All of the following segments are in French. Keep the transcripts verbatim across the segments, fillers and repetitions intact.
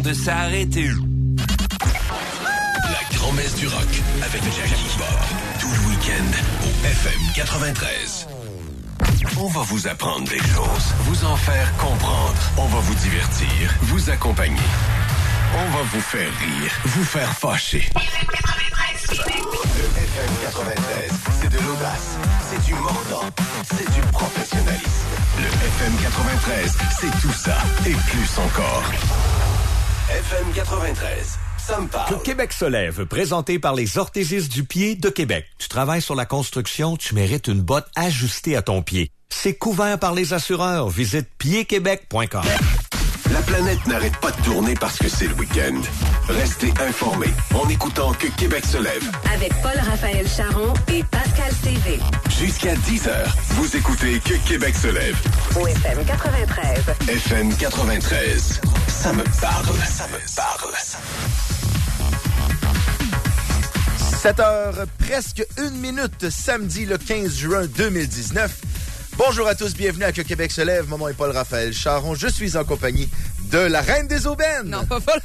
de s'arrêter. La grand-messe du rock avec Jackie Bob. Tout le week-end au F M quatre-vingt-treize. On va vous apprendre des choses, vous en faire comprendre. On va vous divertir, vous accompagner. On va vous faire rire, vous faire fâcher. F M quatre-vingt-treize Québec. Le F M quatre-vingt-treize, c'est de l'audace, c'est du mordant, c'est du professionnalisme. Le F M quatre-vingt-treize, c'est tout ça et plus encore. F M quatre-vingt-treize. Que Québec se lève, présenté par les orthésistes du pied de Québec. Tu travailles sur la construction, tu mérites une botte ajustée à ton pied. C'est couvert par les assureurs. Visite pied québec point com. La planète n'arrête pas de tourner parce que c'est le week-end. Restez informés en écoutant Que Québec se lève. Avec Paul-Raphaël Charon et Pascal C V. Jusqu'à dix heures, vous écoutez Que Québec se lève. Au F M quatre-vingt-treize. F M quatre-vingt-treize. Ça me parle, ça me parle. sept heures, presque une minute, samedi le quinze juin deux mille dix-neuf. Bonjour à tous, bienvenue à Que Québec se lève. Mon nom est Paul-Raphaël Charon. Je suis en compagnie de la Reine des Aubaines. Non, pas Paul.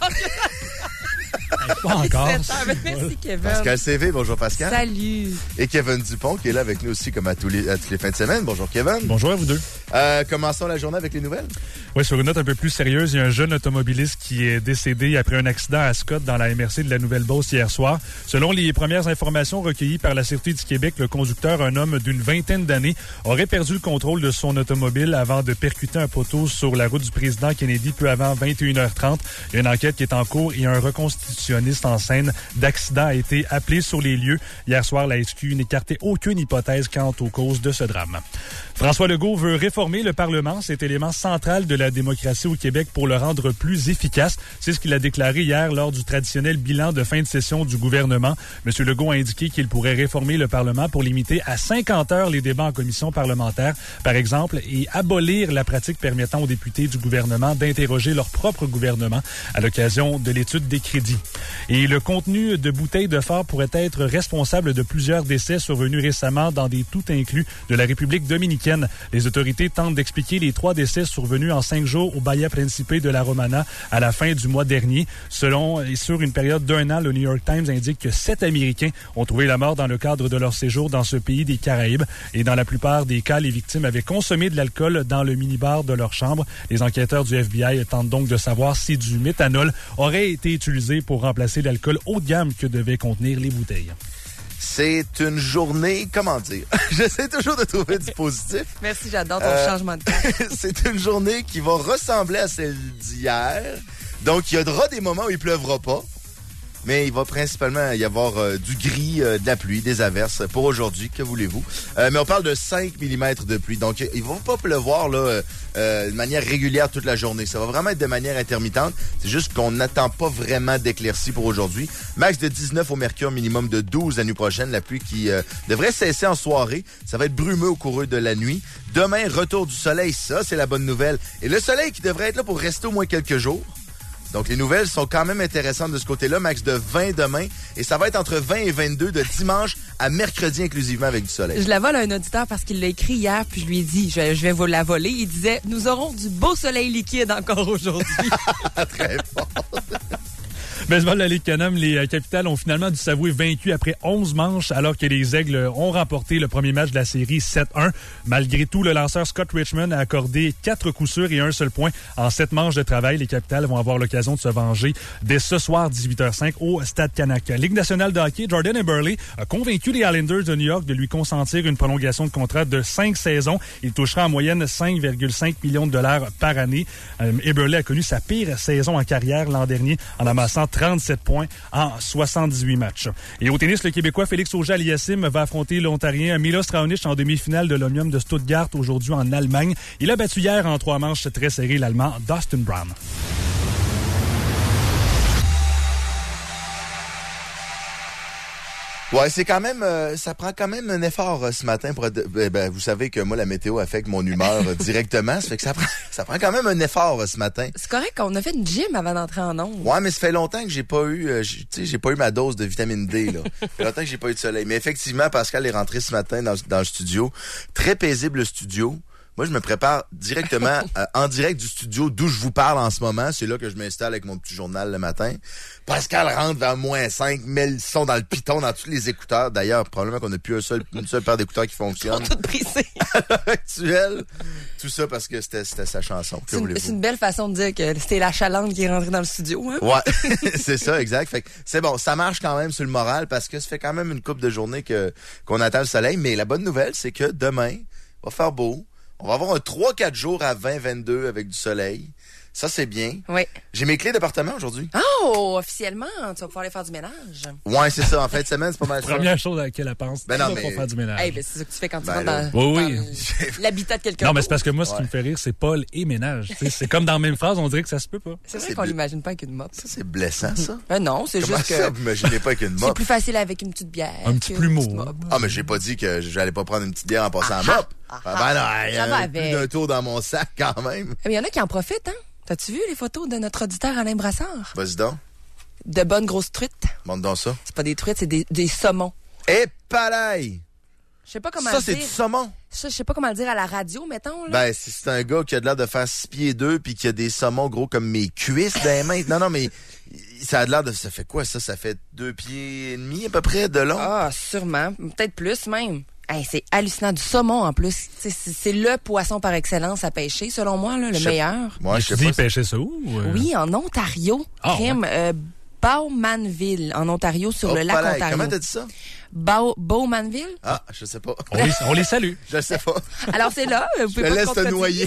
Pas encore. Merci, Kevin. Pascal C V, bonjour Pascal. Salut. Et Kevin Dupont qui est là avec nous aussi comme à, tous les, à toutes les fins de semaine. Bonjour Kevin. Bonjour à vous deux. Euh, commençons la journée avec les nouvelles. Oui, sur une note un peu plus sérieuse, il y a un jeune automobiliste qui est décédé après un accident à Scott dans la M R C de la Nouvelle-Beauce hier soir. Selon les premières informations recueillies par la Sûreté du Québec, le conducteur, un homme d'une vingtaine d'années, aurait perdu le contrôle de son automobile avant de percuter un poteau sur la route du président Kennedy peu avant vingt et une heures trente. Il y a une enquête qui est en cours et un reconstitutionniste en scène d'accident a été appelé sur les lieux. Hier soir, la S Q n'écartait aucune hypothèse quant aux causes de ce drame. François Legault veut réformer le Parlement, cet élément central de la démocratie au Québec pour le rendre plus efficace. C'est ce qu'il a déclaré hier lors du traditionnel bilan de fin de session du gouvernement. M. Legault a indiqué qu'il pourrait réformer le Parlement pour limiter à cinquante heures les débats en commission parlementaire, par exemple, et abolir la pratique permettant aux députés du gouvernement d'interroger leur propre gouvernement à l'occasion de l'étude des crédits. Et le contenu de bouteilles de phare pourrait être responsable de plusieurs décès survenus récemment dans des tout inclus de la République dominicaine. Les autorités tentent d'expliquer les trois décès survenus en cinq jours au Bahia Principe de la Romana à la fin du mois dernier. Selon et sur une période d'un an, le New York Times indique que sept Américains ont trouvé la mort dans le cadre de leur séjour dans ce pays des Caraïbes. Et dans la plupart des cas, les victimes avaient consommé de l'alcool dans le minibar de leur chambre. Les enquêteurs du F B I tentent donc de savoir si du méthanol aurait été utilisé pour remplacer l'alcool haut de gamme que devaient contenir les bouteilles. C'est une journée, comment dire? J'essaie toujours de trouver du positif. Merci, j'adore ton euh, changement de temps. C'est une journée qui va ressembler à celle d'hier. Donc, il y aura des moments où il pleuvra pas. Mais il va principalement y avoir euh, du gris, euh, de la pluie, des averses pour aujourd'hui, que voulez-vous. Euh, mais on parle de cinq millimètres de pluie. Donc, il ne va pas pleuvoir là, euh, de manière régulière toute la journée. Ça va vraiment être de manière intermittente. C'est juste qu'on n'attend pas vraiment d'éclaircies pour aujourd'hui. Max de dix-neuf au mercure, minimum de douze la nuit prochaine. La pluie qui euh, devrait cesser en soirée. Ça va être brumeux au cours de la nuit. Demain, retour du soleil. Ça, c'est la bonne nouvelle. Et le soleil qui devrait être là pour rester au moins quelques jours. Donc, les nouvelles sont quand même intéressantes de ce côté-là. Max de vingt demain. Et ça va être entre vingt et vingt-deux de dimanche à mercredi inclusivement avec du soleil. Je la vole à un auditeur parce qu'il l'a écrit hier, puis je lui ai dit, je, je vais vous la voler. Il disait, nous aurons du beau soleil liquide encore aujourd'hui. Très fort. Baseball de la Ligue Canam, les Capitals ont finalement dû s'avouer vaincus après onze manches, alors que les Aigles ont remporté le premier match de la série sept un. Malgré tout, le lanceur Scott Richmond a accordé quatre coups sûrs et un seul point en sept manches de travail. Les Capitals vont avoir l'occasion de se venger dès ce soir, dix-huit heures cinq, au Stade Canac. Ligue nationale de hockey, Jordan Eberle a convaincu les Islanders de New York de lui consentir une prolongation de contrat de cinq saisons. Il touchera en moyenne cinq virgule cinq millions de dollars par année. Euh, Eberle a connu sa pire saison en carrière l'an dernier en amassant trente-sept points en soixante-dix-huit matchs. Et au tennis, le Québécois Félix Auger-Aliassime va affronter l'Ontarien Milos Raonic en demi-finale de l'Omnium de Stuttgart aujourd'hui en Allemagne. Il a battu hier en trois manches très serrées l'Allemand Dustin Brown. Ouais, c'est quand même, euh, ça prend quand même un effort euh, ce matin pour être, ben, ben, vous savez que moi, la météo affecte mon humeur euh, directement. Ça fait que ça prend, ça prend quand même un effort euh, ce matin. C'est correct qu'on a fait une gym avant d'entrer en ondes. Ouais, mais ça fait longtemps que j'ai pas eu, euh, tu sais, j'ai pas eu ma dose de vitamine D, là. Ça fait longtemps que j'ai pas eu de soleil. Mais effectivement, Pascal est rentré ce matin dans, dans le studio. Très paisible le studio. Moi, je me prépare directement euh, en direct du studio d'où je vous parle en ce moment. C'est là que je m'installe avec mon petit journal le matin. Pascal rentre vers moins cinq, met le son dans le piton, dans tous les écouteurs. D'ailleurs, probablement qu'on n'a plus un seul, une seule paire d'écouteurs qui fonctionne. Tout brisé. À l'heure actuelle. Tout ça parce que c'était, c'était sa chanson. Que C'est une, c'est une belle façon de dire que c'était la Chalante qui est rentrée dans le studio. Hein? Ouais, c'est ça, exact. Fait que c'est bon, ça marche quand même sur le moral parce que ça fait quand même une couple de journées que qu'on attend le soleil. Mais la bonne nouvelle, c'est que demain, va faire beau. On va avoir un trois quatre jours à vingt vingt-deux avec du soleil. Ça, c'est bien. Oui. J'ai mes clés d'appartement aujourd'hui. Oh, officiellement, tu vas pouvoir aller faire du ménage. Ouais, c'est ça. En fin de semaine, c'est pas mal ça. Première chose à laquelle elle pense, Ben non, c'est mais- pour faire du ménage. Hey, ben, c'est ça que tu fais quand tu Ben rentres là. dans, Oui, dans oui. le- l'habitat de quelqu'un Non, mais d'autre. c'est parce que moi, ce Ouais. qui me fait rire, c'est Paul et ménage. Tu sais, c'est comme dans la même phrase, on dirait que ça se peut pas. C'est vrai c'est qu'on bleu. l'imagine pas avec une mop. Ça, c'est blessant, ça. Ben non, c'est Comment juste ça, que vous imaginez pas avec une c'est mop? plus facile avec une petite bière. Un petit que plumeau. une petite mop. Ah, mais j'ai pas dit que j'allais pas prendre une petite bière en passant à mop. ah, Ah, ben non, il y ça va a plus avec. d'un tour dans mon sac quand même. Eh bien, il y en a qui en profitent, hein? T'as-tu vu les photos de notre auditeur Alain Brassard? Vas-y donc, De bonnes grosses truites. montre donc ça. C'est pas des truites, c'est des, des saumons. Et pareil! Je sais pas comment Ça, le c'est dire. du saumon. Ça, je sais pas comment le dire à la radio, mettons. Là. Ben, si c'est un gars qui a de l'air de faire six pieds deux puis qui a des saumons gros comme mes cuisses dans les mains. Non, non, mais ça a de l'air de... Ça fait quoi, ça? Ça fait deux pieds et demi à peu près de long? Ah, sûrement. Peut-être plus même. Hey, c'est hallucinant. Du saumon, en plus. C'est, c'est, c'est le poisson par excellence à pêcher, selon moi, là, le Je sais- meilleur. Moi, je tu sais dis pas. pêcher ça où? euh? Oui, en Ontario. Ah, Crime, euh, Bowmanville, en Ontario, sur Oh, le lac palais. Ontario. Comment t'as dit ça? Bow- Bowmanville? Ah, je sais pas. On les, on les salue. Je sais pas. Alors, c'est là. Vous Je pouvez te pas laisse te contredire. noyer.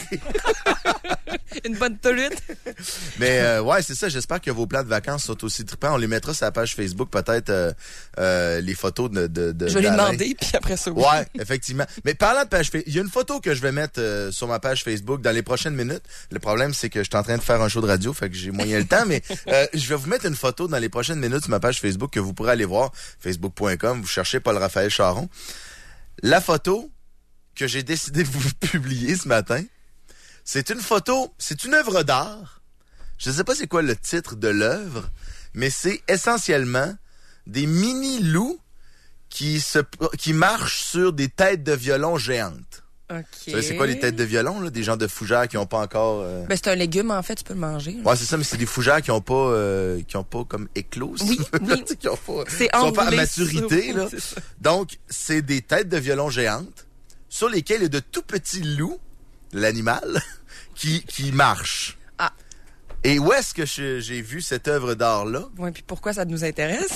Une bonne tolute. Mais euh, ouais, c'est ça. J'espère que vos plans de vacances sont aussi trippants. On les mettra sur la page Facebook, peut-être, euh, euh, les photos de... de, de Je vais lui d'Alain. demander, puis après ça, oui. Ouais, effectivement. Mais parlant de page Facebook, il y a une photo que je vais mettre euh, sur ma page Facebook dans les prochaines minutes. Le problème, c'est que je suis en train de faire un show de radio, fait que j'ai moyen le temps, mais euh, je vais vous mettre une photo dans les prochaines minutes sur ma page Facebook que vous pourrez aller voir, facebook point com. Vous cherchez Paul-Raphaël Charon. La photo que j'ai décidé de vous publier ce matin, c'est une photo, c'est une œuvre d'art. Je ne sais pas c'est quoi le titre de l'œuvre, mais c'est essentiellement des mini-loups qui se qui marchent sur des têtes de violon géantes. OK. Vous savez, c'est quoi les têtes de violon, là? Des gens de fougères qui ont pas encore... euh, Ben, c'est un légume, en fait, tu peux le manger. Ouais, c'est ça, mais c'est des fougères qui ont pas euh, qui ont pas comme éclos. Oui, oui. qui ont pas, C'est qui sont pas à enroulé maturité, sur- là. c'est ça. Donc, c'est des têtes de violon géantes sur lesquelles il y a de tout petits loups, l'animal, qui, qui marchent. Ah. Et où est-ce que je- j'ai vu cette œuvre d'art-là? Ouais, puis pourquoi ça nous intéresse?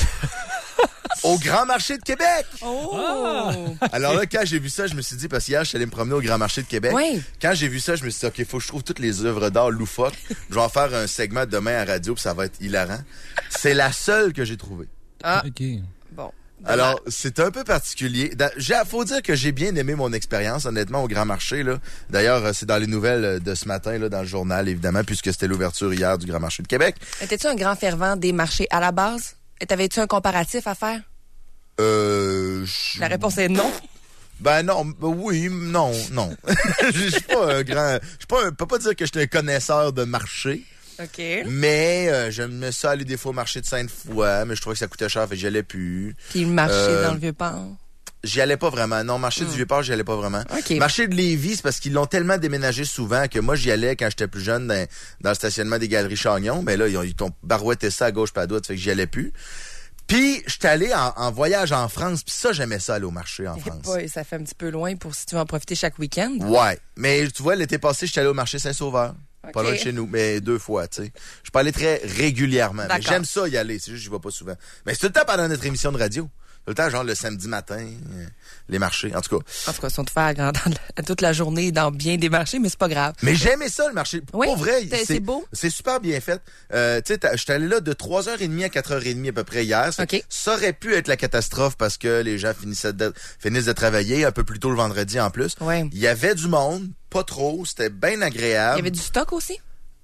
Au Grand Marché de Québec! Oh! Alors là, quand j'ai vu ça, je me suis dit, parce qu'hier, je suis allé me promener au Grand Marché de Québec. Oui. Quand j'ai vu ça, je me suis dit, OK, faut que je trouve toutes les œuvres d'art loufoques. Je vais en faire un segment demain à radio, puis ça va être hilarant. C'est la seule que j'ai trouvée. Ah, OK. bon. Alors, c'est un peu particulier. Da- j'ai- Faut dire que j'ai bien aimé mon expérience, honnêtement, au Grand Marché, là. D'ailleurs, euh, c'est dans les nouvelles euh, de ce matin, là, dans le journal, évidemment, puisque c'était l'ouverture hier du Grand Marché de Québec. Étais-tu un grand fervent des marchés à la base? Et t'avais-tu un comparatif à faire? Euh... je- La réponse est non. Ben non, ben oui, non, non. Je suis pas un grand... Je suis pas un- peux pas dire que je suis un connaisseur de marché. OK. Mais euh, j'aime ça aller des fois au marché de Sainte-Foy, mais je trouvais que ça coûtait cher, fait que j'y allais plus. Puis le marché Euh, dans le Vieux-Port. J'y allais pas vraiment. Non, marché du Vieux-Port, j'y allais pas vraiment. OK. Marché de Lévis, c'est parce qu'ils l'ont tellement déménagé souvent que moi, j'y allais quand j'étais plus jeune dans, dans le stationnement des Galeries Chagnon. Mais là, ils ont, ils t'ont barouetté ça à gauche pas à droite, fait que j'y allais plus. Puis, j'étais allé en, en voyage en France, puis ça, j'aimais ça aller au marché en Eh France. boy, ça fait un petit peu loin pour si tu veux en profiter chaque week-end. Ouais, mais tu vois, l'été passé, j'étais allé au marché Saint-Sauveur. Pas OK. loin de chez nous, mais deux fois, tu sais. Je suis pas allé très régulièrement, mais D'accord. j'aime ça y aller, c'est juste que j'y vais pas souvent. Mais c'est tout le temps pendant notre émission de radio. Tout le temps, genre le samedi matin, euh, les marchés, en tout cas. En tout cas, ils sont faire grand toute la journée dans bien des marchés, mais c'est pas grave. Mais j'aimais ça, le marché. Oui, Pour vrai, c'est- c'est beau. C'est super bien fait. Euh, tu sais, t'as- j'étais allé là de trois heures trente à quatre heures trente à peu près hier. Ça, OK. ça aurait pu être la catastrophe parce que les gens finissaient de, finissent de travailler un peu plus tôt le vendredi en plus. Ouais. Il y avait du monde, pas trop, c'était bien Il agréable. y avait du stock aussi?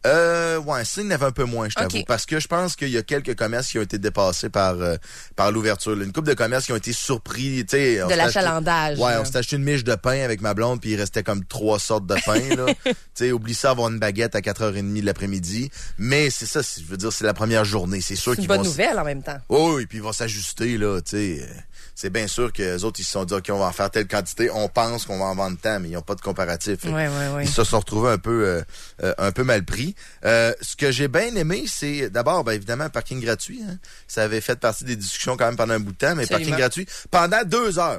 Euh, ouais, ça, il y en avait un peu moins, je t'avoue. Okay. Parce que je pense qu'il y a quelques commerces qui ont été dépassés par euh, par l'ouverture. Une couple de commerces qui ont été surpris, tu sais. De l'achalandage. Ouais, on s'est acheté une miche de pain avec ma blonde, puis il restait comme trois sortes de pain, là. Tu sais, oublie ça, avoir une baguette à quatre heures trente de l'après-midi. Mais c'est ça, je veux dire, c'est la première journée. C'est sûr C'est qu'ils une vont... bonne nouvelle en même temps. Oh, oui, puis ils vont s'ajuster, là, tu sais. C'est bien sûr que les autres, ils se sont dit, OK, on va en faire telle quantité. On pense qu'on va en vendre tant, mais ils n'ont pas de comparatif. Ouais, ouais, ouais. Ils se sont retrouvés un peu, euh, euh, un peu mal pris. Euh, ce que j'ai bien aimé, c'est d'abord, ben, évidemment, un parking gratuit. Hein. Ça avait fait partie des discussions quand même pendant un bout de temps, mais Absolument. parking gratuit pendant deux heures.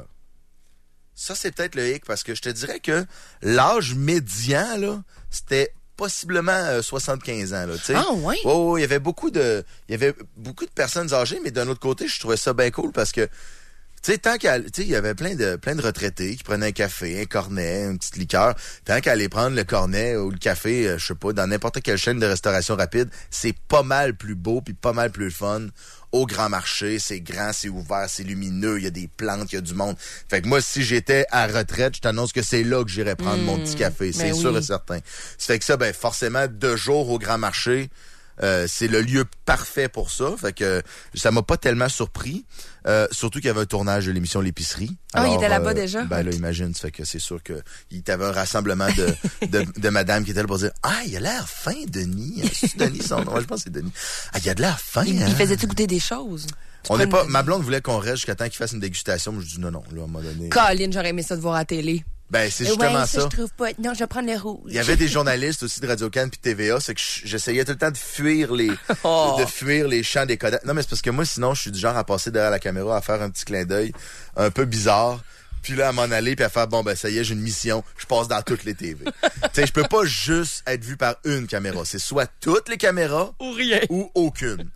Ça, c'est peut-être le hic, parce que je te dirais que l'âge médian, là, c'était possiblement euh, soixante-quinze ans, là, tu sais. Ah, ouais? Oh, oh, il y avait beaucoup de, il y avait beaucoup de personnes âgées, mais d'un autre côté, je trouvais ça bien cool parce que, tu sais, tant qu'à, tu sais, il y avait plein de, plein de retraités qui prenaient un café, un cornet, une petite liqueur. Tant qu'à aller prendre le cornet ou le café, euh, je sais pas, dans n'importe quelle chaîne de restauration rapide, c'est pas mal plus beau puis pas mal plus fun. Au Grand Marché, c'est grand, c'est ouvert, c'est lumineux, il y a des plantes, il y a du monde. Fait que moi, si j'étais à retraite, je t'annonce que c'est là que j'irais prendre mmh, mon petit café, c'est oui. sûr et certain. Ça fait que ça, ben forcément, deux jours au Grand Marché, Euh, c'est le lieu parfait pour ça. Fait que ça m'a pas tellement surpris. Euh, surtout qu'il y avait un tournage de l'émission L'Épicerie. Ah, oh, il était là-bas euh, déjà? Ben là, imagine. Ça fait que c'est sûr que il y avait un rassemblement de, de, de madame qui était là pour dire, ah, il a l'air fin, Denis. C'est Denis son nom. Ouais, je pense que c'est Denis. Ah, il a de l'air fin, Il, hein? il faisait-tu goûter des choses? Tu On n'est pas, une... ma blonde voulait qu'on reste jusqu'à temps qu'il fasse une dégustation. Moi, je dis non, non, là, à un moment donné. Colin, j'aurais aimé ça de voir à la télé. Ben, c'est justement ouais, ça. ça. Je trouve pas. Non, je vais prendre le rouge. Il y avait des journalistes aussi de Radio-Can puis T V A, c'est que j'essayais tout le temps de fuir les Oh. de, de fuir les champs des codes. Non, mais c'est parce que moi, sinon, je suis du genre à passer derrière la caméra, à faire un petit clin d'œil un peu bizarre, puis là, à m'en aller, puis à faire, bon, ben ça y est, j'ai une mission, je passe dans toutes les T V. Tu sais, je peux pas juste être vu par une caméra. C'est soit toutes les caméras ou rien. Ou aucune.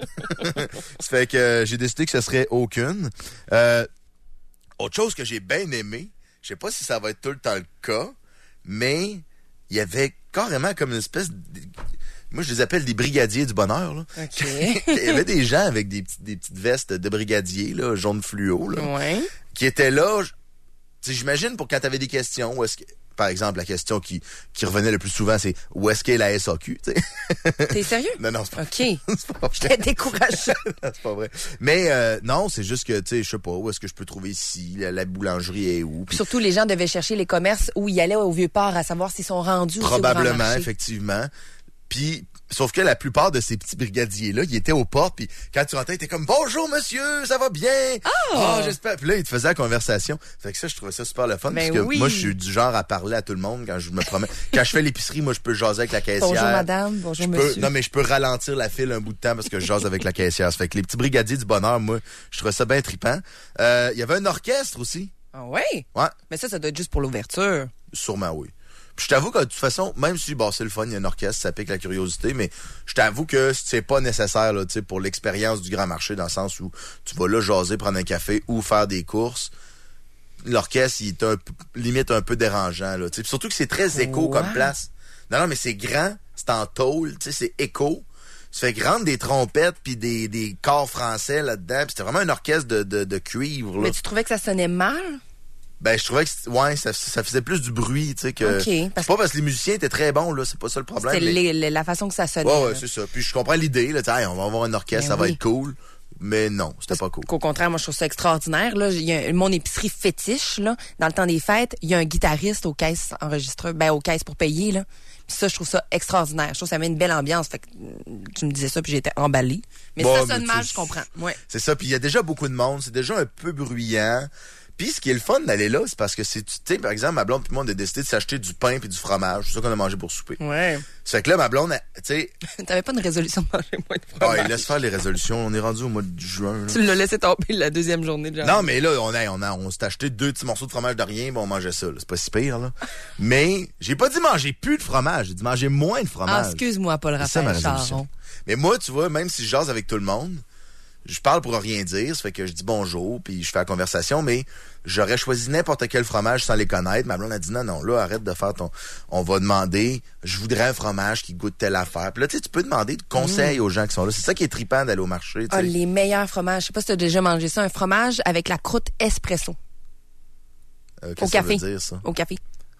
Ça fait que euh, j'ai décidé que ce serait aucune. Euh, autre chose que j'ai bien aimé, je sais pas si ça va être tout le temps le cas, mais il y avait carrément comme une espèce de... Moi, je les appelle des brigadiers du bonheur. Là. OK. Il y avait des gens avec des, petites, des petites vestes de brigadiers, là, jaune fluo, là, ouais. qui étaient là. Tu sais, j'imagine pour quand tu avais des questions, où est-ce que... Par exemple, la question qui, qui revenait le plus souvent, c'est où est-ce qu'est la S A Q? T'sais? T'es sérieux? Non, non, c'est pas, OK. c'est pas vrai. J'étais découragée. C'est pas vrai. Mais euh, non, c'est juste que, tu sais, je sais pas, où est-ce que je peux trouver ici? La, la boulangerie est où? Puis surtout, les gens devaient chercher les commerces où ils allaient au Vieux-Port à savoir s'ils sont rendus Probablement, aussi au Grand Marché. effectivement. Puis, sauf que la plupart de ces petits brigadiers-là, ils étaient aux portes, puis quand tu rentrais, ils étaient comme « Bonjour, monsieur, ça va bien? Oh! Ah, j'espère. » Puis là, ils te faisaient la conversation. Fait que ça, je trouvais ça super le fun, Ben parce que oui. moi, je suis du genre à parler à tout le monde quand je me promets. Quand je fais l'épicerie, moi, je peux jaser avec la caissière. Bonjour, madame. Bonjour, Je peux, monsieur. non, mais je peux ralentir la file un bout de temps parce que je jase avec la caissière. Ça fait que les petits brigadiers du bonheur, moi, je trouvais ça bien trippant. Euh, il y avait un orchestre aussi. Ah ouais? Ouais. Mais ça, ça doit être juste pour l'ouverture. Sûrement, oui. Puis je t'avoue que de toute façon, même si bon, c'est le fun, il y a un orchestre, ça pique la curiosité, mais je t'avoue que c'est pas nécessaire là, pour l'expérience du Grand Marché, dans le sens où tu vas là jaser, prendre un café ou faire des courses. L'orchestre, il est un peu, limite un peu dérangeant. Là, puis surtout que c'est très écho Quoi? comme place. Non, non, mais c'est grand, c'est en tôle, c'est écho. Ça fait que rentre des trompettes puis des, des corps français là-dedans. Puis c'était vraiment un orchestre de, de, de cuivre. Là. Mais tu trouvais que ça sonnait mal? Ben, je trouvais que ouais, ça, ça faisait plus du bruit, tu sais, que... Okay, parce c'est pas parce que les musiciens étaient très bons, là, c'est pas ça le problème. C'était mais... les, les, la façon que ça sonnait. Ouais, ouais, c'est ça. Puis je comprends l'idée, là, tu sais, on va avoir un orchestre, Ben ça oui. va être cool. Mais non, c'était pas cool. Qu'au contraire, moi, je trouve ça extraordinaire. Là, il y a mon épicerie fétiche, là, dans le temps des fêtes, il y a un guitariste aux caisses enregistreuses, ben, aux caisses pour payer, là. Puis ça, je trouve ça extraordinaire. Je trouve que ça met une belle ambiance. Fait que tu me disais ça, puis j'étais emballée. Mais Bon, ça sonne mais mal, tu- je comprends. Ouais. C'est ça, puis il y a déjà beaucoup de monde, c'est déjà un peu bruyant. Puis ce qui est le fun d'aller là, c'est parce que c'est, tu sais, par exemple, ma blonde puis moi, on a décidé de s'acheter du pain puis du fromage. C'est ça qu'on a mangé pour souper. Ouais. Ça fait que là, ma blonde, elle, tu sais, T'avais pas une résolution de manger moins de fromage. ah, il laisse faire les résolutions. On est rendu au mois de juin. là. Tu l'as laissé tomber la deuxième journée de janvier. Non, mais là, on a, on a, on s'est acheté deux petits morceaux de fromage de rien, bon, on mangeait ça, là. C'est pas si pire, là. Mais, j'ai pas dit manger plus de fromage, j'ai dit manger moins de Ah, fromage. excuse-moi, Paul C'est ça, ma Raphaël résolution. Charon. Mais moi, tu vois, même si je jase avec tout le monde, je parle pour rien dire, ça fait que je dis bonjour, puis je fais la conversation, mais j'aurais choisi n'importe quel fromage sans les connaître. Ma blonde a dit non, non, là, arrête de faire ton... On va demander, je voudrais un fromage qui goûte telle affaire. Puis là, tu sais, tu peux demander de conseils Mm. aux gens qui sont là. C'est ça qui est trippant d'aller au marché, tu Ah, sais. les meilleurs fromages. Je sais pas si tu as déjà mangé ça. Un fromage avec la croûte espresso. Euh, Au Qu'est-ce que ça café. veut dire, ça? Au café.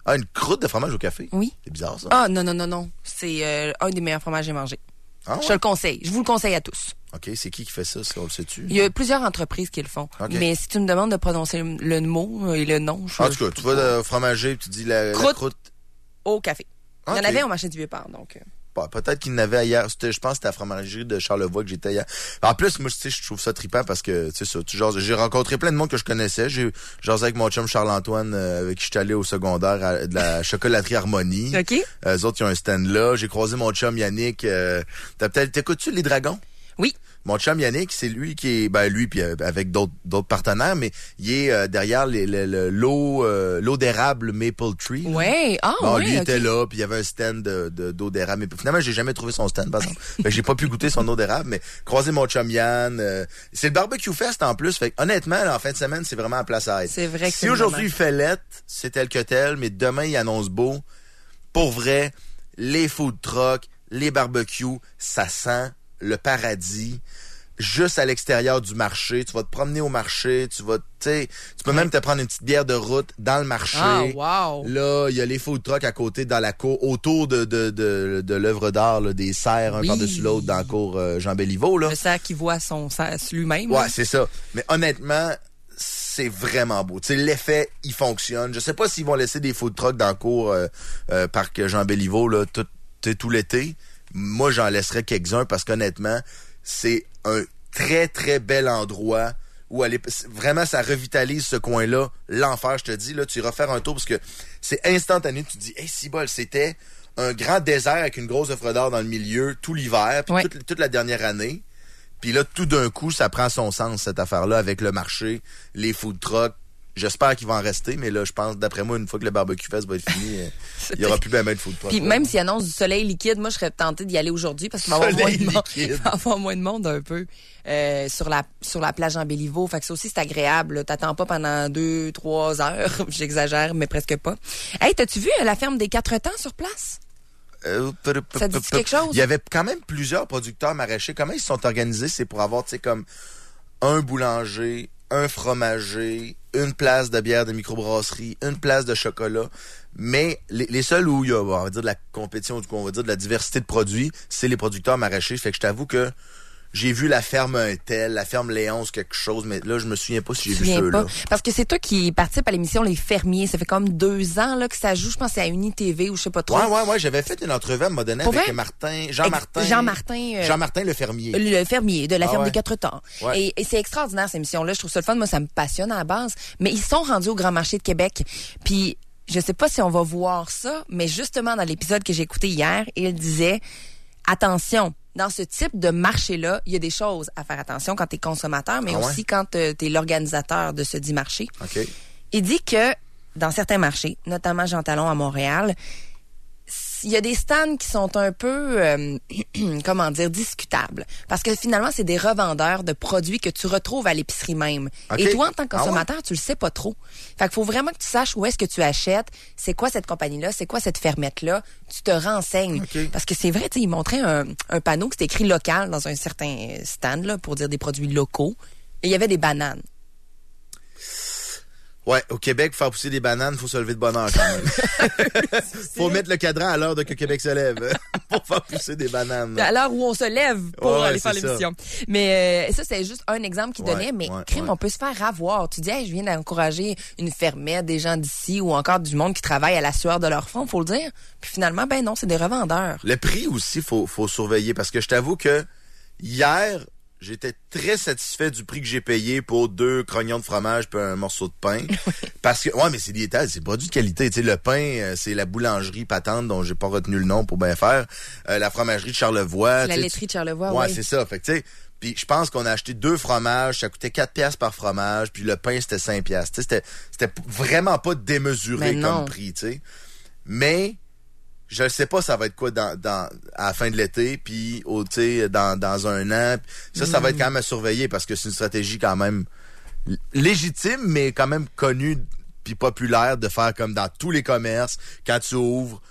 Ah, une croûte de fromage au café? Oui. C'est bizarre, ça. Ah, non, non, non, non. C'est euh, un des meilleurs fromages que j'ai mangé. Ah, ouais? Je te le conseille. Je vous le conseille à tous. OK, c'est qui qui fait ça? On le sait-tu? Il y a plusieurs entreprises qui le font. Okay. Mais si tu me demandes de prononcer le mot et le nom, je En tout cas, tu vas de fromager puis tu dis la croûte, la croûte. Au café. Okay. Il y en avait au marché du Vieux-Port, donc... Euh... Bon, peut-être qu'il y en avait ailleurs. C'était, je pense que c'était à la fromagerie de Charlevoix que j'étais hier. En plus, moi, tu sais, je trouve ça trippant parce que, tu sais, ça, tu, genre, j'ai rencontré plein de monde que je connaissais. J'ai jasé avec mon chum Charles-Antoine, euh, avec qui je suis allé au secondaire, à, de la chocolaterie Harmonie. OK. Euh, eux autres, ils ont un stand là. J'ai croisé mon chum Yannick. Euh, t'as peut-être, t'écoutes-tu Les Dragons? Oui. Mon chum Yannick, c'est lui qui est, ben lui puis euh, avec d'autres d'autres partenaires, mais il est euh, derrière les, les, le, l'eau euh, l'eau d'érable Maple Tree. Ouais, ah bon, ouais, lui okay. était là, puis il y avait un stand de, de d'eau d'érable. Mais finalement, j'ai jamais trouvé son stand, par exemple. Fait que j'ai pas pu goûter son eau d'érable, mais croiser mon chum Yann. Euh, c'est le barbecue fest en plus. Fait que, honnêtement, là, en fin de semaine, c'est vraiment à place à être. C'est vrai que si c'est aujourd'hui il fait lettre, c'est tel que tel, mais demain il annonce beau. Pour vrai, les food trucks, les barbecues, ça sent le paradis. Juste à l'extérieur du marché, tu vas te promener au marché, tu vas, tu sais, tu peux ouais. même te prendre une petite bière de route dans le marché. Ah, wow. Là, il y a les food trucks à côté dans la cour, autour de de de, de l'œuvre d'art, là, des serres un oui. par-dessus l'autre dans la cour euh, Jean Béliveau là. Le cerf qui voit son cerf lui-même. Ouais, là. C'est ça. Mais honnêtement, c'est vraiment beau. Tu sais, l'effet, il fonctionne. Je sais pas s'ils vont laisser des food trucks dans la cour euh, euh, parc Jean Béliveau là tout tout l'été. Moi, j'en laisserais quelques-uns parce qu'honnêtement, c'est un très, très bel endroit où aller, vraiment, ça revitalise ce coin-là. L'enfer, je te dis, là, tu iras faire un tour parce que c'est instantané. Tu te dis, hey, si bol, c'était un grand désert avec une grosse œuvre d'art dans le milieu tout l'hiver, puis ouais. toute, toute la dernière année. Puis là, tout d'un coup, ça prend son sens, cette affaire-là, avec le marché, les food trucks. J'espère qu'il va en rester, mais là, je pense, d'après moi, une fois que le barbecue fest va être fini, il n'y aura plus bien de food truck. Puis même s'il annonce du soleil liquide, moi, je serais tentée d'y aller aujourd'hui parce qu'il va y avoir moins de monde. Il va y avoir moins de monde un peu euh, sur la sur la plage en Béliveau. Fait que ça aussi, c'est agréable. Là. T'attends pas pendant deux, trois heures. J'exagère, mais presque pas. Hey, t'as-tu vu la ferme des quatre temps sur place? Euh, p- p- ça dit p- quelque chose? Il y avait quand même plusieurs producteurs maraîchers. Comment ils se sont organisés? C'est pour avoir, tu sais, comme un boulanger, un fromager, une place de bière de microbrasserie, une place de chocolat. Mais les, les seuls où il y a, on va dire, de la compétition, on va dire de la diversité de produits, c'est les producteurs maraîchers. Fait que je t'avoue que j'ai vu la ferme un tel, la ferme Léonce quelque chose, mais là, je me souviens pas si j'ai vu ceux-là. Parce que c'est toi qui participe à l'émission Les Fermiers. Ça fait comme deux ans là que ça joue, je pense, à Uni-T V ou je sais pas trop. Ouais, ouais, ouais. J'avais fait une entrevue à un moment donné avec vrai? Martin, Jean-Martin. Jean-Martin. Euh, Jean-Martin le fermier. Le fermier de la ah ferme ouais. des quatre temps. Ouais. Et, et c'est extraordinaire, cette émission-là. Je trouve ça le fun. Moi, ça me passionne à la base. Mais ils sont rendus au Grand Marché de Québec. Puis, je sais pas si on va voir ça, mais justement, dans l'épisode que j'ai écouté hier, il disait, attention, dans ce type de marché-là, il y a des choses à faire attention quand tu es consommateur, mais ah ouais? aussi quand tu es l'organisateur de ce dit marché. Okay. Il dit que dans certains marchés, notamment Jean Talon à Montréal, il y a des stands qui sont un peu, euh, comment dire, discutables. Parce que finalement, c'est des revendeurs de produits que tu retrouves à l'épicerie même. Okay. Et toi, en tant que consommateur, ah ouais? tu le sais pas trop. Fait qu'il faut vraiment que tu saches où est-ce que tu achètes, c'est quoi cette compagnie-là, c'est quoi cette fermette-là. Tu te renseignes. Okay. Parce que c'est vrai, tu sais, ils montraient un, un panneau qui était écrit local dans un certain stand, là, pour dire des produits locaux. Et il y avait des bananes. Ouais, au Québec, pour faire pousser des bananes, faut se lever de bonne heure quand même. Faut mettre le cadran à l'heure de que Québec se lève pour faire pousser des bananes. À l'heure où on se lève pour ouais, aller faire l'émission. Ça. Mais euh, ça, c'est juste un exemple qu'il ouais, donnait. Mais ouais, crime, ouais. on peut se faire avoir. Tu dis, hey, je viens d'encourager une fermette, des gens d'ici ou encore du monde qui travaille à la sueur de leur front, faut le dire. Puis finalement, ben non, c'est des revendeurs. Le prix aussi, faut faut surveiller parce que je t'avoue que hier, j'étais très satisfait du prix que j'ai payé pour deux crognons de fromage puis un morceau de pain. Parce que, ouais, mais c'est des étals, c'est produit de qualité. Tu sais, le pain, euh, c'est la boulangerie patente dont j'ai pas retenu le nom pour bien faire. Euh, la fromagerie de Charlevoix. La laiterie de Charlevoix, ouais. oui. c'est ça. Fait que, tu sais, puis je pense qu'on a acheté deux fromages, ça coûtait quatre piastres par fromage, puis le pain, c'était cinq piastres. Tu sais, c'était, c'était vraiment pas démesuré comme prix, tu sais. Mais, je ne sais pas ça va être quoi dans, dans à la fin de l'été, puis au tu sais dans dans un an. Ça, ça va être quand même à surveiller parce que c'est une stratégie quand même légitime, mais quand même connue puis populaire de faire comme dans tous les commerces. Quand tu ouvres,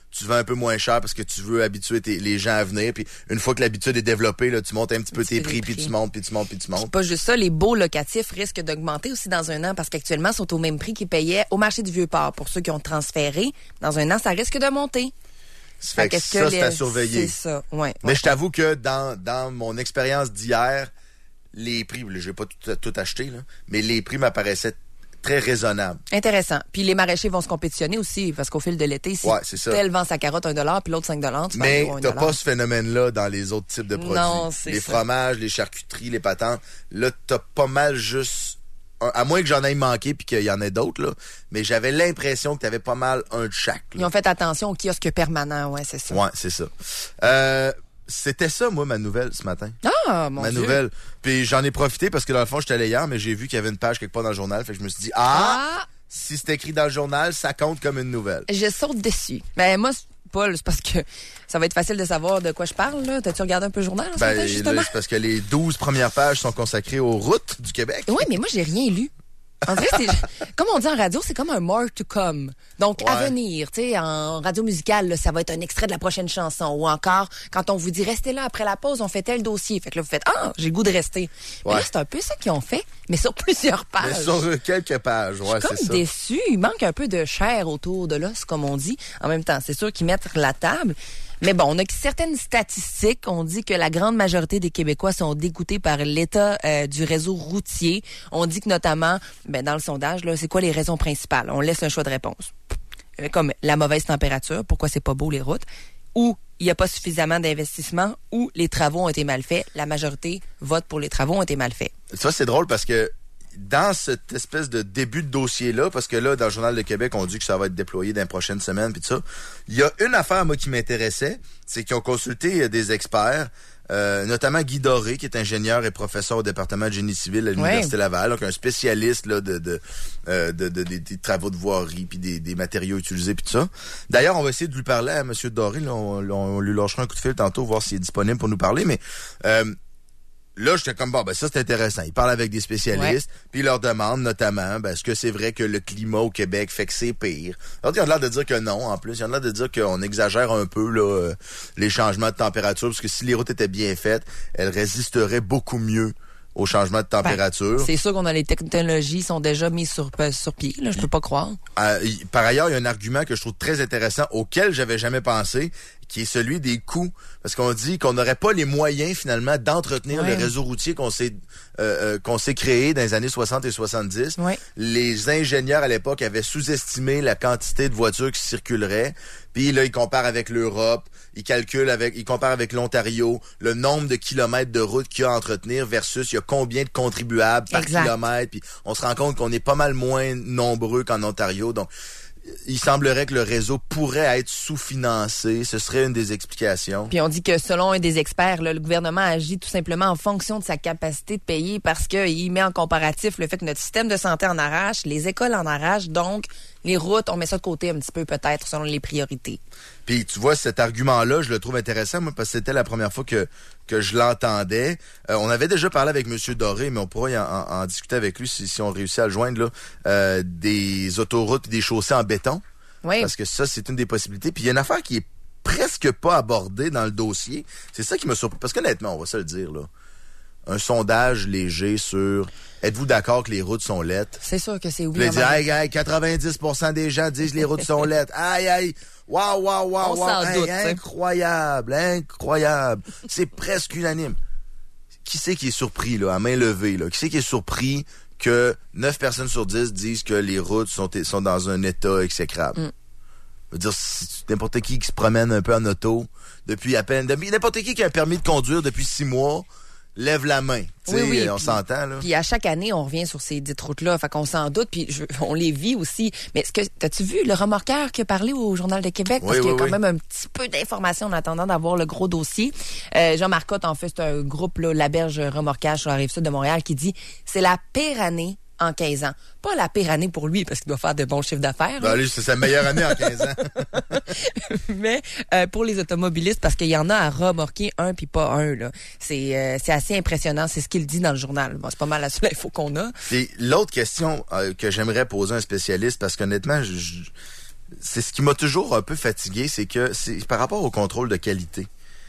tu vends un peu moins cher parce que tu veux habituer tes, les gens à venir. Puis une fois que l'habitude est développée, là, tu montes un petit peu tes prix, puis tu montes, puis tu montes, puis tu montes. C'est pas juste ça, les baux locatifs risquent d'augmenter aussi dans un an parce qu'actuellement, ils sont au même prix qu'ils payaient au marché du Vieux-Port. Pour ceux qui ont transféré, dans un an, ça risque de monter. Ça fait que ça, que c'est les... à surveiller. C'est ça, ouais. Mais ouais. je t'avoue que dans, dans mon expérience d'hier, les prix, je n'ai pas tout, tout acheté, là, mais les prix m'apparaissaient très raisonnable. Intéressant. Puis les maraîchers vont se compétitionner aussi, parce qu'au fil de l'été, si ouais, c'est tel vend sa carotte un dollar, puis l'autre cinq dollars, tu vas mais avoir un t'as dollar. pas ce phénomène-là dans les autres types de produits. Non, c'est les ça. fromages, les charcuteries, les patentes. Là, t'as pas mal juste... Un, à moins que j'en aille manqué puis qu'il y en ait d'autres, là. Mais j'avais l'impression que t'avais pas mal un de chaque. Là. Ils ont fait attention au kiosque permanent, ouais, c'est ça. Ouais, c'est ça. Euh... C'était ça, moi, ma nouvelle ce matin. Ah, mon Ma Dieu. nouvelle. Puis j'en ai profité parce que dans le fond, j'étais allé hier, mais j'ai vu qu'il y avait une page quelque part dans le journal. Fait que je me suis dit, ah, Ah, si c'est écrit dans le journal, ça compte comme une nouvelle. je saute dessus. Ben, moi, c'est- Paul, c'est parce que ça va être facile de savoir de quoi je parle, là. T'as-tu regardé un peu le journal, ce Ben, matin, justement? là, c'est parce que les douze premières pages sont consacrées aux routes du Québec. Oui, mais moi, j'ai rien lu. En vrai, c'est, comme on dit en radio, c'est comme un more to come. Donc, Ouais. à venir, tu sais, en radio musicale, là, ça va être un extrait de la prochaine chanson. Ou encore, quand on vous dit restez là après la pause, on fait tel dossier. Fait que là, vous faites ah, j'ai le goût de rester. Mais Ouais. là, c'est un peu ça qu'ils ont fait, mais sur plusieurs pages. Mais sur quelques pages, ouais, Je suis c'est comme ça. déçue. Il manque un peu de chair autour de l'os, comme on dit. En même temps, c'est sûr qu'ils mettent la table. Mais bon, on a certaines statistiques. On dit que la grande majorité des Québécois sont dégoûtés par l'état euh, du réseau routier. On dit que notamment, ben, dans le sondage, là, c'est quoi les raisons principales? On laisse un choix de réponse. Euh, Comme la mauvaise température, pourquoi c'est pas beau les routes, ou il n'y a pas suffisamment d'investissement, ou les travaux ont été mal faits. La majorité vote pour les travaux ont été mal faits. Ça, c'est drôle parce que dans cette espèce de début de dossier-là, parce que là, dans le Journal de Québec, on dit que ça va être déployé dans les prochaines semaines, puis tout ça, il y a une affaire, moi, qui m'intéressait, c'est qu'ils ont consulté des experts, euh, notamment Guy Doré, qui est ingénieur et professeur au département de génie civil à l'Université Ouais. Laval, donc un spécialiste là, de, de, euh, de, de, de- des travaux de voirie, puis des, des matériaux utilisés, puis tout ça. D'ailleurs, on va essayer de lui parler à M. Doré, là, on, on lui lâchera un coup de fil tantôt, voir s'il est disponible pour nous parler, mais... Euh, Là, j'étais comme, bon, ben ça, c'est intéressant. Ils parlent avec des spécialistes, puis ils leur demandent notamment, ben, est-ce que c'est vrai que le climat au Québec fait que c'est pire? Alors, ils ont l'air de dire que non, en plus. Ils ont l'air de dire qu'on exagère un peu là, euh, les changements de température, parce que si les routes étaient bien faites, elles résisteraient beaucoup mieux aux changements de température. C'est sûr qu'on a les technologies sont déjà mises sur, sur pied, là, je peux pas croire. Euh, y- par ailleurs, il y a un argument que je trouve très intéressant, auquel j'avais jamais pensé, qui est celui des coûts. Parce qu'on dit qu'on n'aurait pas les moyens, finalement, d'entretenir Ouais. le réseau routier qu'on s'est euh, euh, qu'on s'est créé dans les années soixante et soixante-dix. Ouais. Les ingénieurs, à l'époque, avaient sous-estimé la quantité de voitures qui circuleraient. Puis là, ils comparent avec l'Europe, ils calculent avec, ils comparent avec l'Ontario, le nombre de kilomètres de route qu'il y a à entretenir versus il y a combien de contribuables par Exact. kilomètre. Puis on se rend compte qu'on est pas mal moins nombreux qu'en Ontario. Donc, il semblerait que le réseau pourrait être sous-financé. Ce serait une des explications. Puis on dit que selon un des experts, là, le gouvernement agit tout simplement en fonction de sa capacité de payer parce qu'il met en comparatif le fait que notre système de santé en arrache, les écoles en arrachent, donc les routes, on met ça de côté un petit peu peut-être selon les priorités. Puis tu vois, cet argument-là, je le trouve intéressant, moi, parce que c'était la première fois que, que je l'entendais. Euh, on avait déjà parlé avec M. Doré, mais on pourra y en, en- en discuter avec lui si, si on réussit à le joindre, là, euh, des autoroutes et des chaussées en béton. Oui. Parce que ça, c'est une des possibilités. Puis il y a une affaire qui est presque pas abordée dans le dossier. C'est ça qui m'a surpris. Parce qu'honnêtement, on va se le dire, là. Un sondage léger sur êtes-vous d'accord que les routes sont laides? C'est sûr que c'est oui. Puis là, il dit, en même- hey, hey, quatre-vingt-dix pour cent des gens disent que les routes sont laides. Aïe, aïe, waouh, waouh, On waouh, s'en waouh, hey, doute, t'sais. incroyable, incroyable. C'est presque unanime. Qui c'est qui est surpris, là, à main levée, là? Qui c'est qui est surpris que neuf personnes sur dix disent que les routes sont, sont dans un état exécrable? Mm. Je veux dire, si n'importe qui qui se promène un peu en auto depuis à peine, depuis- n'importe qui qui a un permis de conduire depuis six mois, lève la main. Tu sais, Oui, oui, on puis- s'entend, là. Puis à chaque année, on revient sur ces dites routes-là. Fait qu'on s'en doute, puis je- on les vit aussi. Mais est-ce que t'as-tu vu le remorqueur qui a parlé au Journal de Québec? Parce Oui, qu'il y a oui, quand oui. même un petit peu d'informations en attendant d'avoir le gros dossier. Euh, Jean Marcotte, en fait, c'est un groupe, là, La Berge Remorquage sur la rive sud de Montréal, qui dit c'est la pire année en quinze ans. Pas la pire année pour lui, parce qu'il doit faire de bons chiffres d'affaires. Ben, lui, c'est sa meilleure année en quinze ans. Mais euh, pour les automobilistes, parce qu'il y en a à remorquer un puis pas un, là. C'est euh, c'est assez impressionnant. C'est ce qu'il dit dans le journal. Bon, c'est pas mal la seule info qu'on a. Puis l'autre question euh, que j'aimerais poser à un spécialiste, parce qu'honnêtement, je, je, c'est ce qui m'a toujours un peu fatigué, c'est que c'est par rapport au contrôle de qualité.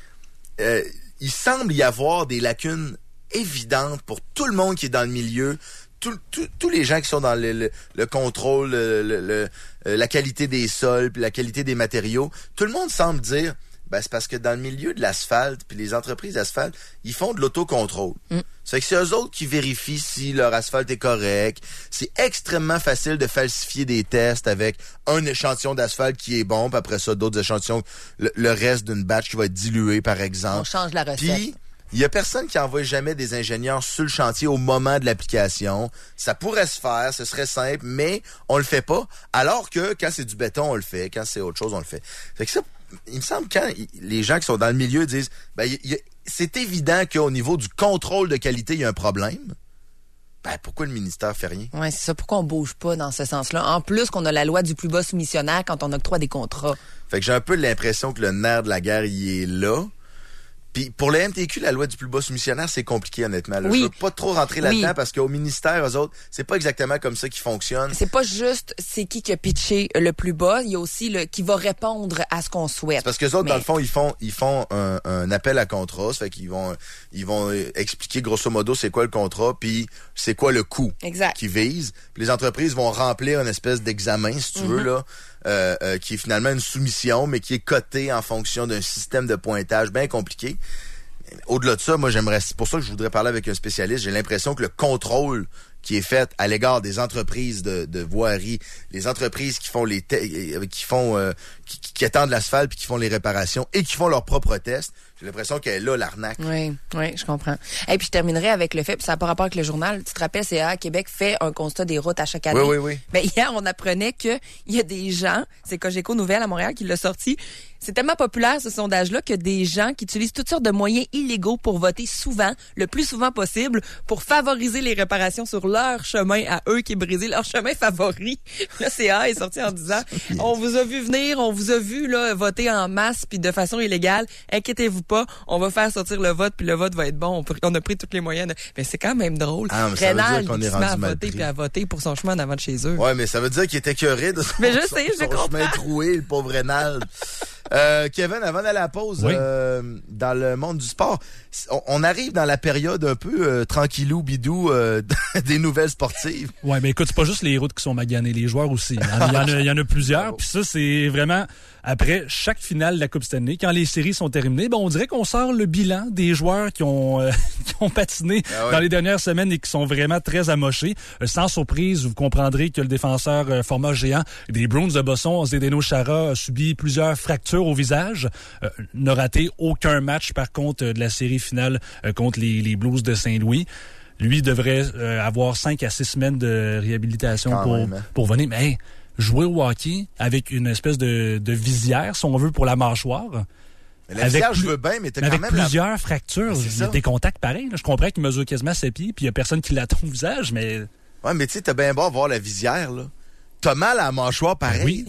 Euh, il semble y avoir des lacunes évidentes pour tout le monde qui est dans le milieu, tout, tout, tous les gens qui sont dans le, le, le contrôle, le, le, le, la qualité des sols, puis la qualité des matériaux. Tout le monde semble dire, ben c'est parce que dans le milieu de l'asphalte, puis les entreprises d'asphalte, ils font de l'autocontrôle. Mm. Ça fait que c'est eux autres qui vérifient si leur asphalte est correct. C'est extrêmement facile de falsifier des tests avec un échantillon d'asphalte qui est bon, puis après ça, d'autres échantillons, le, le reste d'une batch qui va être dilué, par exemple. On change la recette. Puis, il y a personne qui envoie jamais des ingénieurs sur le chantier au moment de l'application. Ça pourrait se faire, ce serait simple, mais on le fait pas. Alors que quand c'est du béton, on le fait. Quand c'est autre chose, on le fait. Fait que ça, il me semble que quand les gens qui sont dans le milieu disent, ben, y, y, c'est évident qu'au niveau du contrôle de qualité, il y a un problème. Ben, pourquoi le ministère fait rien? Oui, c'est ça. Pourquoi on bouge pas dans ce sens-là? En plus qu'on a la loi du plus bas soumissionnaire quand on octroie des contrats. Fait que j'ai un peu l'impression que le nerf de la guerre, il est là. Puis pour le M T Q, la loi du plus bas soumissionnaire, c'est compliqué, honnêtement. Là. Oui. Je veux pas trop rentrer là-dedans oui. parce qu'au ministère, eux autres, c'est pas exactement comme ça qu'ils fonctionnent. C'est pas juste c'est qui qui a pitché le plus bas, il y a aussi le qui va répondre à ce qu'on souhaite. C'est parce que les autres, Mais... dans le fond, ils font ils font un, un appel à contrat, ça fait qu'ils vont ils vont expliquer grosso modo c'est quoi le contrat, puis c'est quoi le coût exact. qu'ils visent. Puis les entreprises vont remplir une espèce d'examen, si tu mm-hmm. veux, là. Euh, euh, qui est finalement une soumission, mais qui est cotée en fonction d'un système de pointage bien compliqué. Au-delà de ça, moi, j'aimerais, c'est pour ça que je voudrais parler avec un spécialiste. J'ai l'impression que le contrôle qui est fait à l'égard des entreprises de, de voirie, les entreprises qui font les, te- qui font, euh, qui, qui attendent l'asphalte puis qui font les réparations et qui font leurs propres tests. J'ai l'impression qu'elle est là, l'arnaque. Oui, oui, je comprends. Et puis je terminerai avec le fait, puis ça n'a pas rapport avec le journal. Tu te rappelles, C A A Québec fait un constat des routes à chaque année. Oui, oui, oui. Mais hier, on apprenait qu'il y a des gens, c'est Cogeco Nouvelles à Montréal qui l'a sorti. C'est tellement populaire, ce sondage-là, que des gens qui utilisent toutes sortes de moyens illégaux pour voter souvent, le plus souvent possible, pour favoriser les réparations sur leur chemin à eux qui est brisé, leur chemin favori. Le C A A est sorti en disant, on vous a vu venir, on vous a vu là voter en masse puis de façon illégale. Inquiétez-vous pas, on va faire sortir le vote puis le vote va être bon. On a pris tous les moyens. De... Mais c'est quand même drôle. Ah, mais ça veut dire qu'on il est se met à rendu mal voter pris. puis à voter pour son chemin en avant de chez eux. Ouais, mais ça veut dire qu'il était écœuré de son, mais je son, sais, je son comprends. chemin troué, le pauvre Rénal. Euh, Kevin, avant d'aller à la pause, oui. euh, dans le monde du sport, on, on arrive dans la période un peu euh, tranquillou bidou euh, des nouvelles sportives. Ouais, mais écoute, c'est pas juste les routes qui sont maganées, les joueurs aussi. Il y en a, il y en a plusieurs. Puis ça, c'est vraiment après chaque finale de la Coupe Stanley, quand les séries sont terminées, ben on dirait qu'on sort le bilan des joueurs qui ont euh, qui ont patiné ah ouais. dans les dernières semaines et qui sont vraiment très amochés. Euh, sans surprise, vous comprendrez que le défenseur euh, format géant des Bruins de Boston, Zdeno Chara, a subi plusieurs fractures au visage. Euh, n'a raté aucun match, par contre, euh, de la série finale euh, contre les, les Blues de Saint-Louis. Lui devrait euh, avoir cinq à six semaines de réhabilitation Quand pour, même, hein. pour venir. Mais hey, jouer au hockey avec une espèce de, de visière, si on veut, pour la mâchoire. Mais la visière, je veux bien, mais t'as quand avec même plusieurs la... fractures. C'est Il y a ça. des contacts pareils. Là. Je comprends qu'il mesure quasiment sept pieds, puis il y a personne qui l'attend au visage, mais... Ouais, mais tu sais, t'as bien beau voir la visière, là. T'as mal à la mâchoire, pareil. Oui.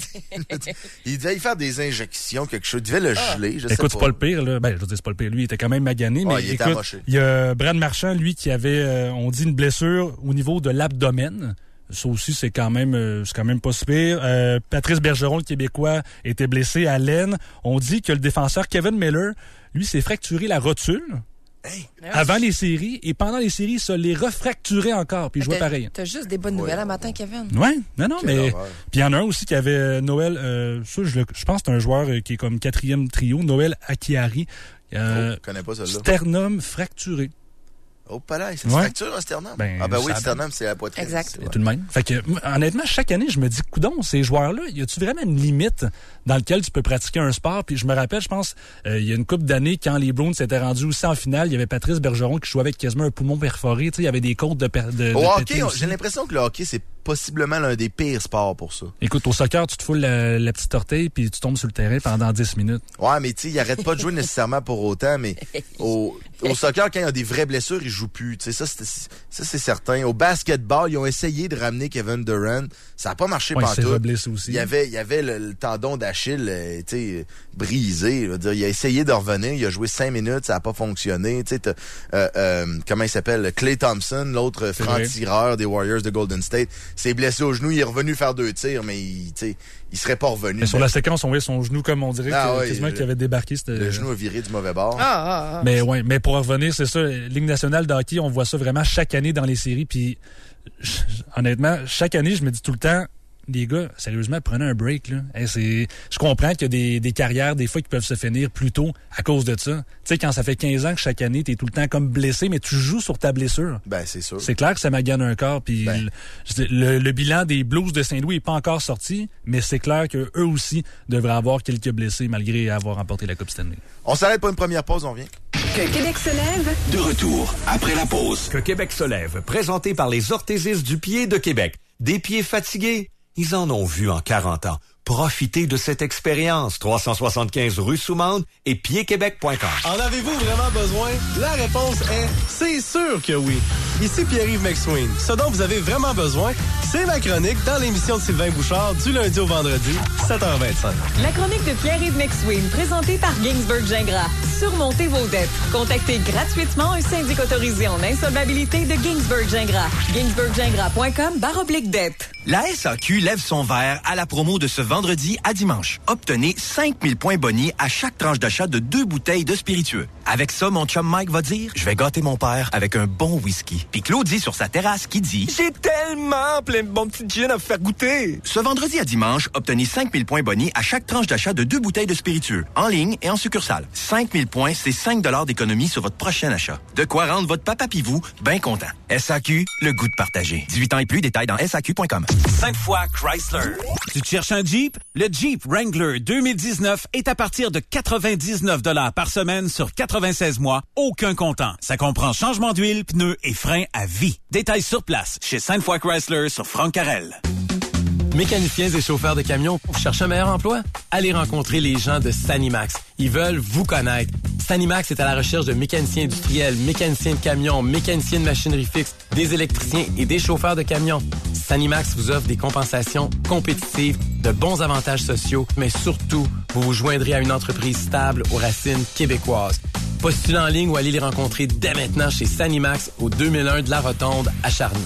Il devait y faire des injections, quelque chose. Il devait le Ah. geler, je sais Écoute, pas. c'est pas le pire, là. Ben, je veux dire, c'est pas le pire. Lui, il était quand même magané, mais Ouais, il était écoute, amoché. il y a Brad Marchand, lui, qui avait, euh, on dit, une blessure au niveau de l'abdomen. Ça aussi, c'est quand même, euh, c'est quand même pas si pire. Euh, Patrice Bergeron, le Québécois, était blessé à l'aine. On dit que le défenseur Kevin Miller, lui, s'est fracturé la rotule. Hey. Avant les séries, et pendant les séries, il se les refracturait encore, puis il jouait T'as- pareil. T'as juste des bonnes nouvelles Ouais, à matin, Kevin. Ouais, non, non, Quelle mais... horreur. Puis il y en a un aussi qui avait euh, Noël, euh, ça, je, le- je pense que c'est un joueur euh, qui est comme quatrième trio, Noël Akiari. Euh, Oh, je connais pas celle-là. sternum fracturé. Oh, pas là, c'est Ouais. une fracture, un sternum? Ben, ah, ben oui, ça- le sternum, c'est la poitrine. Exact. C'est Et vrai. tout de même. Fait que, moi, honnêtement, chaque année, je me dis, coudonc, ces joueurs-là, y a-tu vraiment une limite dans laquelle tu peux pratiquer un sport? Puis je me rappelle, je pense, euh, il y a une couple d'années, quand les Browns s'étaient rendus aussi en finale, il y avait Patrice Bergeron qui jouait avec quasiment un poumon perforé. Tu sais, il y avait des côtes de, per- de, Au de hockey, pété on- aussi. j'ai l'impression que le hockey, c'est possiblement l'un des pires sports pour ça. Écoute, au soccer, tu te foules la, la petite orteille puis tu tombes sur le terrain pendant dix minutes. Ouais, mais tu sais, il arrête pas de jouer nécessairement pour autant, mais au, au soccer, quand il y a des vraies blessures, ils jouent plus. Tu sais, ça, c'est, ça, c'est certain. Au basketball, ils ont essayé de ramener Kevin Durant. Ça n'a pas marché ouais, pantoute. Il s'est aussi. Il y avait, il y avait le, le tendon d'Achille, euh, tu sais, brisé. Je veux dire, il a essayé de revenir. Il a joué cinq minutes, ça n'a pas fonctionné. Tu sais, euh, euh, comment il s'appelle? Klay Thompson, l'autre franc-tireur des Warriors de Golden State, s'est blessé au genou. Il est revenu faire deux tirs, mais il, tu sais, il serait pas revenu. Mais sur la séquence, on voyait son genou comme on dirait ah, que, oui, quasiment le, qu'il avait débarqué. C'était... Le genou a viré du mauvais bord. Ah, ah, ah. Mais ouais, mais pour revenir, c'est ça, Ligue nationale de hockey, on voit ça vraiment chaque année dans les séries. Puis honnêtement, chaque année, je me dis tout le temps, les gars, sérieusement, prenez un break, là. Hey, c'est... Je comprends qu'il y a des, des carrières, des fois, qui peuvent se finir plus tôt à cause de ça. Tu sais, quand ça fait quinze ans que chaque année, t'es tout le temps comme blessé, mais tu joues sur ta blessure. Ben, c'est sûr. C'est clair que ça magane un corps, puis ben. le, le, le bilan des Blues de Saint-Louis est pas encore sorti, mais c'est clair qu'eux aussi devraient avoir quelques blessés malgré avoir remporté la Coupe Stanley. On s'arrête pour une première pause, on vient. Que Québec se lève. De retour après la pause. Que Québec se lève, présenté par les orthésistes du pied de Québec. Des pieds fatigués? Ils en ont vu en quarante ans. Profitez de cette expérience. trois cent soixante-quinze rue Soumande et pied québec point com. En avez-vous vraiment besoin? La réponse est c'est sûr que oui. Ici Pierre-Yves McSween. Ce dont vous avez vraiment besoin, c'est ma chronique dans l'émission de Sylvain Bouchard du lundi au vendredi, sept heures vingt-cinq. La chronique de Pierre-Yves McSween, présentée par Ginsberg Gingras. Surmontez vos dettes. Contactez gratuitement un syndic autorisé en insolvabilité de Ginsberg Gingras. ginsberg gingras point com barre oblique dette. La S A Q lève son verre à la promo de ce vendredi à dimanche. Obtenez cinq mille points bonnies à chaque tranche d'achat de deux bouteilles de spiritueux. Avec ça, mon chum Mike va dire « Je vais gâter mon père avec un bon whisky ». Puis Claudie sur sa terrasse qui dit « J'ai tellement plein de bons petits gins à vous faire goûter ». Ce vendredi à dimanche, obtenez cinq mille points bonnies à chaque tranche d'achat de deux bouteilles de spiritueux, en ligne et en succursale. cinq mille points, c'est cinq dollars d'économie sur votre prochain achat. De quoi rendre votre papa pis vous bien content. S A Q, le goût de partager. dix-huit ans et plus, détails dans S A Q point com. Cinq fois Chrysler. Tu te cherches un Jeep? Le Jeep Wrangler deux mille dix-neuf est à partir de quatre-vingt-dix-neuf dollars par semaine sur quatre-vingt-seize mois, aucun comptant. Ça comprend changement d'huile, pneus et freins à vie. Détails sur place chez Cinq fois Chrysler sur Franck Carrel. Mécaniciens et chauffeurs de camions, vous cherchez un meilleur emploi? Allez rencontrer les gens de Sanimax. Ils veulent vous connaître. Sanimax est à la recherche de mécaniciens industriels, mécaniciens de camions, mécaniciens de machinerie fixe, des électriciens et des chauffeurs de camions. Sanimax vous offre des compensations compétitives, de bons avantages sociaux, mais surtout, vous vous joindrez à une entreprise stable aux racines québécoises. Postulez en ligne ou allez les rencontrer dès maintenant chez Sanimax au deux mille un de la Rotonde à Charny.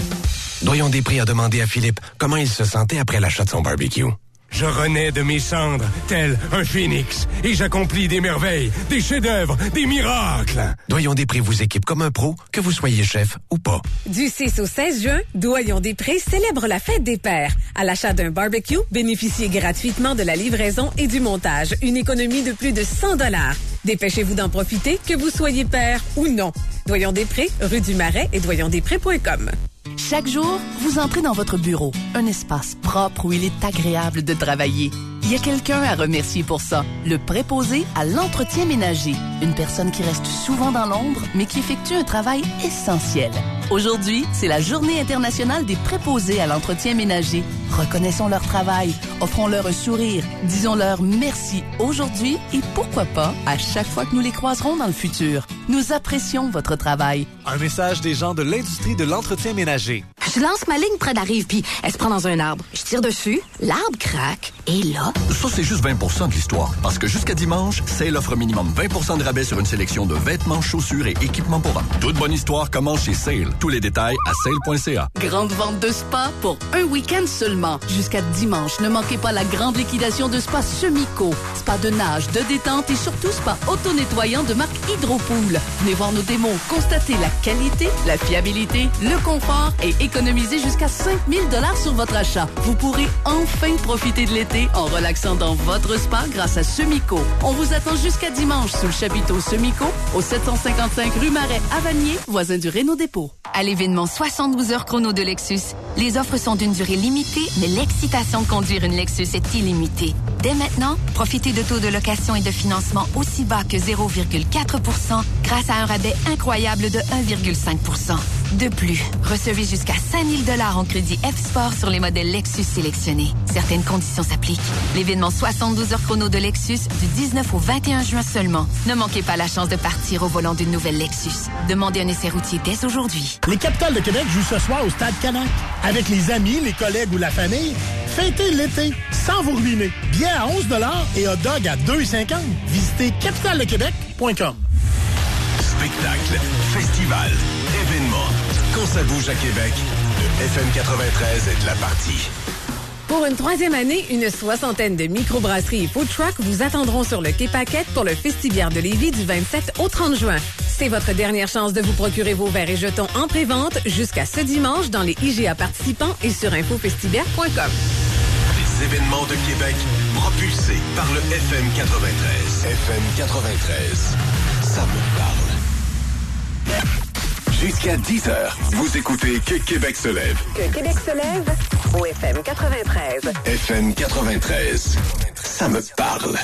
Doyon Després a demandé à Philippe comment il se sentait après l'achat de son barbecue. Je renais de mes cendres, tel un phénix, et j'accomplis des merveilles, des chefs-d'œuvre, des miracles. Doyon Després vous équipe comme un pro, que vous soyez chef ou pas. Du six au seize juin, Doyon Després célèbre la fête des pères. À l'achat d'un barbecue, bénéficiez gratuitement de la livraison et du montage. Une économie de plus de cent dollars. Dépêchez-vous d'en profiter, que vous soyez père ou non. Doyon Després, rue du Marais et doyon després point com. Chaque jour, vous entrez dans votre bureau, un espace propre où il est agréable de travailler. Il y a quelqu'un à remercier pour ça, le préposé à l'entretien ménager. Une personne qui reste souvent dans l'ombre, mais qui effectue un travail essentiel. Aujourd'hui, c'est la Journée internationale des préposés à l'entretien ménager. Reconnaissons leur travail, offrons-leur un sourire, disons-leur merci aujourd'hui et pourquoi pas à chaque fois que nous les croiserons dans le futur. Nous apprécions votre travail. Un message des gens de l'industrie de l'entretien ménager. Je lance ma ligne près de la rive, puis elle se prend dans un arbre. Je tire dessus, l'arbre craque, et là... Ça, c'est juste vingt pour cent de l'histoire. Parce que jusqu'à dimanche, Sale offre minimum vingt pour cent de rabais sur une sélection de vêtements, chaussures et équipements pour hommes. Toute bonne histoire commence chez Sale. Tous les détails à sale point c a. Grande vente de spa pour un week-end seulement. Jusqu'à dimanche, ne manquez pas la grande liquidation de spa Semico. Spa de nage, de détente et surtout spa auto-nettoyant de marque Hydropool. Venez voir nos démos, constatez la qualité, la fiabilité, le confort et économiser jusqu'à cinq mille dollars sur votre achat. Vous pourrez enfin profiter de l'été en relaxant dans votre spa grâce à Semico. On vous attend jusqu'à dimanche sous le chapiteau Semico au sept cent cinquante-cinq rue Marais à Vanier, voisin du Renault Dépôt. À l'événement soixante-douze heures chrono de Lexus, les offres sont d'une durée limitée, mais l'excitation de conduire une Lexus est illimitée. Dès maintenant, profitez de taux de location et de financement aussi bas que zéro virgule quatre pour cent grâce à un rabais incroyable de un virgule cinq pour cent. De plus, recevez jusqu'à cinq mille dollars en crédit F-Sport sur les modèles Lexus sélectionnés. Certaines conditions s'appliquent. L'événement soixante-douze heures chrono de Lexus du dix-neuf au vingt et un juin seulement. Ne manquez pas la chance de partir au volant d'une nouvelle Lexus. Demandez un essai routier dès aujourd'hui. Les Capitals de Québec jouent ce soir au Stade Canac. Avec les amis, les collègues ou la famille, fêtez l'été sans vous ruiner. Bien à onze dollars et hot dog à deux cinquante. Visitez capital de québec point com. Spectacle, festival, événements. Quand ça bouge à Québec, le F M quatre-vingt-treize est de la partie. Pour une troisième année, une soixantaine de microbrasseries et food trucks vous attendront sur le Quai Paquette pour le Festibiaire de Lévis du vingt-sept au trente juin. C'est votre dernière chance de vous procurer vos verres et jetons en pré-vente jusqu'à ce dimanche dans les I G A participants et sur info festibiaire point com. Les événements de Québec propulsés par le F M quatre-vingt-treize. F M quatre-vingt-treize, ça me parle. Jusqu'à dix heures, vous écoutez Que Québec se lève. Que Québec se lève au F M quatre-vingt-treize. F M quatre-vingt-treize, ça me parle.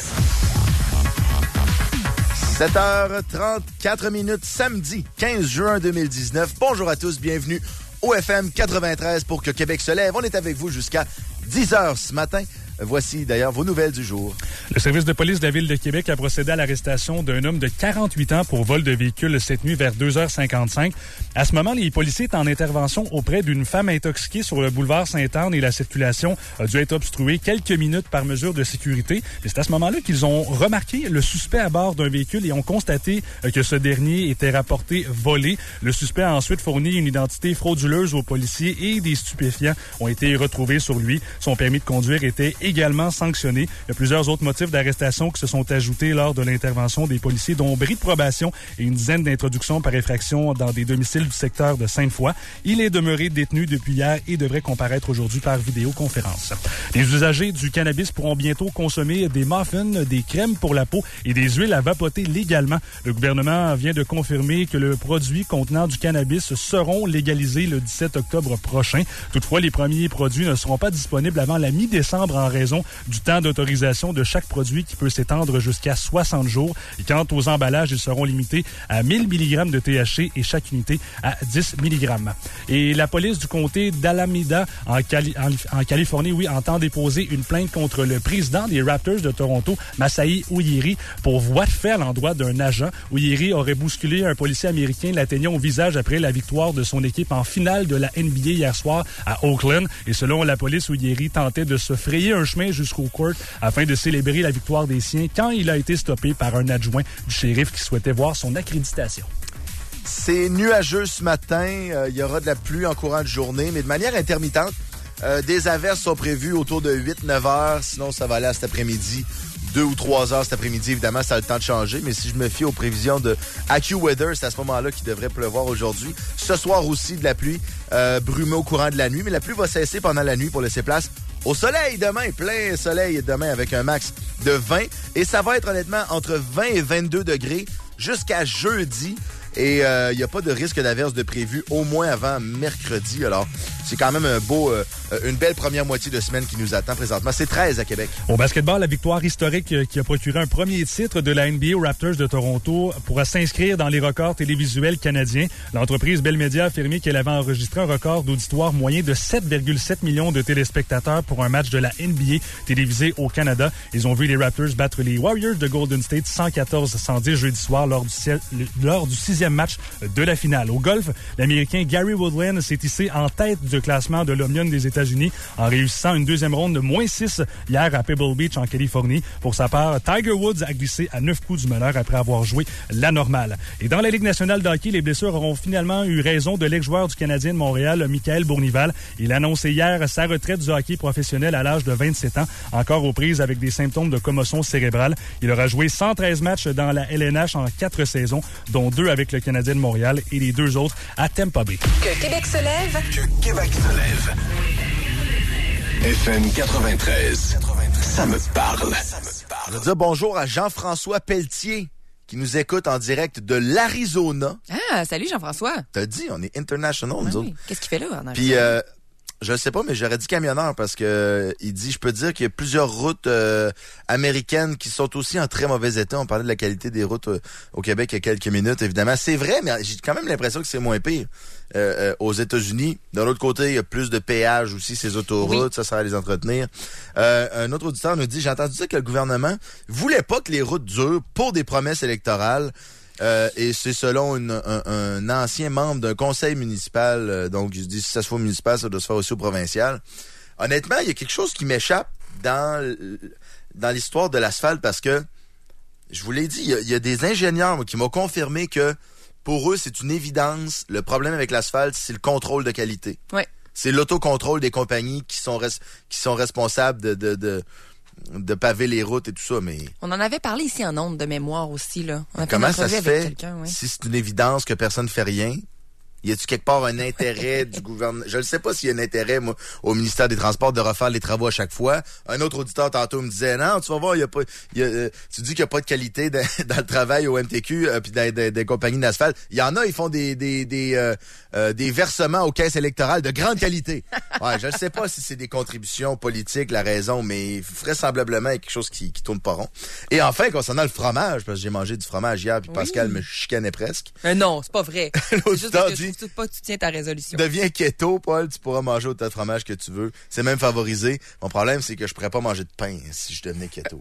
sept heures trente-quatre minutes, samedi quinze juin deux mille dix-neuf. Bonjour à tous, bienvenue au F M quatre-vingt-treize pour Que Québec se lève. On est avec vous jusqu'à dix heures ce matin. Voici d'ailleurs vos nouvelles du jour. Le service de police de la Ville de Québec a procédé à l'arrestation d'un homme de quarante-huit ans pour vol de véhicule cette nuit vers deux heures cinquante-cinq. À ce moment, les policiers étaient en intervention auprès d'une femme intoxiquée sur le boulevard Sainte-Anne et la circulation a dû être obstruée quelques minutes par mesure de sécurité. Et c'est à ce moment-là qu'ils ont remarqué le suspect à bord d'un véhicule et ont constaté que ce dernier était rapporté volé. Le suspect a ensuite fourni une identité frauduleuse aux policiers et des stupéfiants ont été retrouvés sur lui. Son permis de conduire était également sanctionné. Il y a plusieurs autres motifs d'arrestation qui se sont ajoutés lors de l'intervention des policiers, dont bris de probation et une dizaine d'introductions par effraction dans des domiciles du secteur de Sainte-Foy. Il est demeuré détenu depuis hier et devrait comparaître aujourd'hui par vidéoconférence. Les usagers du cannabis pourront bientôt consommer des muffins, des crèmes pour la peau et des huiles à vapoter légalement. Le gouvernement vient de confirmer que le produit contenant du cannabis seront légalisés le dix-sept octobre prochain. Toutefois, les premiers produits ne seront pas disponibles avant la mi-décembre en raison du temps d'autorisation de chaque produit qui peut s'étendre jusqu'à soixante jours. Et quant aux emballages, ils seront limités à mille milligrammes de T H C et chaque unité à dix milligrammes. Et la police du comté d'Alameda en, Cali- en, en Californie, oui, entend déposer une plainte contre le président des Raptors de Toronto, Masai Ujiri, pour voie de fait à l'endroit d'un agent. Ujiri aurait bousculé un policier américain, l'atteignant au visage après la victoire de son équipe en finale de la N B A hier soir à Oakland. Et selon la police, Ujiri tentait de se frayer un chemin jusqu'au court afin de célébrer la victoire des siens quand il a été stoppé par un adjoint du shérif qui souhaitait voir son accréditation. C'est nuageux ce matin. Euh, il y aura de la pluie en courant de journée, mais de manière intermittente. Euh, des averses sont prévues autour de huit à neuf heures. Sinon, ça va aller à cet après-midi. deux ou trois heures cet après-midi, évidemment, ça a le temps de changer. Mais si je me fie aux prévisions de AccuWeather, c'est à ce moment-là qu'il devrait pleuvoir aujourd'hui. Ce soir aussi, de la pluie euh, brumée au courant de la nuit. Mais la pluie va cesser pendant la nuit pour laisser place au soleil demain. Plein soleil demain avec un max de vingt. Et ça va être honnêtement entre vingt et vingt-deux degrés jusqu'à jeudi. Et il euh, n'y a pas de risque d'averse de prévu au moins avant mercredi. Alors, c'est quand même un beau, euh, une belle première moitié de semaine qui nous attend présentement. C'est treize à Québec. Au basketball, la victoire historique qui a procuré un premier titre de la N B A aux Raptors de Toronto pourra s'inscrire dans les records télévisuels canadiens. L'entreprise Bell Media a affirmé qu'elle avait enregistré un record d'auditoire moyen de sept virgule sept millions de téléspectateurs pour un match de la N B A télévisé au Canada. Ils ont vu les Raptors battre les Warriors de Golden State cent quatorze à cent dix jeudi soir lors du, lors du sixième match de la finale. Au golf, l'Américain Gary Woodland s'est hissé en tête du classement de l'Omnium des États-Unis en réussissant une deuxième ronde de moins six hier à Pebble Beach en Californie. Pour sa part, Tiger Woods a glissé à neuf coups du meneur après avoir joué la normale. Et dans la Ligue nationale de hockey, les blessures auront finalement eu raison de l'ex-joueur du Canadien de Montréal, Michael Bournival. Il a annoncé hier sa retraite du hockey professionnel à l'âge de vingt-sept ans, encore aux prises avec des symptômes de commotion cérébrale. Il aura joué cent treize matchs dans la L N H en quatre saisons, dont deux avec le Canadien de Montréal et les deux autres à Tampa Bay. Que Québec se lève. Que Québec se lève. F M quatre-vingt-treize. Ça me parle. Je veux dire bonjour à Jean-François Pelletier qui nous écoute en direct de l'Arizona. Ah, salut Jean-François. T'as dit, on est international, nous ah, autres. Oui. Qu'est-ce qu'il fait là en Arizona? Puis, euh, je sais pas, mais j'aurais dit camionneur parce que euh, il dit, je peux dire qu'il y a plusieurs routes euh, américaines qui sont aussi en très mauvais état. On parlait de la qualité des routes euh, au Québec il y a quelques minutes, évidemment. C'est vrai, mais j'ai quand même l'impression que c'est moins pire euh, euh, aux États-Unis. De l'autre côté, il y a plus de péages aussi, ces autoroutes, oui. ça sert à les entretenir. Euh, un autre auditeur nous dit, j'ai entendu dire que le gouvernement voulait pas que les routes durent pour des promesses électorales. Euh, et c'est selon une, un, un ancien membre d'un conseil municipal. Euh, donc, je dis, si ça se fait au municipal, ça doit se faire aussi au provincial. Honnêtement, il y a quelque chose qui m'échappe dans dans l'histoire de l'asphalte parce que, je vous l'ai dit, il y a, il y a des ingénieurs moi, qui m'ont confirmé que pour eux, c'est une évidence. Le problème avec l'asphalte, c'est le contrôle de qualité. Ouais. C'est l'autocontrôle des compagnies qui sont res, qui sont responsables de... de, de de paver les routes et tout ça, mais... On en avait parlé ici en ondes de mémoire aussi, là. On a Comment ça se fait, oui. si c'est une évidence que personne ne fait rien? Y a-tu quelque part un intérêt du gouvernement? Je ne sais pas s'il y a un intérêt, moi, au ministère des Transports de refaire les travaux à chaque fois. Un autre auditeur tantôt me disait, non, tu vas voir, il y a pas, y a, euh, tu dis qu'il n'y a pas de qualité de, dans le travail au M T Q, euh, puis des, des, des compagnies d'asphalte. Il y en a, ils font des, des, des, euh, euh, des versements aux caisses électorales de grande qualité. Ouais, je ne sais pas si c'est des contributions politiques, la raison, mais vraisemblablement, il y a quelque chose qui, qui tourne pas rond. Et enfin, concernant le fromage, parce que j'ai mangé du fromage hier, puis oui. Pascal me chicanait presque. Euh, non, c'est pas vrai. L'auditeur dit, tu pas tu tiens ta résolution. Deviens keto, Paul, tu pourras manger autant de fromage que tu veux. C'est même favorisé. Mon problème, c'est que je pourrais pas manger de pain si je devenais keto.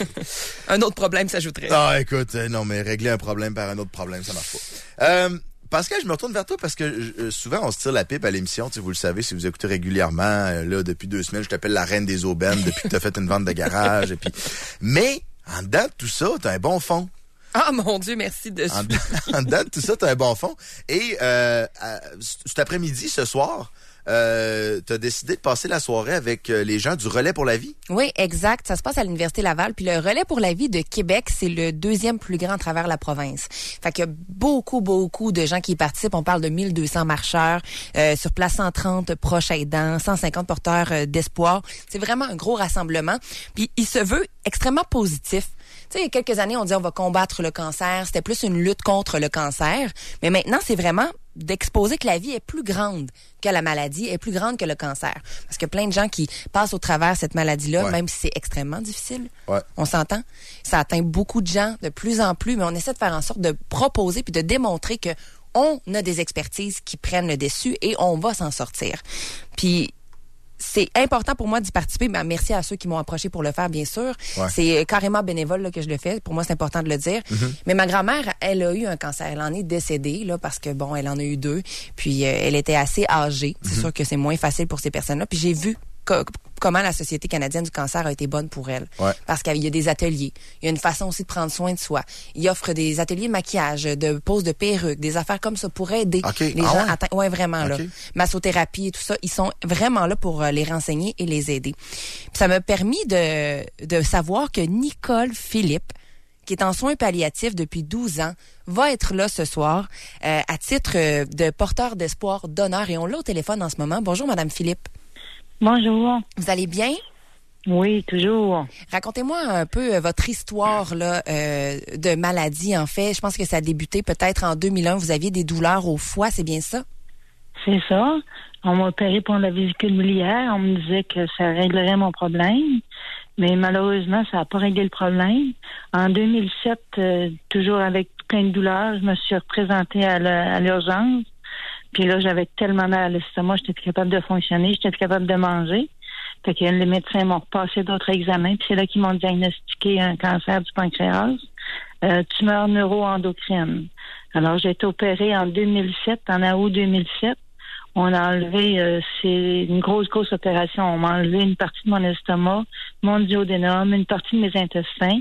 Un autre problème s'ajouterait. Ah, écoute, euh, non, mais régler un problème par un autre problème, ça marche pas. Euh, Pascal, je me retourne vers toi parce que euh, souvent, on se tire la pipe à l'émission. Tu sais, vous le savez, si vous écoutez régulièrement, euh, là, depuis deux semaines, je t'appelle la reine des aubaines depuis que tu as fait une vente de garage. Et puis... Mais, en dedans de tout ça, tu as un bon fond. Ah, mon Dieu, merci de En, en dedans de tout ça, tu as un bon fond. Et euh, à, cet après-midi, ce soir, euh, tu as décidé de passer la soirée avec les gens du Relais pour la vie. Oui, exact. Ça se passe à l'Université Laval. Puis le Relais pour la vie de Québec, c'est le deuxième plus grand à travers la province. Fait qu'il y a beaucoup, beaucoup de gens qui y participent. On parle de mille deux cents marcheurs, euh, sur place cent trente proches aidants, cent cinquante porteurs euh, d'espoir. C'est vraiment un gros rassemblement. Puis il se veut extrêmement positif. Tu sais, il y a quelques années, on dit on va combattre le cancer. C'était plus une lutte contre le cancer. Mais maintenant, c'est vraiment d'exposer que la vie est plus grande que la maladie, est plus grande que le cancer. Parce que plein de gens qui passent au travers cette maladie-là, ouais. même si c'est extrêmement difficile, ouais. on s'entend, ça atteint beaucoup de gens de plus en plus, mais on essaie de faire en sorte de proposer puis de démontrer que on a des expertises qui prennent le dessus et on va s'en sortir. Puis c'est important pour moi d'y participer. Ben, merci à ceux qui m'ont approché pour le faire, bien sûr. Ouais. C'est carrément bénévole là, que je le fais. Pour moi, c'est important de le dire. Mm-hmm. Mais ma grand-mère, elle a eu un cancer. Elle en est décédée là, parce que, bon, elle en a eu deux. Puis, euh, elle était assez âgée. C'est mm-hmm. sûr que c'est moins facile pour ces personnes-là. Puis, j'ai vu co- comment la Société canadienne du cancer a été bonne pour elle. Ouais. Parce qu'il y a des ateliers. Il y a une façon aussi de prendre soin de soi. Ils offrent des ateliers de maquillage, de pose de perruques, des affaires comme ça pour aider okay. les ah gens ouais? atteints. Ouais, vraiment, okay. là. Massothérapie et tout ça. Ils sont vraiment là pour les renseigner et les aider. Puis ça m'a permis de, de savoir que Nicole Philippe, qui est en soins palliatifs depuis douze ans, va être là ce soir euh, à titre de porteur d'espoir d'honneur. Et on l'a au téléphone en ce moment. Bonjour, Madame Philippe. Bonjour. Vous allez bien? Oui, toujours. Racontez-moi un peu votre histoire là euh, de maladie, en fait. Je pense que ça a débuté peut-être en deux mille un. Vous aviez des douleurs au foie, c'est bien ça? C'est ça. On m'a opéré pour la vésicule biliaire. On me disait que ça réglerait mon problème. Mais malheureusement, ça n'a pas réglé le problème. En deux mille sept, euh, toujours avec plein de douleurs, je me suis représentée à, la, à l'urgence. Puis là, j'avais tellement mal à l'estomac, j'étais plus capable de fonctionner, j'étais plus capable de manger. Fait que les médecins m'ont repassé d'autres examens, puis c'est là qu'ils m'ont diagnostiqué un cancer du pancréas, euh, tumeur neuro-endocrine. Alors, j'ai été opérée en deux mille sept, en août deux mille sept. On a enlevé, euh, c'est une grosse, grosse opération. On m'a enlevé une partie de mon estomac, mon duodénum, une partie de mes intestins.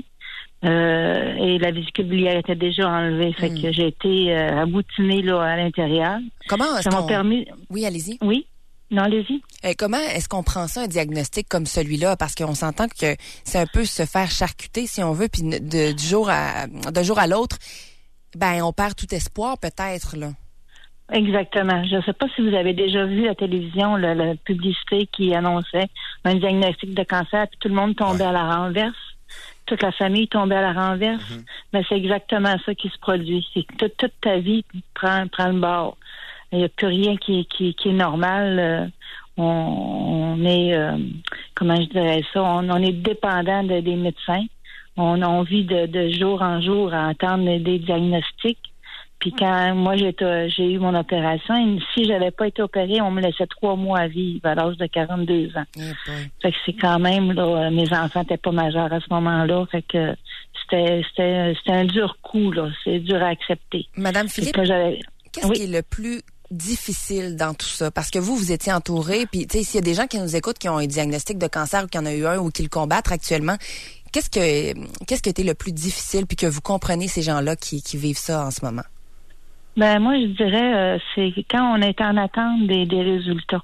Euh, et la vésicule biliaire était déjà enlevée. Fait mm. que j'ai été euh, aboutinée là, à l'intérieur. Comment est-ce ça qu'on... m'a permis... Oui, allez-y. Oui. Non, allez-y. Euh, comment est-ce qu'on prend ça, un diagnostic comme celui-là? Parce qu'on s'entend que c'est un peu se faire charcuter, si on veut, puis de, de, du jour à, de jour à l'autre, ben on perd tout espoir, peut-être, là. Exactement. Je ne sais pas si vous avez déjà vu à la télévision là, la publicité qui annonçait un diagnostic de cancer, puis tout le monde tombait ouais. à la renverse. Toute la famille tombait à la renverse. Mm-hmm. Mais c'est exactement ça qui se produit. C'est que toute, toute ta vie prend, prend le bord. Il n'y a plus rien qui, qui, qui est normal. Euh, on, on est, euh, comment je dirais ça, on, on est dépendant de, des médecins. On, on vit de, de jour en jour à entendre des diagnostics. Puis quand moi j'ai, j'ai eu mon opération, si j'avais pas été opérée, on me laissait trois mois à vivre à l'âge de quarante-deux ans. Mm-hmm. Fait que c'est quand même, là, mes enfants n'étaient pas majeurs à ce moment-là. Fait que c'était, c'était, c'était un dur coup, là. C'est dur à accepter. Madame Philippe, qu'est-ce oui? qui est le plus difficile dans tout ça? Parce que vous, vous étiez entourée, puis tu sais, s'il y a des gens qui nous écoutent qui ont un diagnostic de cancer ou qui en ont eu un ou qui le combattent actuellement, qu'est-ce que qu'est-ce qui a été le plus difficile puis que vous comprenez ces gens-là qui, qui vivent ça en ce moment? Ben moi, je dirais, euh, c'est quand on est en attente des, des résultats.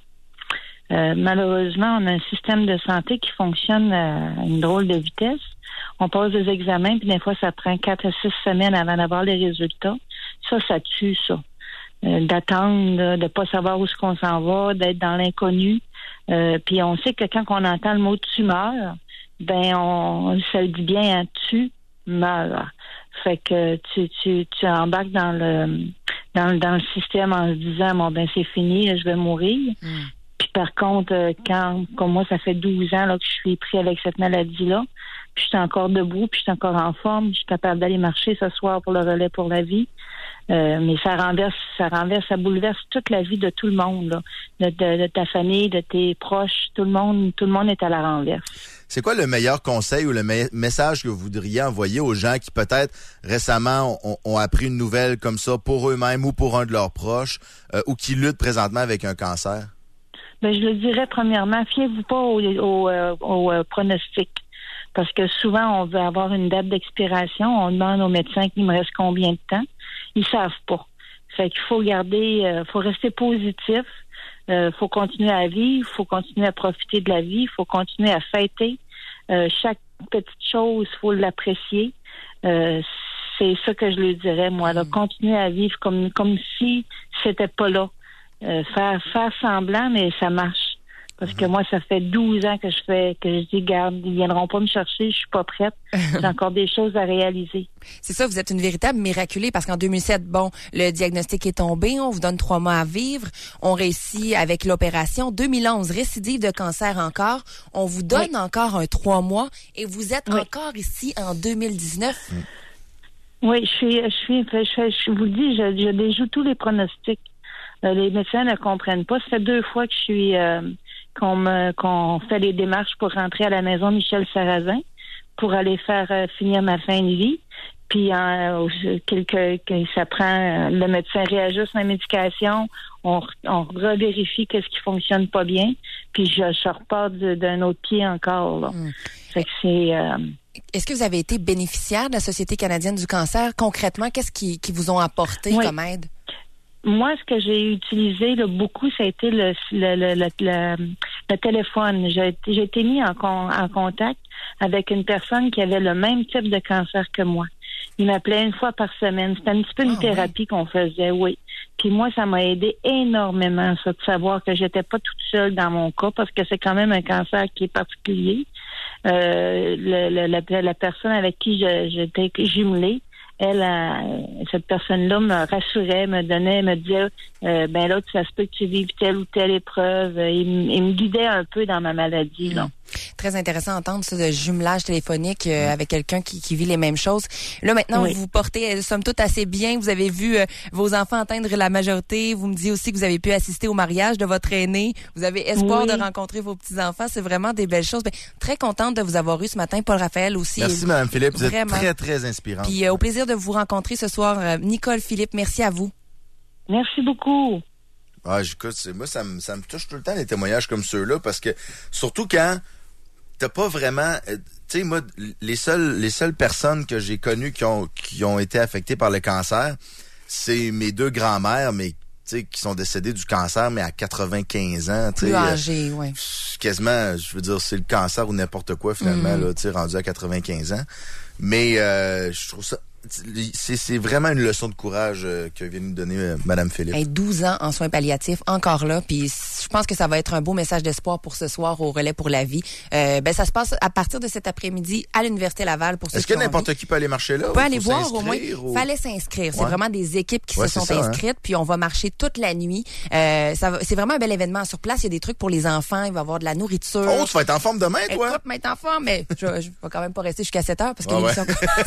Euh, malheureusement, on a un système de santé qui fonctionne à une drôle de vitesse. On passe des examens, puis des fois, ça prend quatre à six semaines avant d'avoir les résultats. Ça, ça tue, ça. Euh, d'attendre, de ne pas savoir où est-ce qu'on s'en va, d'être dans l'inconnu. Euh, puis on sait que quand on entend le mot tumeur, ben on ça le dit bien, hein, tumeur. Fait que tu, tu, tu embarques dans le dans, dans le système en se disant bon ben c'est fini, je vais mourir. Mm. Puis par contre, quand comme moi, ça fait douze ans là, que je suis pris avec cette maladie-là, puis je suis encore debout, puis je suis encore en forme, je suis capable d'aller marcher ce soir pour le relais pour la vie. Euh, mais ça renverse, ça renverse, ça bouleverse toute la vie de tout le monde, là. De, de, de ta famille, de tes proches, tout le monde, tout le monde est à la renverse. C'est quoi le meilleur conseil ou le me- message que vous voudriez envoyer aux gens qui peut-être récemment ont, ont appris une nouvelle comme ça pour eux-mêmes ou pour un de leurs proches euh, ou qui luttent présentement avec un cancer? Ben, je le dirais premièrement, fiez-vous pas au, au, au, au euh, pronostic. Parce que souvent, on veut avoir une date d'expiration. On demande aux médecins qu'il me reste combien de temps. Ils savent pas. Fait qu'il faut garder, euh, faut rester positif. Euh, faut continuer à vivre. Faut continuer à profiter de la vie. Faut continuer à fêter. Euh, chaque petite chose, faut l'apprécier. Euh, c'est ça que je lui dirais, moi. Là, continuer à vivre comme comme si c'était pas là. Euh, faire faire semblant, mais ça marche. Parce que moi, ça fait douze ans que je fais, que je dis, garde, ils viendront pas me chercher, je suis pas prête. J'ai encore des choses à réaliser. C'est ça, vous êtes une véritable miraculée parce qu'en deux mille sept, bon, le diagnostic est tombé, on vous donne trois mois à vivre, on réussit avec l'opération. deux mille onze, récidive de cancer encore, on vous donne oui. encore un trois mois et vous êtes oui. encore ici en deux mille dix-neuf. Oui, je suis, je suis, je, je, je vous le dis, je, je déjoue tous les pronostics. Euh, les médecins ne comprennent pas. Ça fait deux fois que je suis... Euh, qu'on me, qu'on fait les démarches pour rentrer à la maison Michel Sarrazin pour aller faire euh, finir ma fin de vie. Puis euh, quelque, que ça prend, le médecin réajuste ma médication, on, on revérifie qu'est-ce qui fonctionne pas bien, puis je, je repars de, d'un autre pied encore. Là. Mm. Fait que c'est. Euh, Est-ce que vous avez été bénéficiaire de la Société canadienne du cancer? Concrètement, qu'est-ce qui, qui vous ont apporté oui. comme aide? Moi, ce que j'ai utilisé là, beaucoup, ça a été le, le, le, le, le, le téléphone. J'ai, j'ai été mis en, con, en contact avec une personne qui avait le même type de cancer que moi. Il m'appelait une fois par semaine. C'était un petit peu une ah, thérapie oui. qu'on faisait, oui. Puis moi, ça m'a aidé énormément, ça, de savoir que j'étais pas toute seule dans mon cas, parce que c'est quand même un cancer qui est particulier. Euh, le, le, la, la personne avec qui je, j'étais jumelée, elle, euh, cette personne-là me rassurait, me donnait, me disait, euh, ben là, ça se peut que tu vives telle ou telle épreuve. Il, il me guidait un peu dans ma maladie, là. Très intéressant d'entendre ça, de jumelage téléphonique euh, avec quelqu'un qui, qui vit les mêmes choses. Là, maintenant, oui. vous vous portez, euh, somme toute, assez bien. Vous avez vu euh, vos enfants atteindre la majorité. Vous me dites aussi que vous avez pu assister au mariage de votre aîné. Vous avez espoir oui. de rencontrer vos petits-enfants. C'est vraiment des belles choses. Ben, très contente de vous avoir eu ce matin. Paul Raphaël aussi. Merci, Mme Philippe. Vous vraiment. êtes très, très inspirante. Puis euh, au plaisir de vous rencontrer ce soir. Euh, Nicole Philippe, merci à vous. Merci beaucoup. Ah, j'écoute, c'est, moi, ça me, ça me touche tout le temps, les témoignages comme ceux-là, parce que, surtout quand t'as pas vraiment, euh, tu sais, moi, les seules, les seules personnes que j'ai connues qui ont, qui ont été affectées par le cancer, c'est mes deux grands-mères, mais, tu sais, qui sont décédées du cancer, mais à quatre-vingt-quinze ans, tu sais. Plus âgées, euh, oui. Quasiment, je veux dire, c'est le cancer ou n'importe quoi, finalement, mm. là, tu sais, rendu à quatre-vingt-quinze ans. Mais, euh, je trouve ça, C'est, c'est vraiment une leçon de courage euh, que vient nous donner euh, Mme Philippe. Hey, douze ans en soins palliatifs, encore là, puis je pense que ça va être un beau message d'espoir pour ce soir au Relais pour la vie. Euh, ben, ça se passe à partir de cet après-midi à l'Université Laval pour ceux Est-ce qui que ont n'importe envie. qui peut aller marcher là? On peut aller Faut voir au moins. s'inscrire ou- Fallait s'inscrire. C'est Ouais. vraiment des équipes qui Ouais, se sont c'est ça, inscrites, hein. puis on va marcher toute la nuit. Euh, ça va- c'est vraiment un bel événement sur place. Il y a des trucs pour les enfants. Il va y avoir de la nourriture. Oh, tu vas être en forme demain, toi? Écoute, mais être en forme, mais je, je vais quand même pas rester jusqu'à sept heures parce que Ah ouais. l'émission...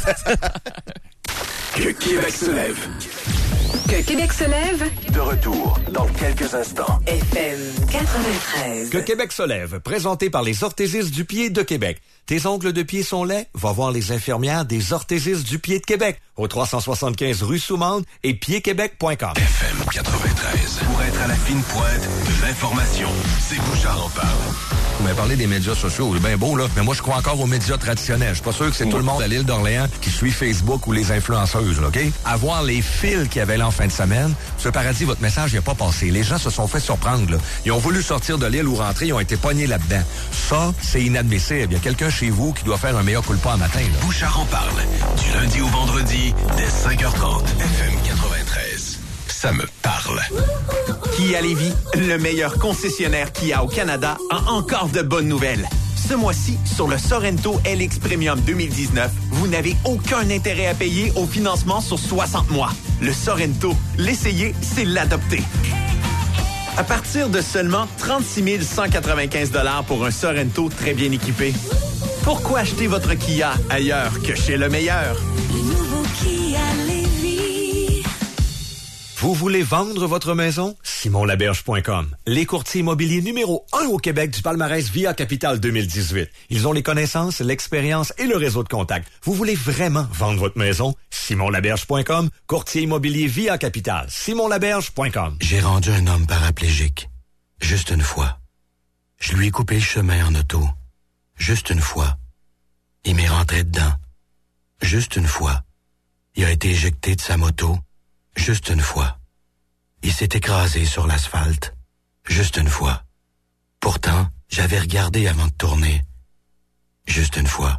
Que Québec se lève. Que Québec se lève. De retour dans quelques instants. F M quatre-vingt-treize. Que Québec se lève, présenté par les orthésistes du pied de Québec. Tes ongles de pied sont laids? Va voir les infirmières des orthésistes du pied de Québec au trois cent soixante-quinze rue Soumande et pied québec point com. F M quatre-vingt-treize. Pour être à la fine pointe de l'information, c'est Bouchard en parle. Vous m'avez parlé des médias sociaux, c'est bien beau, là, mais moi, je crois encore aux médias traditionnels. Je suis pas sûr que c'est tout le monde à l'île d'Orléans qui suit Facebook ou les influenceuses, là, OK? À voir les fils qu'il y avait là en fin de semaine, ce paradis, votre message n'est pas passé. Les gens se sont fait surprendre, là. Ils ont voulu sortir de l'île ou rentrer, ils ont été pognés là-dedans. Ça, c'est inadmissible. Il y a quelqu'un chez vous qui doit faire un meilleur culpa un matin, là. Bouchard en parle. Du lundi au vendredi, dès cinq heures trente. F M quatre-vingt-treize. Ça me parle. Kia Lévis, le meilleur concessionnaire Kia au Canada, a encore de bonnes nouvelles. Ce mois-ci, sur le Sorento L X Premium deux mille dix-neuf, vous n'avez aucun intérêt à payer au financement sur soixante mois. Le Sorento, l'essayer, c'est l'adopter. À partir de seulement trente-six mille cent quatre-vingt-quinze dollars pour un Sorento très bien équipé. Pourquoi acheter votre Kia ailleurs que chez le meilleur? Le nouveau Kia Lévis. Vous voulez vendre votre maison? simon laberge point com. Les courtiers immobiliers numéro un au Québec du palmarès Via Capital deux mille dix-huit. Ils ont les connaissances, l'expérience et le réseau de contacts. Vous voulez vraiment vendre votre maison? simon laberge point com. Courtier immobilier Via Capital. simon laberge point com. J'ai rendu un homme paraplégique. Juste une fois. Je lui ai coupé le chemin en auto. Juste une fois. Il m'est rentré dedans. Juste une fois. Il a été éjecté de sa moto. Juste une fois. Il s'est écrasé sur l'asphalte. Juste une fois. Pourtant, j'avais regardé avant de tourner. Juste une fois.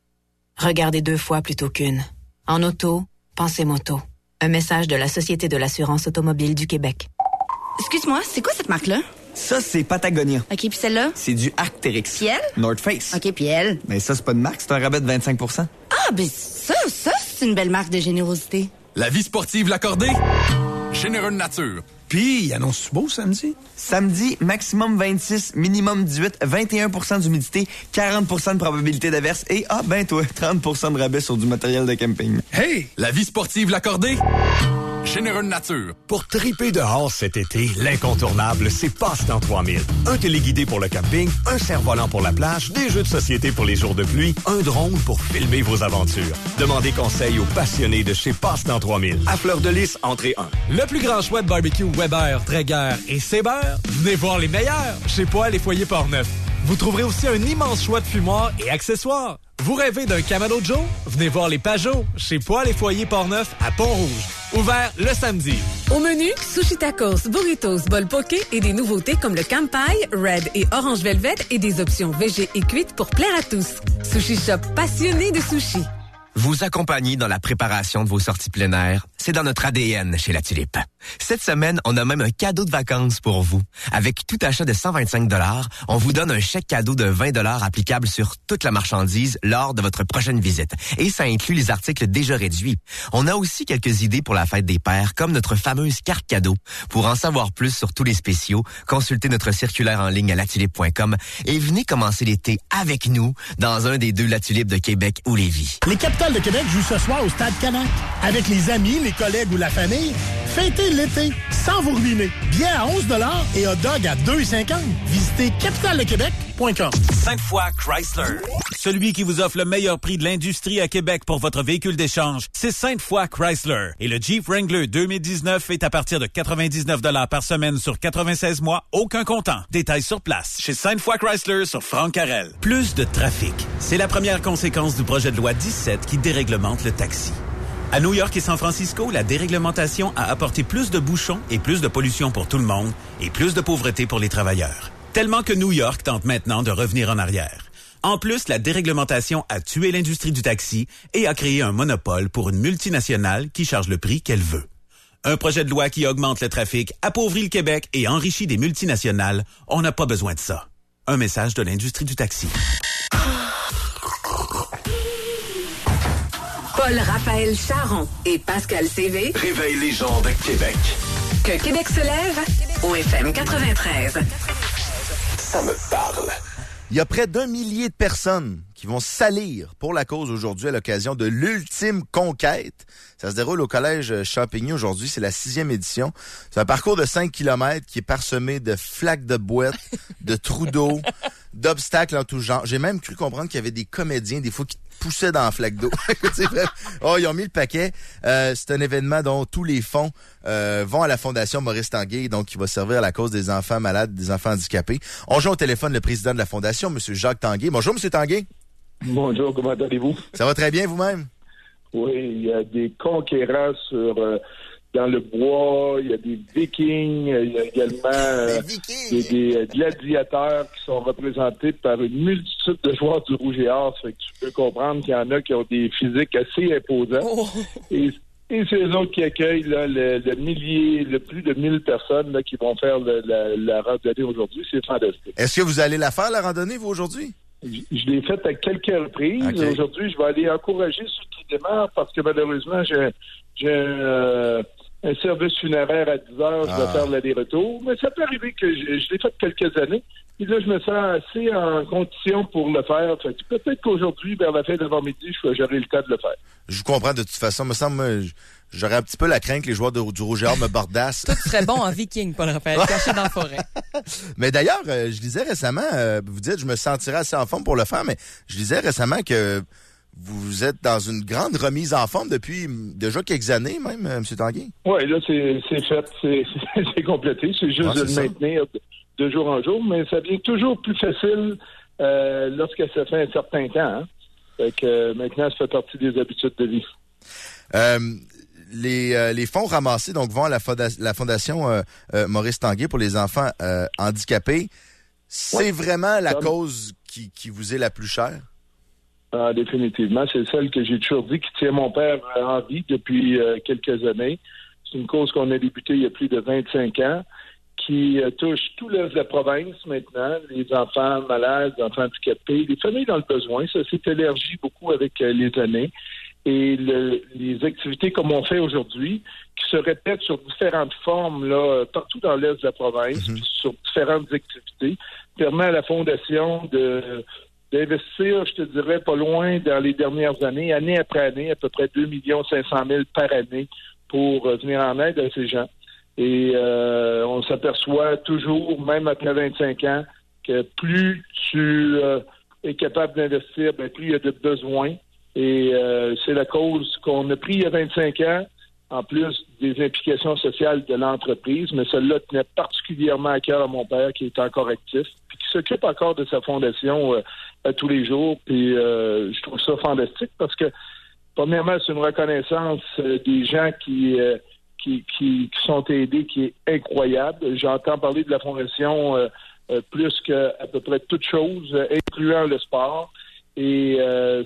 Regardez deux fois plutôt qu'une. En auto, pensez moto. Un message de la Société de l'assurance automobile du Québec. Excuse-moi, c'est quoi cette marque-là? Ça, c'est Patagonia. OK, puis celle-là? C'est du Arc'teryx. Puis elle? North Face. OK, puis elle? Mais ça, c'est pas de marque, c'est un rabais de vingt-cinq pour cent. Ah, ben ça, ça, c'est une belle marque de générosité. La vie sportive l'accordée? Généreux de nature. Puis, il annonce-tu beau samedi? Samedi, maximum vingt-six, minimum dix-huit, vingt et un pour cent d'humidité, quarante pour cent de probabilité d'averse et, ah ben toi, trente pour cent de rabais sur du matériel de camping. Hey! La vie sportive l'accordée? Généreux de nature. Pour triper dehors cet été, l'incontournable, c'est Passe-Temps trois mille. Un téléguidé pour le camping, un cerf-volant pour la plage, des jeux de société pour les jours de pluie, un drone pour filmer vos aventures. Demandez conseil aux passionnés de chez Passe-Temps trois mille. À Fleur de Lys, entrée un. Le plus grand choix de barbecue Weber, Traeger et Saber, venez voir les meilleurs chez Poêle et Foyer Portneuf. Vous trouverez aussi un immense choix de fumoirs et accessoires. Vous rêvez d'un Camaro Joe? Venez voir les Pajot chez Poêle et Foyer Portneuf à Pont-Rouge. Ouvert le samedi. Au menu, sushi tacos, burritos, bol poké et des nouveautés comme le Kampai, Red et Orange Velvet et des options végé et cuites pour plaire à tous. Sushi Shop passionné de sushi. Vous accompagner dans la préparation de vos sorties plein air, c'est dans notre A D N chez La Tulipe. Cette semaine, on a même un cadeau de vacances pour vous. Avec tout achat de cent vingt-cinq dollars, on vous donne un chèque cadeau de vingt dollars applicable sur toute la marchandise lors de votre prochaine visite. Et ça inclut les articles déjà réduits. On a aussi quelques idées pour la fête des pères, comme notre fameuse carte cadeau. Pour en savoir plus sur tous les spéciaux, consultez notre circulaire en ligne à latulipe point com et venez commencer l'été avec nous dans un des deux La Tulipe de Québec ou Lévis. Les Capitales de Québec jouent ce soir au Stade Canac. Avec les amis, les collègues ou la famille, fêtez l'été sans vous ruiner. Billets à onze dollars et hot dog à deux cinquante. Visitez capitale de québec point com. Cinq fois Chrysler. Celui qui vous offre le meilleur prix de l'industrie à Québec pour votre véhicule d'échange, c'est cinq fois Chrysler. Et le Jeep Wrangler deux mille dix-neuf est à partir de quatre-vingt-dix-neuf dollars par semaine sur quatre-vingt-seize mois, aucun comptant. Détails sur place chez cinq fois Chrysler sur Franck Carrel. Plus de trafic. C'est la première conséquence du projet de loi dix-sept qui déréglemente le taxi. À New York et San Francisco, la déréglementation a apporté plus de bouchons et plus de pollution pour tout le monde et plus de pauvreté pour les travailleurs. Tellement que New York tente maintenant de revenir en arrière. En plus, la déréglementation a tué l'industrie du taxi et a créé un monopole pour une multinationale qui charge le prix qu'elle veut. Un projet de loi qui augmente le trafic, appauvrit le Québec et enrichit des multinationales. On n'a pas besoin de ça. Un message de l'industrie du taxi. Paul-Raphaël Charon et Pascal Sévé Réveille les gens de Québec. Que Québec se lève au F M quatre-vingt-treize. Ça me parle. Il y a près d'un millier de personnes qui vont salir pour la cause aujourd'hui à l'occasion de l'ultime conquête. Ça se déroule au Collège Champigny aujourd'hui. C'est la sixième édition. C'est un parcours de cinq kilomètres qui est parsemé de flaques de boîtes, de trous d'eau, d'obstacles en tout genre. J'ai même cru comprendre qu'il y avait des comédiens, des fois, qui poussaient dans la flaque d'eau. Oh, ils ont mis le paquet. Euh, c'est un événement dont tous les fonds euh, vont à la Fondation Maurice Tanguay, donc qui va servir à la cause des enfants malades, des enfants handicapés. On joue au téléphone le président de la Fondation, M. Jacques Tanguay. Bonjour, M. Tanguay. Bonjour, comment allez-vous? Ça va très bien, vous-même? Oui, il y a des conquérants sur euh, dans le bois, il y a des vikings, il y a également euh, des, des gladiateurs qui sont représentés par une multitude de joueurs du Rouge et Or. Fait que tu peux comprendre qu'il y en a qui ont des physiques assez imposants. Oh. Et, et c'est eux autres qui accueillent là, le, le millier, le plus de mille personnes là, qui vont faire le, la, la randonnée aujourd'hui. C'est fantastique. Est-ce que vous allez la faire, la randonnée, vous, aujourd'hui? Je, je l'ai faite à quelques reprises. Okay. Aujourd'hui, je vais aller encourager ceux qui démarrent parce que malheureusement, j'ai, j'ai euh, un service funéraire à dix heures. Je ah. vais faire l'aller-retour. Mais ça peut arriver que je, je l'ai fait quelques années. Et là, je me sens assez en condition pour le faire. Fait que peut-être qu'aujourd'hui, vers la fin de l'avant-midi, j'aurai le temps de le faire. Je vous comprends de toute façon. Me semble, moi, j'aurais un petit peu la crainte que les joueurs de, du Rouge et Or me bordassent. Toi, tu serais bon en viking, Paul-Raphaël, caché dans la forêt. Mais d'ailleurs, euh, je lisais récemment, euh, vous dites, je me sentirais assez en forme pour le faire, mais je lisais récemment que vous êtes dans une grande remise en forme depuis déjà quelques années, même, euh, M. Tanguay. Oui, là, c'est, c'est fait, c'est, c'est, c'est complété. C'est juste ouais, c'est de le maintenir de jour en jour, mais ça devient toujours plus facile euh, lorsque ça fait un certain temps. Hein. Fait que euh, maintenant, ça fait partie des habitudes de vie. Euh, les, euh, les fonds ramassés donc vont à la, fonda- la Fondation euh, euh, Maurice Tanguay pour les enfants euh, handicapés. C'est ouais. vraiment la Comme... cause qui, qui vous est la plus chère? Ah, définitivement. C'est celle que j'ai toujours dit qui tient mon père en vie depuis euh, quelques années. C'est une cause qu'on a débutée il y a plus de vingt-cinq ans, qui euh, touche tout l'est de la province maintenant, les enfants malades, les enfants handicapés, les familles dans le besoin. Ça s'est élargi beaucoup avec euh, les années. Et le, les activités comme on fait aujourd'hui, qui se répètent sur différentes formes là, partout dans l'est de la province, mm-hmm. sur différentes activités, permet à la Fondation de d'investir, je te dirais, pas loin dans les dernières années, année après année, à peu près deux millions cinq cent mille par année pour euh, venir en aide à ces gens. Et euh, on s'aperçoit toujours, même après vingt-cinq ans, que plus tu euh, es capable d'investir, ben, plus il y a de besoins. Et euh, c'est la cause qu'on a pris il y a vingt-cinq ans, en plus des implications sociales de l'entreprise, mais celle-là tenait particulièrement à cœur à mon père, qui est encore actif, puis qui s'occupe encore de sa fondation euh, à tous les jours. Puis euh, je trouve ça fantastique parce que, premièrement, c'est une reconnaissance euh, des gens qui, euh, qui, qui, qui sont aidés qui est incroyable. J'entends parler de la fondation euh, euh, plus qu'à peu près toute chose, euh, incluant le sport. Et euh,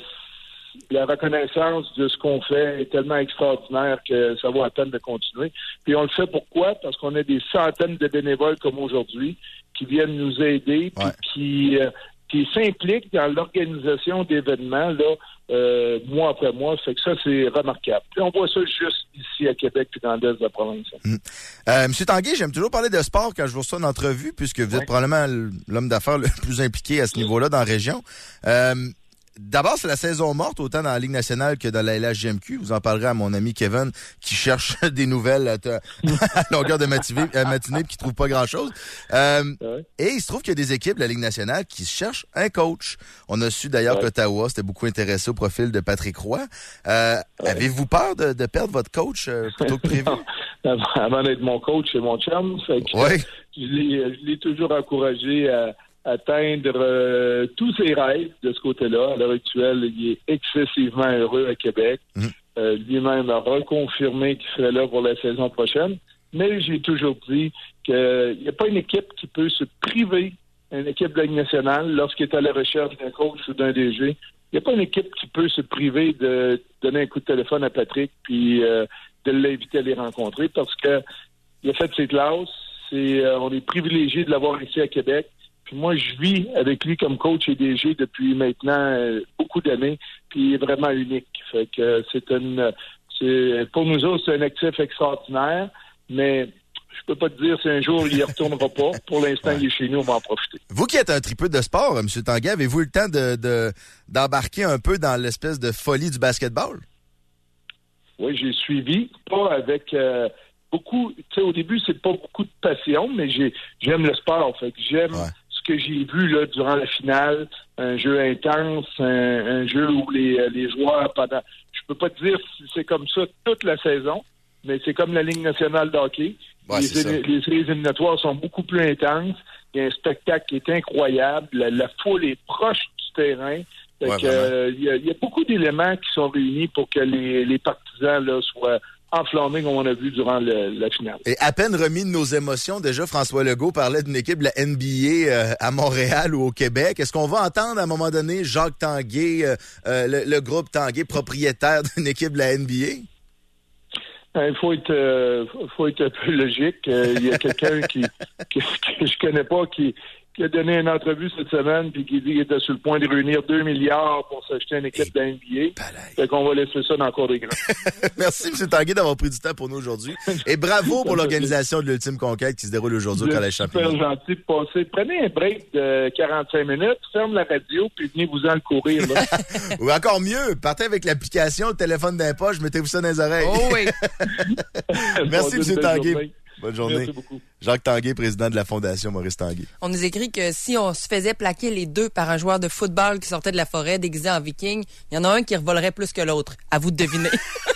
la reconnaissance de ce qu'on fait est tellement extraordinaire que ça vaut la peine de continuer. Puis on le fait pourquoi? Parce qu'on a des centaines de bénévoles comme aujourd'hui qui viennent nous aider, puis ouais. qui, euh, qui s'impliquent dans l'organisation d'événements là, euh, mois après mois. Fait que ça, c'est remarquable. Puis on voit ça juste ici à Québec puis dans l'est de la province. Mmh. Euh, Monsieur Tanguay, j'aime toujours parler de sport quand je vous reçois en entrevue, puisque vous ouais. êtes probablement l'homme d'affaires le plus impliqué à ce niveau-là dans la région. Euh, D'abord, c'est la saison morte, autant dans la Ligue nationale que dans la L H J M Q. Vous en parlerez à mon ami Kevin, qui cherche des nouvelles à, à longueur de matinée, à matinée et qui trouve pas grand-chose. Euh, ouais. Et il se trouve qu'il y a des équipes de la Ligue nationale qui cherchent un coach. On a su d'ailleurs ouais. qu'Ottawa s'était beaucoup intéressé au profil de Patrick Roy. Euh, ouais. Avez-vous peur de, de perdre votre coach euh, plutôt que prévu? Avant d'être mon coach, c'est mon chum. Fait que ouais. je, l'ai, je l'ai toujours encouragé à atteindre euh, tous ses rêves de ce côté-là. À l'heure actuelle, il est excessivement heureux à Québec. Mmh. Euh, lui-même a reconfirmé qu'il serait là pour la saison prochaine. Mais j'ai toujours dit qu'il n'y a pas une équipe qui peut se priver, une équipe de la Ligue nationale, lorsqu'il est à la recherche d'un coach ou d'un D G. Il n'y a pas une équipe qui peut se priver de donner un coup de téléphone à Patrick puis euh, de l'inviter à les rencontrer parce que il a fait ses classes. C'est, euh, on est privilégié de l'avoir ici à Québec. Puis moi, je vis avec lui comme coach et D G depuis maintenant euh, beaucoup d'années. Puis il est vraiment unique. Fait que euh, c'est une, c'est pour nous autres, c'est un actif extraordinaire. Mais je peux pas te dire si un jour il y retournera pas. Pour l'instant, ouais. il est chez nous, on va en profiter. Vous qui êtes un tripeux de sport, M. Tanguay, avez-vous eu le temps de, de d'embarquer un peu dans l'espèce de folie du basketball? Oui, j'ai suivi, pas avec euh, beaucoup. Tu sais, au début, c'est pas beaucoup de passion, mais j'ai j'aime le sport. Fait que j'aime ouais. ce que j'ai vu là durant la finale, un jeu intense, un, un jeu où les les joueurs pendant. Je peux pas te dire si c'est comme ça toute la saison, mais c'est comme la Ligue nationale de hockey. Ouais, les, é- les séries éliminatoires sont beaucoup plus intenses. Il y a un spectacle qui est incroyable. La, la foule est proche du terrain. Fait ouais, que, euh, il, y a, il y a beaucoup d'éléments qui sont réunis pour que les, les partisans là, soient enflammés comme on a vu durant le, la finale. Et à peine remis de nos émotions, déjà François Legault parlait d'une équipe de la N B A euh, à Montréal ou au Québec. Est-ce qu'on va entendre à un moment donné Jacques Tanguay, euh, euh, le, le groupe Tanguay, propriétaire d'une équipe de la N B A? Il faut être, euh, faut être un peu logique. Il euh, y a quelqu'un qui, que, que je connais pas qui, qui a donné une entrevue cette semaine puis qui dit qu'il était sur le point de réunir deux milliards pour s'acheter une équipe de la N B A. Fait qu'on va laisser ça dans le cours des grands. Merci, M. Tanguay, d'avoir pris du temps pour nous aujourd'hui. Et bravo pour l'organisation de l'Ultime Conquête qui se déroule aujourd'hui au Collège Champion. Super gentil de passer. Prenez un break de quarante-cinq minutes, ferme la radio, puis venez-vous-en le courir. Là. Ou encore mieux, partez avec l'application, le téléphone d'un poche, mettez-vous ça dans les oreilles. Oh oui. Merci, M. Tanguay. Journée. Bonne journée. Merci beaucoup. Jacques Tanguay, président de la Fondation Maurice Tanguay. On nous écrit que si on se faisait plaquer les deux par un joueur de football qui sortait de la forêt déguisé en viking, il y en a un qui revolerait plus que l'autre. À vous de deviner.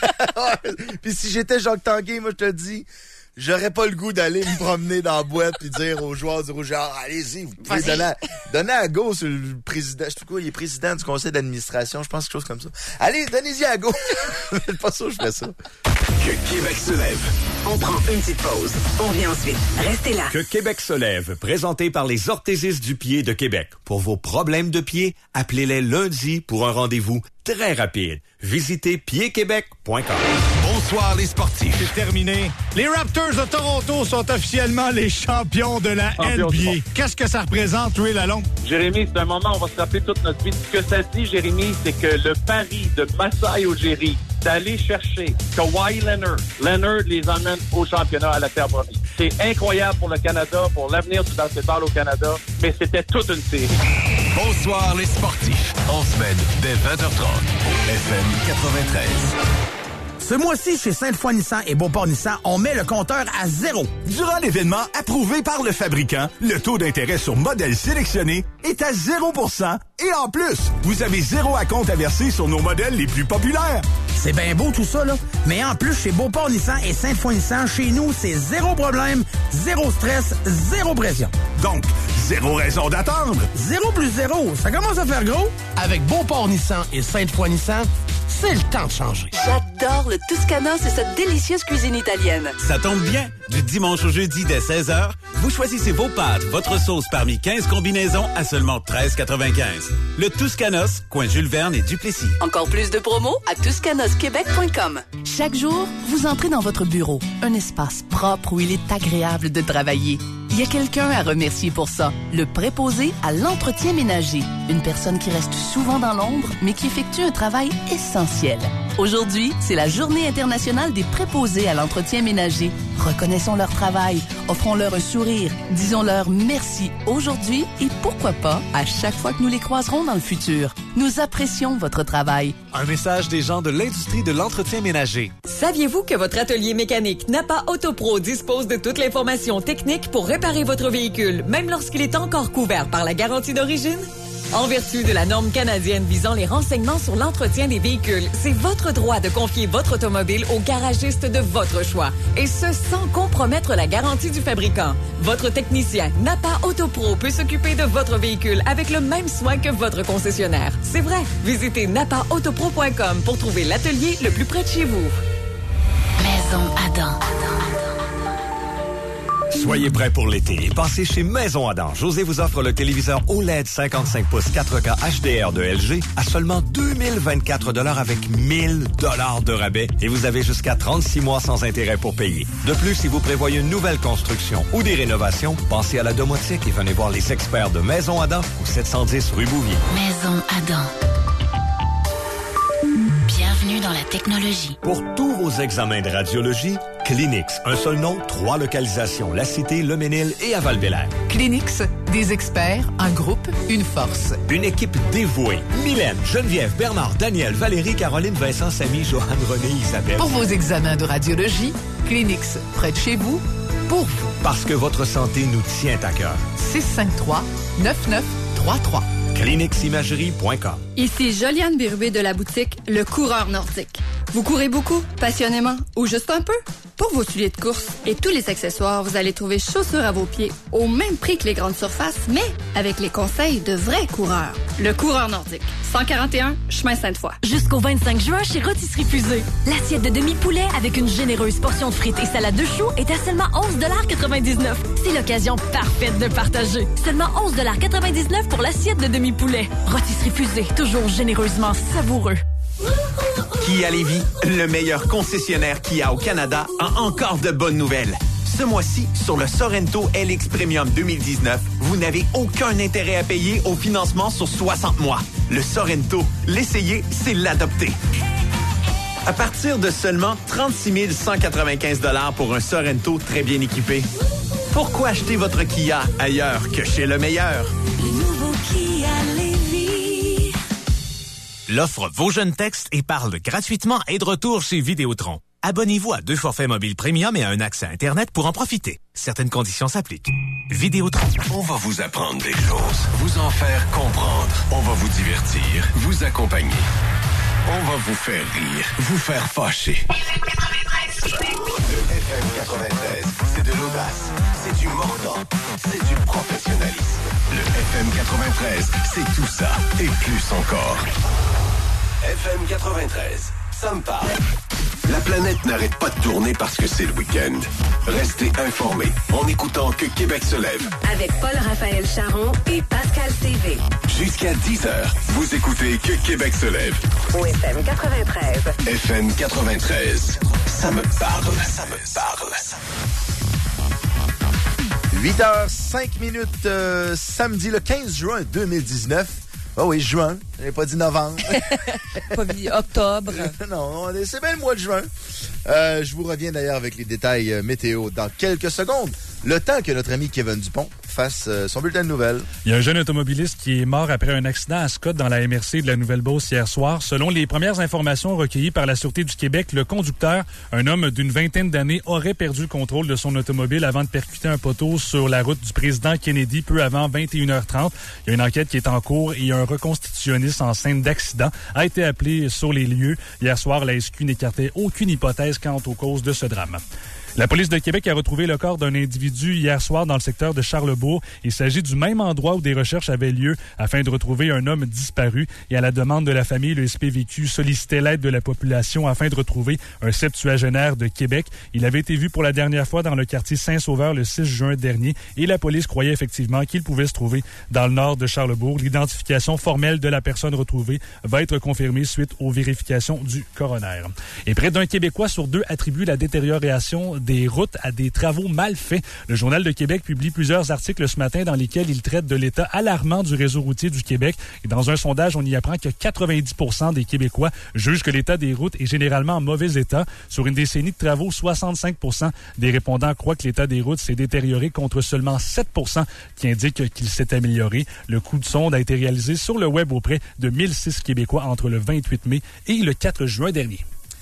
Puis si j'étais Jacques Tanguay, moi je te le dis, j'aurais pas le goût d'aller me promener dans la boîte puis dire aux joueurs du Rouge, ah, allez-y, vous pouvez donner à, donner à go sur le président. Je sais pas quoi, il est président du conseil d'administration, je pense quelque chose comme ça. Allez, donnez-y à go. Pas sûr, je ferais ça. Que Québec se lève. On prend une petite pause. On revient ensuite. Restez là. Que Québec se lève, présenté par les orthésistes du pied de Québec. Pour vos problèmes de pied, appelez-les lundi pour un rendez-vous très rapide. Visitez pied québec point com. Bonsoir les sportifs. C'est terminé. Les Raptors de Toronto sont officiellement les champions de la Champion N B A. Qu'est-ce que ça représente, Louis Lalonde? Jérémy, c'est un moment où on va se rappeler toute notre vie. Ce que ça dit, Jérémy, c'est que le pari de Masai Ujiri d'aller chercher Kawhi Leonard, Leonard les emmène au championnat à la terre promise. C'est incroyable pour le Canada, pour l'avenir du basketball au Canada, mais c'était toute une série. Bonsoir les sportifs. En semaine, dès vingt heures trente, au F M quatre-vingt-treize. Ce mois-ci, chez Sainte-Foy Nissan et Beauport Nissan, on met le compteur à zéro. Durant l'événement approuvé par le fabricant, le taux d'intérêt sur modèles sélectionnés est à zéro pour cent et en plus, vous avez zéro acompte à verser sur nos modèles les plus populaires. C'est bien beau tout ça, là. Mais en plus, chez Beauport Nissan et Sainte-Foy Nissan, chez nous, c'est zéro problème, zéro stress, zéro pression. Donc, zéro raison d'attendre. Zéro plus zéro, ça commence à faire gros. Avec Beauport Nissan et Sainte-Foy Nissan, c'est le temps de changer. J'adore le Tuscanos et cette délicieuse cuisine italienne. Ça tombe bien. Du dimanche au jeudi dès seize heures, vous choisissez vos pâtes, votre sauce parmi quinze combinaisons à seulement treize quatre-vingt-quinze. Le Tuscanos, coin Jules Verne et Duplessis. Encore plus de promos à tuscanos québec point com. Chaque jour, vous entrez dans votre bureau, un espace propre où il est agréable de travailler. Il y a quelqu'un à remercier pour ça. Le préposé à l'entretien ménager. Une personne qui reste souvent dans l'ombre, mais qui effectue un travail essentiel. Aujourd'hui, c'est la Journée internationale des préposés à l'entretien ménager. Reconnaissons leur travail, offrons-leur un sourire, disons-leur merci aujourd'hui et pourquoi pas à chaque fois que nous les croiserons dans le futur. Nous apprécions votre travail. Un message des gens de l'industrie de l'entretien ménager. Saviez-vous que votre atelier mécanique Napa Autopro dispose de toute l'information technique pour réparer votre véhicule, même lorsqu'il est encore couvert par la garantie d'origine? En vertu de la norme canadienne visant les renseignements sur l'entretien des véhicules, c'est votre droit de confier votre automobile au garagiste de votre choix, et ce sans compromettre la garantie du fabricant. Votre technicien Napa Autopro peut s'occuper de votre véhicule avec le même soin que votre concessionnaire. C'est vrai, visitez napa autopro point com pour trouver l'atelier le plus près de chez vous. Maison Adam. Soyez prêts pour l'été et passez chez Maison Adam. José vous offre le téléviseur O L E D cinquante-cinq pouces quatre K H D R de L G à seulement deux mille vingt-quatre dollars avec mille dollars de rabais et vous avez jusqu'à trente-six mois sans intérêt pour payer. De plus, si vous prévoyez une nouvelle construction ou des rénovations, pensez à la domotique et venez voir les experts de Maison Adam au sept cent dix rue Bouvier. Maison Adam. Bienvenue dans la technologie. Pour tous vos examens de radiologie, Clinix. Un seul nom, trois localisations. La Cité, Le Ménil et à Val-Bélair. Clinix, des experts, un groupe, une force. Une équipe dévouée. Mylène, Geneviève, Bernard, Daniel, Valérie, Caroline, Vincent, Samy, Johanne, René, Isabelle. Pour vos examens de radiologie, Clinix, près de chez vous, pour vous. Parce que votre santé nous tient à cœur. six cinq trois, neuf neuf trois trois. Clinix Imagerie point com. Ici Joliane Birubé de la boutique Le Coureur Nordique. Vous courez beaucoup, passionnément ou juste un peu? Pour vos souliers de course et tous les accessoires, vous allez trouver chaussures à vos pieds au même prix que les grandes surfaces, mais avec les conseils de vrais coureurs. Le Coureur Nordique, cent quarante et un, chemin Sainte-Foy. Jusqu'au vingt-cinq juin chez Rôtisserie Fusée. L'assiette de demi-poulet avec une généreuse portion de frites et salade de choux est à seulement onze quatre-vingt-dix-neuf. C'est l'occasion parfaite de partager. Seulement onze quatre-vingt-dix-neuf pour l'assiette de demi-poulet. Rôtisserie Fusée, toujours généreusement savoureux. Kia Lévis, le meilleur concessionnaire Kia au Canada, a encore de bonnes nouvelles. Ce mois-ci, sur le Sorento L X Premium deux mille dix-neuf, vous n'avez aucun intérêt à payer au financement sur soixante mois. Le Sorento, l'essayer, c'est l'adopter. À partir de seulement trente-six mille cent quatre-vingt-quinze dollars pour un Sorento très bien équipé. Pourquoi acheter votre Kia ailleurs que chez le meilleur? Le nouveau Kia Lévis. L'offre Vos jeunes textes et parle gratuitement est de retour chez Vidéotron. Abonnez-vous à deux forfaits mobiles premium et à un accès à Internet pour en profiter. Certaines conditions s'appliquent. Vidéotron. On va vous apprendre des choses, vous en faire comprendre. On va vous divertir, vous accompagner. On va vous faire rire, vous faire fâcher. F M quatre-vingt-treize Québec. Le F M quatre-vingt-treize, c'est de l'audace, c'est du mordant, c'est du professionnalisme. Le F M quatre-vingt-treize, c'est tout ça et plus encore. F M quatre-vingt-treize, ça me parle. La planète n'arrête pas de tourner parce que c'est le week-end. Restez informés en écoutant Que Québec se lève. Avec Paul-Raphaël Charon et Pascal C V. Jusqu'à dix heures, vous écoutez Que Québec se lève. Au F M quatre-vingt-treize. F M quatre-vingt-treize, ça me parle, ça me parle. huit heures cinq minutes, euh, samedi le quinze juin deux mille dix-neuf. Ah oh oui, juin. J'avais pas dit novembre. Pas dit octobre. Non, c'est bien le mois de juin. Euh, je vous reviens d'ailleurs avec les détails euh, météo dans quelques secondes. Le temps que notre ami Kevin Dupont fasse euh, son bulletin de nouvelles. Il y a un jeune automobiliste qui est mort après un accident à Scott dans la M R C de la Nouvelle-Beauce hier soir. Selon les premières informations recueillies par la Sûreté du Québec, le conducteur, un homme d'une vingtaine d'années, aurait perdu le contrôle de son automobile avant de percuter un poteau sur la route du président Kennedy peu avant vingt et une heures trente. Il y a une enquête qui est en cours et un reconstitutionniste en scène d'accident a été appelé sur les lieux. Hier soir, la S Q n'écartait aucune hypothèse quant aux causes de ce drame. La police de Québec a retrouvé le corps d'un individu hier soir dans le secteur de Charlebourg. Il s'agit du même endroit où des recherches avaient lieu afin de retrouver un homme disparu. Et à la demande de la famille, le S P V Q sollicitait l'aide de la population afin de retrouver un septuagénaire de Québec. Il avait été vu pour la dernière fois dans le quartier Saint-Sauveur le six juin dernier et la police croyait effectivement qu'il pouvait se trouver dans le nord de Charlebourg. L'identification formelle de la personne retrouvée va être confirmée suite aux vérifications du coroner. Et près d'un Québécois sur deux attribue la détérioration des routes à des travaux mal faits. Le Journal de Québec publie plusieurs articles ce matin dans lesquels il traite de l'état alarmant du réseau routier du Québec. Et dans un sondage, on y apprend que quatre-vingt-dix pour cent des Québécois jugent que l'état des routes est généralement en mauvais état. Sur une décennie de travaux, soixante-cinq pour cent des répondants croient que l'état des routes s'est détérioré contre seulement sept pour cent qui indiquent qu'il s'est amélioré. Le coup de sonde a été réalisé sur le web auprès de mille six Québécois entre le vingt-huit mai et le quatre juin dernier.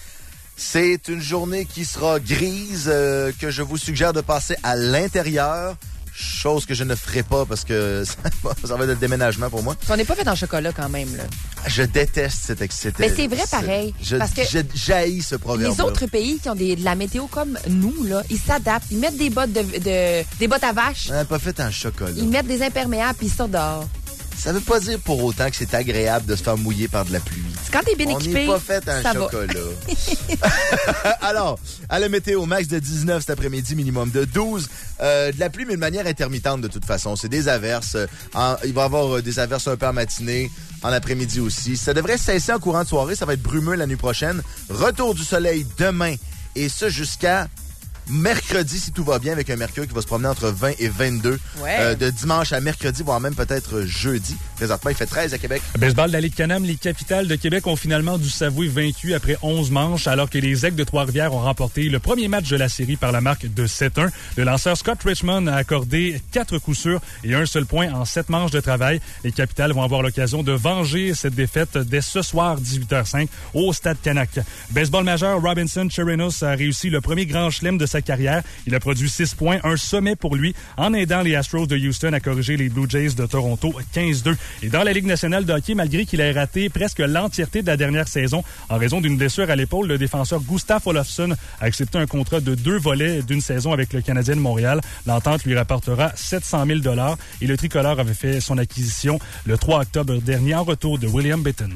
C'est une journée qui sera grise, euh, que je vous suggère de passer à l'intérieur. Chose que je ne ferai pas parce que ça va, ça va être le déménagement pour moi. On n'est pas fait en chocolat quand même, là. Je déteste cet excès. Mais c'est vrai pareil. Je, parce que je jaillis ce proverbe. Les autres pays qui ont des, de la météo comme nous, là, ils s'adaptent. Ils mettent des bottes de, de des bottes à vache. On n'a pas fait en chocolat. Ils mettent des imperméables puis ils sortent dehors. Ça veut pas dire pour autant que c'est agréable de se faire mouiller par de la pluie. C'est Quand t'es bien on équipé, n'est pas fait en ça chocolat. Alors, à la météo, max de dix-neuf cet après-midi, minimum de douze. Euh, de la pluie, mais de manière intermittente de toute façon. C'est des averses. En, il va y avoir des averses un peu en matinée, en après-midi aussi. Ça devrait cesser en courant de soirée. Ça va être brumeux la nuit prochaine. Retour du soleil demain. Et ça jusqu'à mercredi, si tout va bien, avec un mercure qui va se promener entre vingt et vingt-deux. Ouais. Euh, de dimanche à mercredi, voire même peut-être jeudi. Présentement, il fait treize à Québec. Baseball de la Ligue Canam, les Capitales de Québec ont finalement dû s'avouer vaincus après onze manches, alors que les Aigles de Trois-Rivières ont remporté le premier match de la série par la marque de sept un. Le lanceur Scott Richmond a accordé quatre coups sûrs et un seul point en sept manches de travail. Les Capitales vont avoir l'occasion de venger cette défaite dès ce soir, dix-huit heures cinq, au Stade Canac. Baseball majeur, Robinson Chirinos a réussi le premier grand chelem de sa carrière. Il a produit six points, un sommet pour lui, en aidant les Astros de Houston à corriger les Blue Jays de Toronto quinze deux. Et dans la Ligue nationale de hockey, malgré qu'il ait raté presque l'entièreté de la dernière saison en raison d'une blessure à l'épaule, le défenseur Gustav Olofsson a accepté un contrat de deux volets d'une saison avec le Canadien de Montréal. L'entente lui rapportera sept cent mille dollars et le tricolore avait fait son acquisition le trois octobre dernier en retour de William Bitton.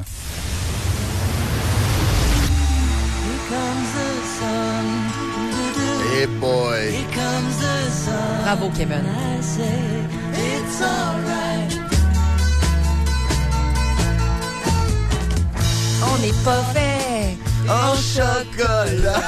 Hey boy! Bravo, Kevin. On n'est pas fait en chocolat.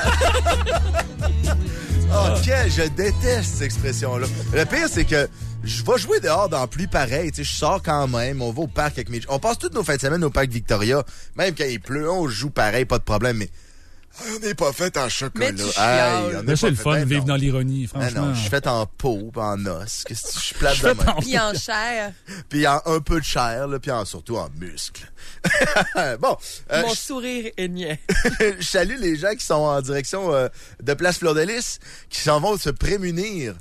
OK, je déteste cette expression-là. Le pire, c'est que je vais jouer dehors dans la pluie pareil. Tu sais, je sors quand même. On va au parc avec mes... On passe toutes nos fins de semaine au parc Victoria. Même quand il pleut, on joue pareil, pas de problème. Mais on n'est pas fait en chocolat. Mais tu Hey, on Mais est c'est pas le fait- fun de ben vivre non. dans l'ironie, Ben franchement. non, je suis fait en peau, pis en os. Qu'est-ce que je suis plate Je de fais même. en- Puis en chair. Puis en un peu de chair, là, puis en, surtout en muscles. bon, euh, Mon je- sourire est niais. je salue les gens qui sont en direction euh, de Place Fleur-de-Lys, qui s'en vont se prémunir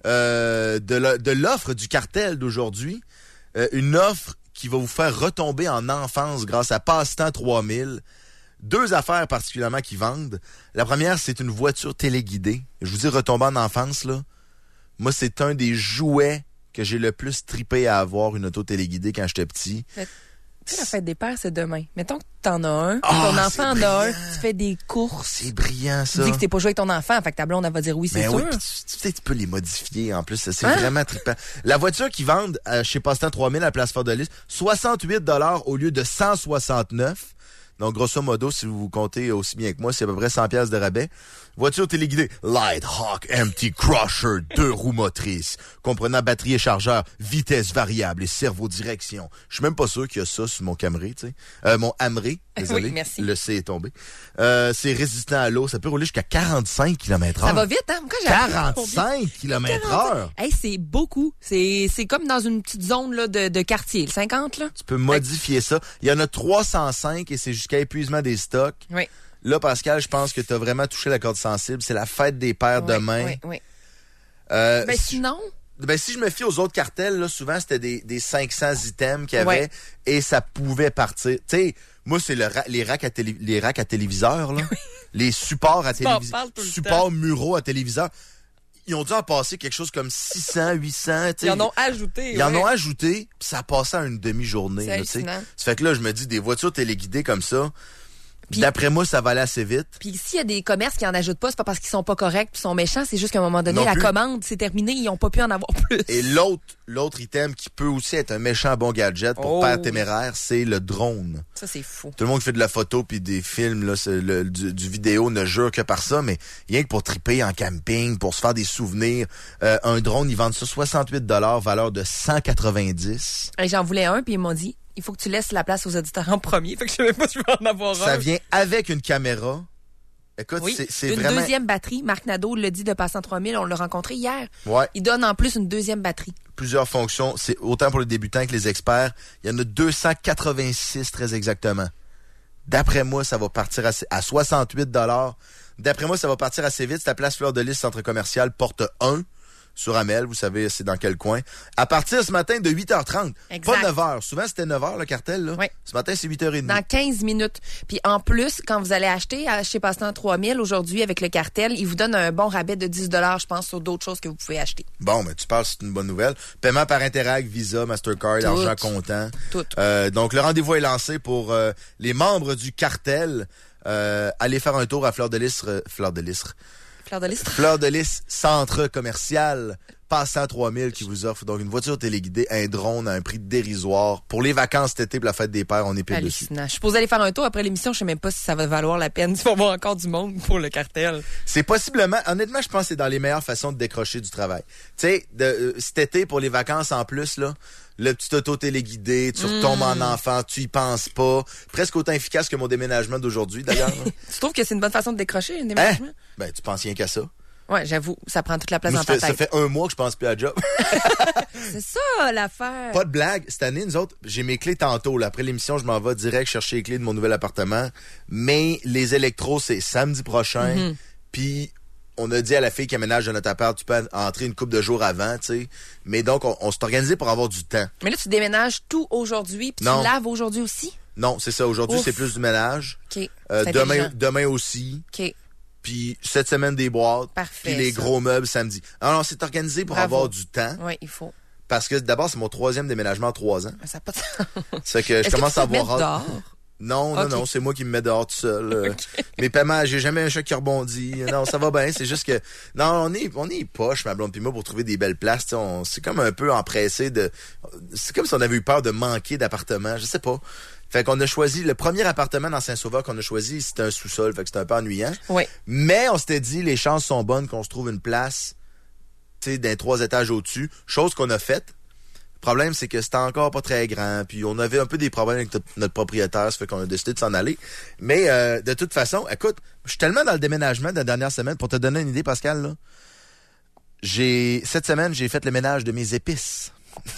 euh, de, le- de l'offre du cartel d'aujourd'hui. Euh, une offre qui va vous faire retomber en enfance grâce à Passe-Temps trois mille. Deux affaires particulièrement qui vendent. La première, c'est une voiture téléguidée. Je vous dis retomber en enfance, là. Moi, c'est un des jouets que j'ai le plus trippé à avoir, une auto téléguidée quand j'étais petit. Mais, tu sais, la fête des pères, c'est demain. Mettons que t'en as un, Ah, ton enfant c'est en a un, brillant. tu fais des courses. C'est brillant, Tu ça. dis que t'es pas joué avec ton enfant, fait que ta blonde, elle va dire oui, c'est Ben sûr. oui, pis tu, tu sais, tu peux les modifier en plus. C'est Hein? vraiment trippant. La voiture qu'ils vendent euh, chez Passe-Temps trois mille à Place Fleur-de-Lys, soixante-huit dollars au lieu de cent soixante-neuf. Donc, grosso modo, si vous comptez aussi bien que moi, c'est à peu près cent piastres de rabais. Voiture téléguidée Light Hawk Empty Crusher, deux roues motrices, comprenant batterie et chargeur, vitesse variable et servo-direction. Je suis même pas sûr qu'il y a ça sur mon Camry, tu sais. Euh, mon Amré, désolé. Oui, merci. Le C est tombé. Euh, c'est résistant à l'eau. Ça peut rouler jusqu'à quarante-cinq kilomètres heure. Ça va vite, hein? Quand j'ai appris à quarante-cinq kilomètres heure. Hey, c'est beaucoup. C'est, c'est comme dans une petite zone là, de, de quartier. Le cinquante, là. Tu peux modifier ça. Il y en a trois cent cinq et c'est jusqu'à épuisement des stocks. Oui. Là, Pascal, je pense que tu as vraiment touché la corde sensible. C'est la fête des pères Oui, demain. Oui, oui. Euh, Ben, sinon, ben, si je me fie aux autres cartels, là, souvent, c'était des, des cinq cents items qu'il y avait Ouais. et ça pouvait partir. Tu sais, moi, c'est le ra- les, racks à télé- les racks à téléviseurs, là. Les supports à Tu m'en téléviseur. parles tout le Supports temps. muraux à téléviseur. Ils ont dû en passer quelque chose comme six cents, huit cents. tu sais. ils en ont ajouté. Ils en ouais. ont ajouté, puis ça a passé à une demi-journée. C'est là, tu sais. hallucinant. Ça fait que là, je me dis, des voitures téléguidées comme ça, Puis- d'après moi, ça va aller assez vite. Puis s'il y a des commerces qui en ajoutent pas, c'est pas parce qu'ils sont pas corrects puis sont méchants, c'est juste qu'à un moment donné, Non la plus. commande, c'est terminé, ils ont pas pu en avoir plus. Et l'autre, l'autre item qui peut aussi être un méchant bon gadget pour Oh, père oui. téméraire, c'est le drone. Ça, c'est fou. Tout le monde qui fait de la photo puis des films, là, c'est le, du, du vidéo ne jure que par ça, mais rien que pour triper en camping, pour se faire des souvenirs, euh, un drone, ils vendent ça soixante-huit dollars, valeur de cent quatre-vingt-dix. Et j'en voulais un, puis ils m'ont dit, il faut que tu laisses la place aux auditeurs en premier. Fait que je savais pas si je vais en avoir un. Ça vient avec une caméra. Écoute, Oui, c'est, c'est une vraiment... deuxième batterie. Marc Nadeau l'a dit de Passant trois mille, on l'a rencontré hier. Ouais. Il donne en plus une deuxième batterie. Plusieurs fonctions. C'est autant pour les débutants que les experts. Il y en a deux cent quatre-vingt-six très exactement. D'après moi, ça va partir à, à soixante-huit dollars. D'après moi, ça va partir assez vite. C'est à Place Fleur-de-Lys, centre commercial, porte un. sur Amel. Vous savez, c'est dans quel coin. À partir ce matin de huit heures trente. Exact. Pas neuf heures. Souvent, c'était neuf heures, le cartel. Là. Oui. Ce matin, c'est huit heures trente. Dans quinze minutes. Puis en plus, quand vous allez acheter à chez Passe-Temps trois mille aujourd'hui avec le cartel, ils vous donnent un bon rabais de dix dollars, je pense, sur d'autres choses que vous pouvez acheter. Bon, mais tu parles, c'est une bonne nouvelle. Paiement par Interac, Visa, Mastercard, Tout. argent comptant. Tout. Euh, donc, le rendez-vous est lancé pour euh, les membres du cartel. Euh, allez faire un tour à Fleur de Lys. Euh, Fleur de Lys. Fleur de Lys. Fleur de Lys, centre commercial, Passe-Temps trois mille qui vous offre donc une voiture téléguidée, un drone à un prix dérisoire. Pour les vacances cet été, pour la fête des pères, on est pile dessus. Je suis posée aller faire un tour après l'émission, je sais même pas si ça va valoir la peine. Il va y avoir encore du monde pour le cartel. C'est possiblement, honnêtement, je pense que c'est dans les meilleures façons de décrocher du travail. Tu sais, de, euh, cet été, pour les vacances en plus, là, le petit auto téléguidé, tu retombes Mm. en enfant, tu y penses pas. Presque autant efficace que mon déménagement d'aujourd'hui, d'ailleurs. Tu trouves que c'est une bonne façon de décrocher un déménagement? Hein? Ben, tu penses rien qu'à ça. Ouais, j'avoue, ça prend toute la place Nous, dans ça, ta fait, tête. ça fait un mois que je pense plus à job. C'est ça, l'affaire. Pas de blague. Cette année, nous autres, j'ai mes clés tantôt. Là. Après l'émission, je m'en vais direct chercher les clés de mon nouvel appartement. Mais les électros, c'est samedi prochain. Mhm. Puis, on a dit à la fille qui aménage de notre appart, tu peux entrer une couple de jours avant, tu sais. Mais donc, on, on s'est organisé pour avoir du temps. Mais là, tu déménages tout aujourd'hui, puis tu Non. laves aujourd'hui aussi? Non, c'est ça. Aujourd'hui, Ouf. c'est plus du ménage. OK. Euh, C'est demain, intelligent. demain aussi. OK. Puis cette semaine, des boîtes. Parfait, Puis les ça. gros meubles samedi. Alors, on s'est organisé pour Bravo. avoir du temps. Oui, il faut. Parce que d'abord, c'est mon troisième déménagement en trois ans. Ça n'a pas de sens. C'est que je Est-ce commence que à tu te avoir mets hâte. dehors? Non, non, Ok. non, c'est moi qui me mets dehors tout seul. euh. Mes paiements, j'ai jamais un chat qui rebondit. Non, ça va bien. C'est juste que, non, on est, on est poche, ma blonde pis moi, pour trouver des belles places. tu sais, On, c'est comme un peu empressé de, c'est comme si on avait eu peur de manquer d'appartements. Je sais pas. Fait qu'on a choisi, le premier appartement dans Saint-Sauveur qu'on a choisi, c'était un sous-sol. Fait que c'était un peu ennuyant. Oui. Mais on s'était dit, les chances sont bonnes qu'on se trouve une place, tu sais, d'un trois étages au-dessus. Chose qu'on a faite. Le problème, c'est que c'était encore pas très grand. Puis on avait un peu des problèmes avec notre, notre propriétaire. Ça fait qu'on a décidé de s'en aller. Mais euh, de toute façon, écoute, je suis tellement dans le déménagement de la dernière semaine. Pour te donner une idée, Pascal, là, j'ai cette semaine, j'ai fait le ménage de mes épices.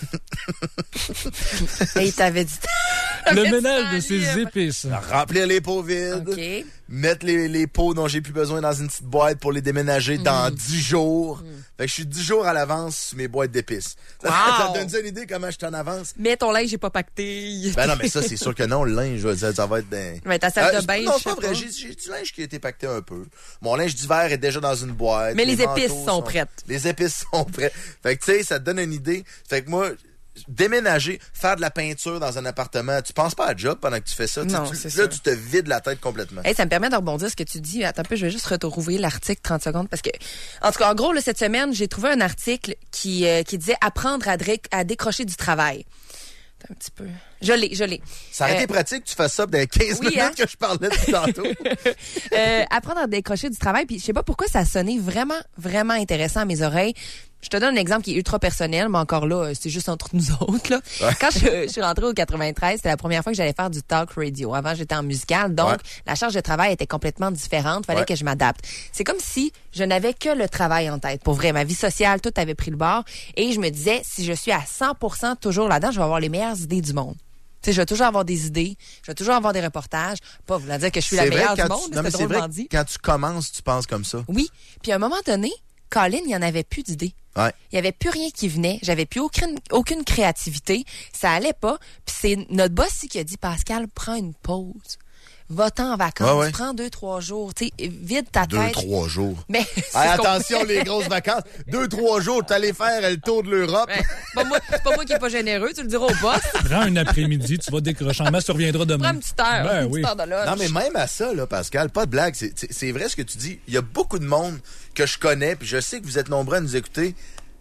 Et il t'avait dit... Le ménage de ses épices. Remplir les pots vides. OK. Mettre les, les pots dont j'ai plus besoin dans une petite boîte pour les déménager dans dix jours. Fait que je suis dix jours à l'avance sur mes boîtes d'épices. Ça, Wow. ça te donne une idée comment je suis en avance? Mais ton linge, j'ai pas pacté. Ben non, mais ça, c'est sûr que non, le linge, je veux dire, ça va être d'un... Mais ta salle Euh, de bain, non, je c'est pas sais vrai, pas. j'ai, j'ai du linge qui a été pacté un peu. Mon linge d'hiver est déjà dans une boîte. Mais les manteaux épices sont prêtes. Les épices sont prêtes. Fait que, tu sais, ça te donne une idée. Fait que moi... Déménager, faire de la peinture dans un appartement, tu penses pas à job pendant que tu fais ça. Tu sais, Non, tu- c'est là, sûr. tu te vides la tête complètement. Hey, ça me permet de rebondir ce que tu dis. Attends un peu, je vais juste retrouver l'article trente secondes parce que, en tout cas, en gros, là, cette semaine, j'ai trouvé un article qui, euh, qui disait apprendre à, dré- à décrocher du travail. Attends un petit peu. Je l'ai, je l'ai. Ça aurait Euh, été pratique que tu fasses ça dans les quinze oui, minutes hein? que je parlais depuis tantôt. euh, apprendre à décrocher du travail. Puis je sais pas pourquoi ça a sonné vraiment, vraiment intéressant à mes oreilles. Je te donne un exemple qui est ultra personnel, mais encore là, euh, c'est juste entre nous autres. Là. Ouais. Quand je, je suis rentrée au quatre-vingt-treize, c'était la première fois que j'allais faire du talk radio. Avant, j'étais en musical, donc Ouais. la charge de travail était complètement différente. Fallait Ouais. que je m'adapte. C'est comme si je n'avais que le travail en tête. Pour vrai, ma vie sociale, tout avait pris le bord. Et je me disais, si je suis à cent pour cent toujours là-dedans, je vais avoir les meilleures idées du monde. Tu sais, je vais toujours avoir des idées, je vais toujours avoir des reportages. Pas vouloir dire que je suis la C'est vrai, meilleure du quand monde, tu, mais non, mais c'est c'est vrai drôlement que dit. quand tu commences, tu penses comme ça. Oui. Puis à un moment donné, Colin, il n'y en avait plus d'idées. Ouais. Il y avait plus rien qui venait. J'avais plus aucune, aucune créativité. Ça allait pas. Puis c'est notre boss ici qui a dit, Pascal, prends une pause. Va-t'en en vacances. Ouais, ouais. Prends deux, trois jours. Tu sais, vide ta Deux, tête. trois jours. Mais, Hey, c'est attention, qu'on- les grosses vacances. Deux, trois jours, t'allais faire le tour de l'Europe. Ouais. C'est pas moi, c'est pas moi qui est pas généreux, tu le diras au boss. Prends un après-midi, tu vas décrocher en masse, tu reviendras demain. Prends une petite heure. Ben une oui. petite heure de lunch. Non, mais même à ça, là, Pascal, pas de blague. C'est, c'est, c'est vrai ce que tu dis. Il y a beaucoup de monde que je connais, puis je sais que vous êtes nombreux à nous écouter,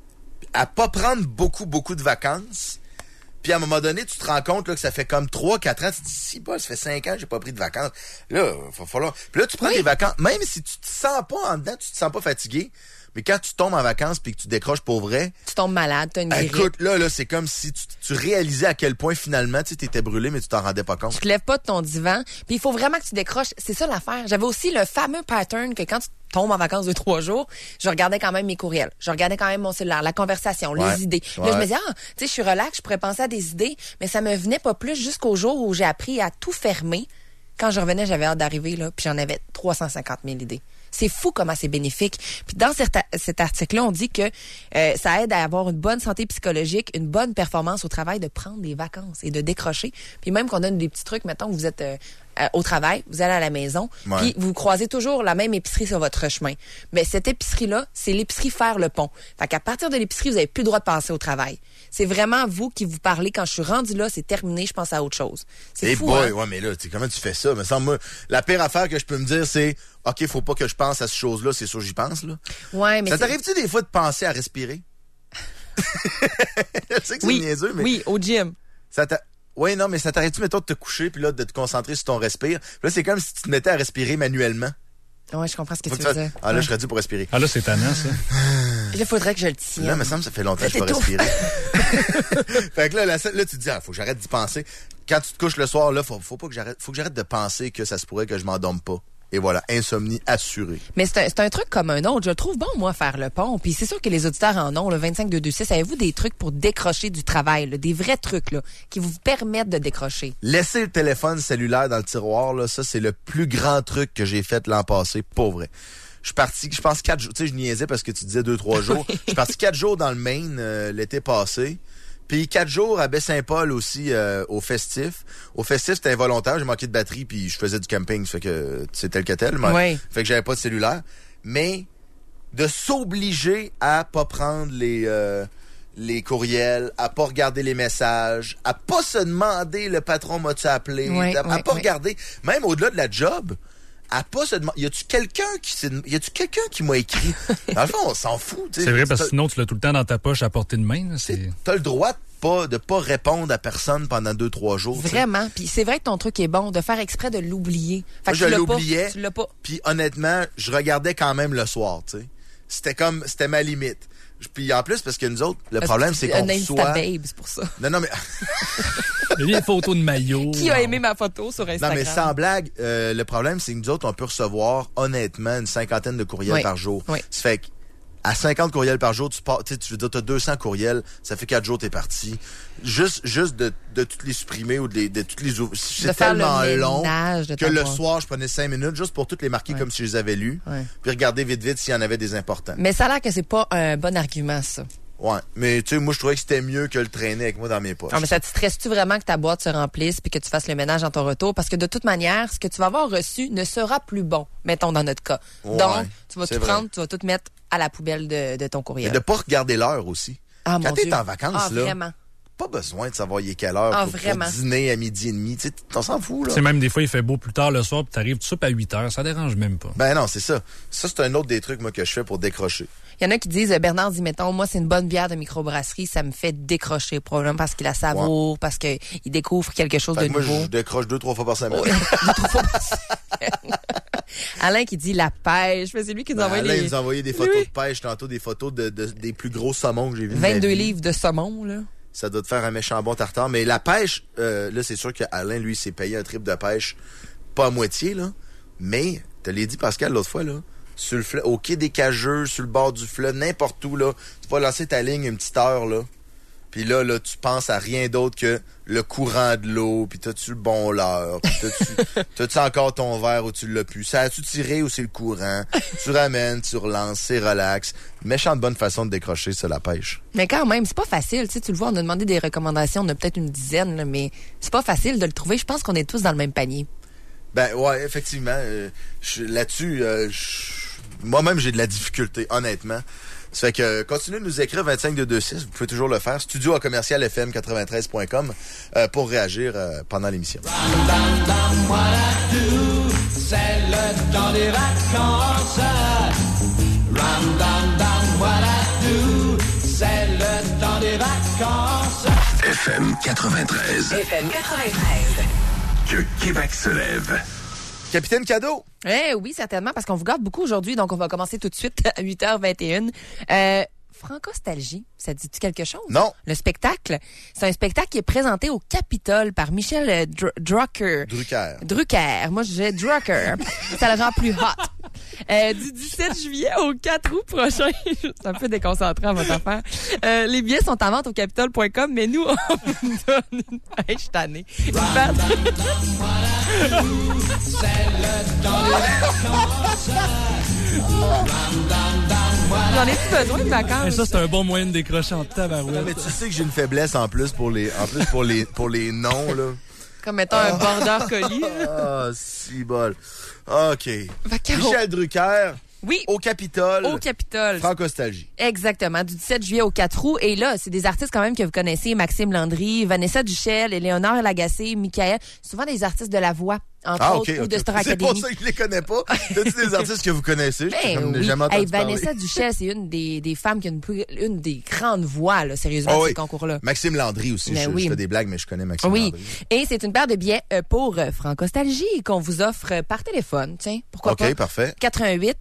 à pas prendre beaucoup, beaucoup de vacances. Puis à un moment donné, tu te rends compte là, que ça fait comme trois quatre ans. Tu te dis, si, pas, ça fait cinq ans que j'ai pas pris de vacances. Là, il va falloir... Puis là, tu prends des vacances. Même si tu te sens pas en dedans, tu te sens pas fatigué. Mais quand tu tombes en vacances puis que tu décroches pour vrai... Tu tombes malade, t'as une grippe. Écoute, là, là, c'est comme si tu, tu réalisais à quel point, finalement, tu étais brûlé, mais tu t'en rendais pas compte. Tu te lèves pas de ton divan. Puis il faut vraiment que tu décroches. C'est ça l'affaire. J'avais aussi le fameux pattern que quand tu tombes en vacances de trois jours, je regardais quand même mes courriels. Je regardais quand même mon cellulaire, la conversation, Ouais. les idées. Ouais. Là, je me disais, ah, tu sais, je suis relax, je pourrais penser à des idées, mais ça me venait pas plus jusqu'au jour où j'ai appris à tout fermer. Quand je revenais, j'avais hâte d'arriver, là, puis j'en avais trois cent cinquante mille idées. C'est fou comment c'est bénéfique. Puis dans cet, cet article-là, on dit que euh, ça aide à avoir une bonne santé psychologique, une bonne performance au travail, de prendre des vacances et de décrocher. Puis même qu'on donne des petits trucs, mettons que vous êtes... Euh, au travail, vous allez à la maison, ouais. Puis vous croisez toujours la même épicerie sur votre chemin. Mais cette épicerie-là, c'est l'épicerie Faire le Pont. Fait qu'à partir de l'épicerie, vous n'avez plus le droit de passer au travail. C'est vraiment vous qui vous parlez. Quand je suis rendu là, c'est terminé, je pense à autre chose. C'est hey fou, boy, hein? Ouais, mais là, comment tu fais ça? Me semble, moi, la pire affaire que je peux me dire, c'est OK, faut pas que je pense à cette chose-là, c'est sûr j'y pense, là. Ouais, mais ça t'arrive-tu des fois de penser à respirer? Je sais que c'est oui, niaiseux, mais... Oui, au gym. Ça t'a... Oui, non, mais ça t'arrête-tu, mettons, de te coucher puis là, de te concentrer sur ton respire? Puis là, c'est comme si tu te mettais à respirer manuellement. Oui, je comprends ce que Faut tu que veux tu dire. Ah, là, ouais. je serais dû pour respirer. Ah, là, c'est tannant, ça. Il faudrait que je le tienne. Là, il me semble que ça fait longtemps que je peux respirer. Fait que là, là, là, tu te dis, ah, faut que j'arrête d'y penser. Quand tu te couches le soir, là, faut, faut pas que j'arrête, faut que j'arrête de penser que ça se pourrait que je m'endorme pas. Et voilà, insomnie assurée. Mais c'est un, c'est un truc comme un autre. Je le trouve bon, moi, Faire le Pont. Puis c'est sûr que les auditeurs en ont, le vingt-cinq deux deux six. Avez-vous des trucs pour décrocher du travail, là, des vrais trucs là, qui vous permettent de décrocher? Laisser le téléphone cellulaire dans le tiroir, là, ça, c'est le plus grand truc que j'ai fait l'an passé, pour vrai. Je suis parti, je pense, quatre jours. Tu sais, je niaisais parce que tu disais deux, trois jours. Je suis parti quatre jours dans le Maine euh, l'été passé. Puis quatre jours à Baie-Saint-Paul aussi euh, au festif. Au festif, c'était involontaire. J'ai manqué de batterie puis je faisais du camping. Ça fait que c'est tel que tel. Mais, ouais. Fait que j'avais pas de cellulaire. Mais de s'obliger à pas prendre les euh, les courriels, à pas regarder les messages, à pas se demander le patron m'a-tu appelé, ouais, à, ouais, à pas ouais. regarder, même au-delà de la job. À pas se demander, y a-tu quelqu'un qui s'est, y a-tu quelqu'un qui m'a écrit? Dans le fond, on s'en fout, tu sais. C'est vrai, parce que sinon, tu l'as tout le temps dans ta poche à portée de main, là, c'est... T'as le droit de pas, de pas répondre à personne pendant deux, trois jours. Vraiment. Puis c'est vrai que ton truc est bon, de faire exprès de l'oublier. Fait Moi, que je tu l'as l'oubliais. pas, tu l'as pas. Puis honnêtement, je regardais quand même le soir, tu sais. C'était comme, c'était ma limite. Puis en plus, parce que nous autres, le problème, c'est qu'on un reçoit... Babe, c'est pour ça. Non, non, mais... Il y a des photos de maillot. Qui a aimé ma photo sur Instagram? Non, mais sans blague, euh, le problème, c'est que nous autres, on peut recevoir, honnêtement, une cinquantaine de courriels oui. par jour. Oui. Ça fait qu'à cinquante courriels par jour, tu pars, tu veux dire, t'as deux cents courriels, ça fait quatre jours, t'es parti. Juste, juste de, de toutes les supprimer ou de, les, de toutes les ouvrir. C'est tellement long que le soir, je prenais cinq minutes juste pour toutes les marquer ouais. comme si je les avais lues. Ouais. Puis regarder vite, vite s'il y en avait des importants. Mais ça a l'air que c'est pas un bon argument, ça. Ouais, mais tu sais, moi, je trouvais que c'était mieux que le traîner avec moi dans mes poches. Non, mais ça te stresse-tu vraiment que ta boîte se remplisse puis que tu fasses le ménage dans ton retour? Parce que de toute manière, ce que tu vas avoir reçu ne sera plus bon, mettons dans notre cas. Ouais, donc, tu vas tout prendre, tu vas tout mettre à la poubelle de, de ton courriel. Mais de pas regarder l'heure aussi. Ah, quand mon t'es Dieu. en vacances, ah, là. Vraiment. Pas besoin de savoir il est quelle heure ah, pour, pour dîner à midi et demi. Tu sais, t'en s'en fous, là. C'est même des fois, il fait beau plus tard le soir, puis t'arrives, tu soupes à huit heures. Ça dérange même pas. Ben non, c'est ça. Ça, c'est un autre des trucs, moi, que je fais pour décrocher. Il y en a qui disent, Bernard dit, mettons, moi, c'est une bonne bière de microbrasserie, ça me fait décrocher, probablement parce qu'il la savoure, ouais. parce qu'il découvre quelque chose fait de moi, nouveau. Moi, je décroche deux, trois fois par semaine. Oui, deux, trois fois par semaine. Alain qui dit la pêche. C'est lui qui nous ben, envoie Alain les... nous a envoyé des photos oui. de pêche tantôt, des photos de, de, des plus gros saumons que j'ai vus. vingt-deux livres de saumon, là. Ça doit te faire un méchant bon tartare. Mais la pêche, euh, là, c'est sûr qu'Alain, lui, s'est payé un trip de pêche, pas à moitié, là. Mais, te l'ai dit, Pascal, l'autre fois, là, sur le fleuve, au quai des Cageux, sur le bord du fleuve, n'importe où, là, tu vas lancer ta ligne une petite heure, là. Puis là, là, tu penses à rien d'autre que le courant de l'eau, puis t'as-tu le bon leurre, puis t'as-tu, t'as-tu encore ton verre ou tu l'as plus. Ça a-tu tiré ou c'est le courant? Tu ramènes, tu relances, c'est relax. Méchante bonne façon de décrocher, ça, la pêche. Mais quand même, c'est pas facile. Tu sais, tu le vois, on a demandé des recommandations, on a peut-être une dizaine, là, mais c'est pas facile de le trouver. Je pense qu'on est tous dans le même panier. Ben ouais, effectivement. Euh, je, là-dessus, euh, je, moi-même, j'ai de la difficulté, honnêtement. Ça fait que continuez de nous écrire vingt-cinq deux deux six, vous pouvez toujours le faire. Studio à commercial f m quatre-vingt-treize point com euh, pour réagir euh, pendant l'émission. C'est le temps des vacances. Ram, dam, dam, what I do. C'est le temps des vacances. F M quatre-vingt-treize. F M quatre-vingt-treize. Que Québec se lève. Capitaine Cadeau. Eh oui, certainement, parce qu'on vous garde beaucoup aujourd'hui, donc on va commencer tout de suite à huit heures vingt et une. Euh, Francostalgie, ça te dit-tu quelque chose? Non. Le spectacle, c'est un spectacle qui est présenté au Capitole par Michel Dr- Drucker. Drucker. Drucker. Moi, je disais Drucker. Ça le rend plus hot. Euh, du dix-sept juillet au quatre août prochain. C'est un peu déconcentré à votre affaire. Euh, les billets sont en vente au capitole point com, mais nous, on vous donne une... Hey, je suis tannée. Une paire de... J'en ai-tu besoin de vacances? Et ça, c'est un bon moyen de décrocher en tabarouette. Non, mais tu sais que j'ai une faiblesse en plus pour les, en plus pour les, pour les noms, là. Comme mettons un border collie. Ah, si bol. OK. Vacaro. Michel Drucker. Oui. Au Capitole. Au Capitole. Francostalgie. Exactement. Du dix-sept juillet au quatre août. Et là, c'est des artistes quand même que vous connaissez. Maxime Landry, Vanessa Duchel, Éléonore Lagacé, Michael. Souvent des artistes de la voix, entre ah, autres, okay, ou okay. de Star C'est Academy. pour ça que je les connais pas. T'as-tu des artistes que vous connaissez? Ben, comme oui. jamais entendu hey, Vanessa parler. Duchel, c'est une des, des femmes qui a une, plus, une des grandes voix, là, sérieusement, oh, de oui. ce concours-là. Maxime Landry aussi. Ben je, oui. je fais des blagues, mais je connais Maxime oui. Landry. Et c'est une paire de billets euh, pour euh, Francostalgie qu'on vous offre euh, par téléphone. Tiens, pourquoi OK, pas? parfait. quatre-vingt-huit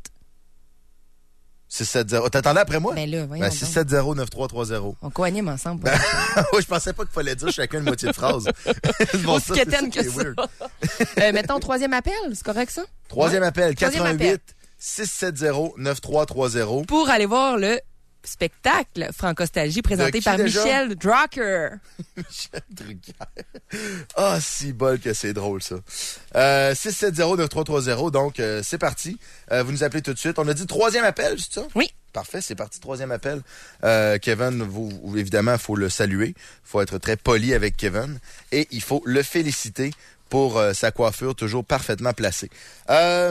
six sept zéro. T'attendais après moi? Ben là, voyons Ben, six sept zéro neuf trois trois zéro. On co-anime ensemble. Ben, oui, je pensais pas qu'il fallait dire chacun une moitié de phrase. Bon, aussi quétaine que ça. euh, mettons, troisième appel, c'est correct ça? Troisième ouais. appel, Troisième quatre-vingt-huit six sept zéro neuf trois trois zéro. Pour aller voir le spectacle Francostalgie présenté par déjà? Michel Drucker. Michel Drucker. Ah, oh, si bol que c'est drôle, ça. Euh, six sept zéro neuf trois trois zéro, donc euh, c'est parti. Euh, vous nous appelez tout de suite. On a dit troisième appel, c'est ça? Oui. Parfait, c'est parti, troisième appel. Euh, Kevin, vous, vous, évidemment, il faut le saluer. Il faut être très poli avec Kevin. Et il faut le féliciter pour euh, sa coiffure toujours parfaitement placée. Euh...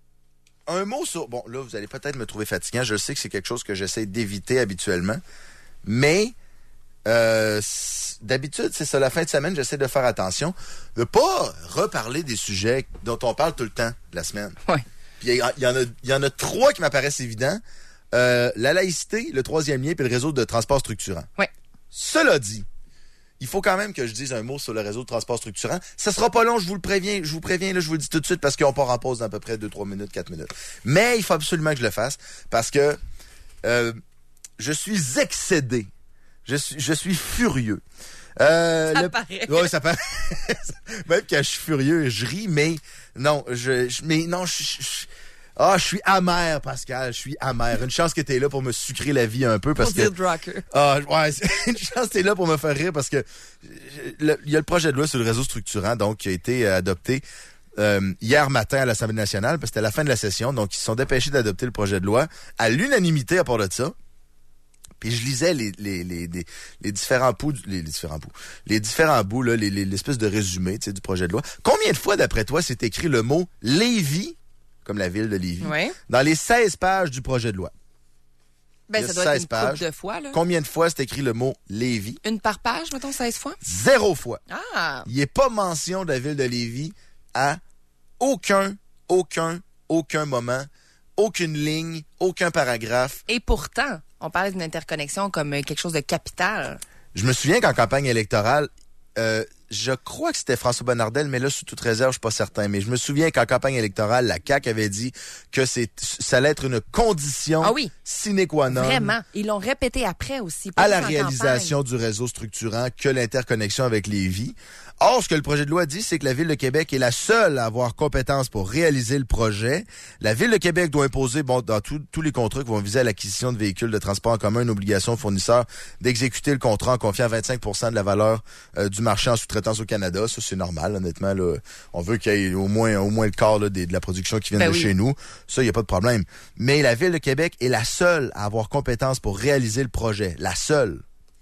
Un mot sur... Bon, là, vous allez peut-être me trouver fatigant. Je sais que c'est quelque chose que j'essaie d'éviter habituellement. Mais, euh, d'habitude, c'est ça, la fin de semaine, j'essaie de faire attention. De pas reparler des sujets dont on parle tout le temps de la semaine. Ouais. Puis il y, y, en a, y en a trois qui m'apparaissent évidents. Euh, la laïcité, le troisième lien, puis le réseau de transport structurant. Ouais. Cela dit, il faut quand même que je dise un mot sur le réseau de transport structurant. Ça sera pas long, je vous le préviens, je vous préviens, là, je vous le dis tout de suite parce qu'on part en pause dans à peu près deux trois minutes, quatre minutes. Mais il faut absolument que je le fasse parce que euh, je suis excédé. Je suis, je suis furieux. Euh, ça le... paraît. Ouais, ça paraît. Même quand je suis furieux, je ris, mais non, je, je mais non, je, je Ah, je suis amer, Pascal. Je suis amer. Une chance que t'es là pour me sucrer la vie un peu parce pour que. Dire Drucker. Ah, ouais. Une chance que t'es là pour me faire rire parce que il y a le projet de loi sur le réseau structurant, donc qui a été adopté euh, hier matin à l'Assemblée nationale, parce que c'était la fin de la session, donc ils se sont dépêchés d'adopter le projet de loi à l'unanimité à part de ça. Puis je lisais les les les les, les différents bouts, les, les différents bouts, les différents bouts là, les, les l'espèce de résumé, tu sais, du projet de loi. Combien de fois d'après toi c'est écrit le mot Lévis, comme la ville de Lévis, ouais. dans les seize pages du projet de loi? Ben, ça doit être une pages. couple de fois, là. Combien de fois c'est écrit le mot Lévis? Une par page, mettons, seize fois? Zéro fois. Ah! Il n'y a pas mention de la ville de Lévis à aucun, aucun, aucun moment, aucune ligne, aucun paragraphe. Et pourtant, on parlait d'une interconnexion comme quelque chose de capital. Je me souviens qu'en campagne électorale, euh, je crois que c'était François Bonnardel, mais là, sous toute réserve, je suis pas certain. Mais je me souviens qu'en campagne électorale, la C A Q avait dit que c'est, ça allait être une condition ah oui. sine qua non. Vraiment. Ils l'ont répété après aussi. À la réalisation campagne. Du réseau structurant que l'interconnexion avec Lévis. Or, ce que le projet de loi dit, c'est que la Ville de Québec est la seule à avoir compétence pour réaliser le projet. La Ville de Québec doit imposer, bon, dans tout, tous les contrats qui vont viser à l'acquisition de véhicules de transport en commun, une obligation au fournisseur d'exécuter le contrat en confiant vingt-cinq pour cent de la valeur euh, du marché en sous-traitance au Canada. Ça, c'est normal, honnêtement. Là. On veut qu'il y ait au moins, au moins le quart là, des, de la production qui vient ben de oui. chez nous. Ça, il n'y a pas de problème. Mais la Ville de Québec est la seule à avoir compétence pour réaliser le projet. La seule.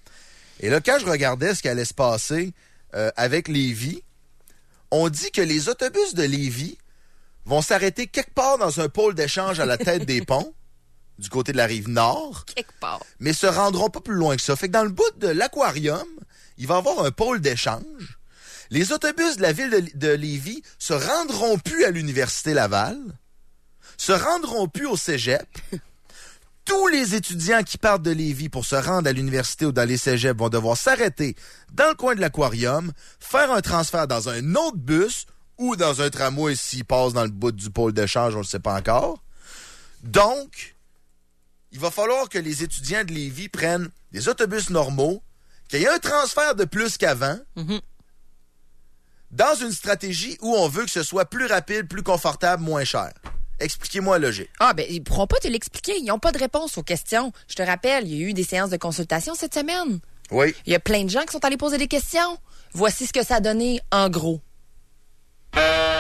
Et là, quand je regardais ce qui allait se passer euh, avec Lévis, on dit que les autobus de Lévis vont s'arrêter quelque part dans un pôle d'échange à la tête des ponts, du côté de la rive nord. Quelque part. Mais se rendront pas plus loin que ça. Fait que dans le bout de l'aquarium, il va y avoir un pôle d'échange. Les autobus de la ville de, de Lévis se rendront plus à l'Université Laval, se rendront plus au cégep. Tous les étudiants qui partent de Lévis pour se rendre à l'université ou dans les cégeps vont devoir s'arrêter dans le coin de l'aquarium, faire un transfert dans un autre bus ou dans un tramway s'ils passent dans le bout du pôle d'échange, on ne le sait pas encore. Donc, il va falloir que les étudiants de Lévis prennent des autobus normaux, qu'il y ait un transfert de plus qu'avant, mm-hmm. dans une stratégie où on veut que ce soit plus rapide, plus confortable, moins cher. Expliquez-moi la logique. Ah, ben, ils pourront pas te l'expliquer. Ils n'ont pas de réponse aux questions. Je te rappelle, il y a eu des séances de consultation cette semaine. Oui. Il y a plein de gens qui sont allés poser des questions. Voici ce que ça a donné en gros. Dans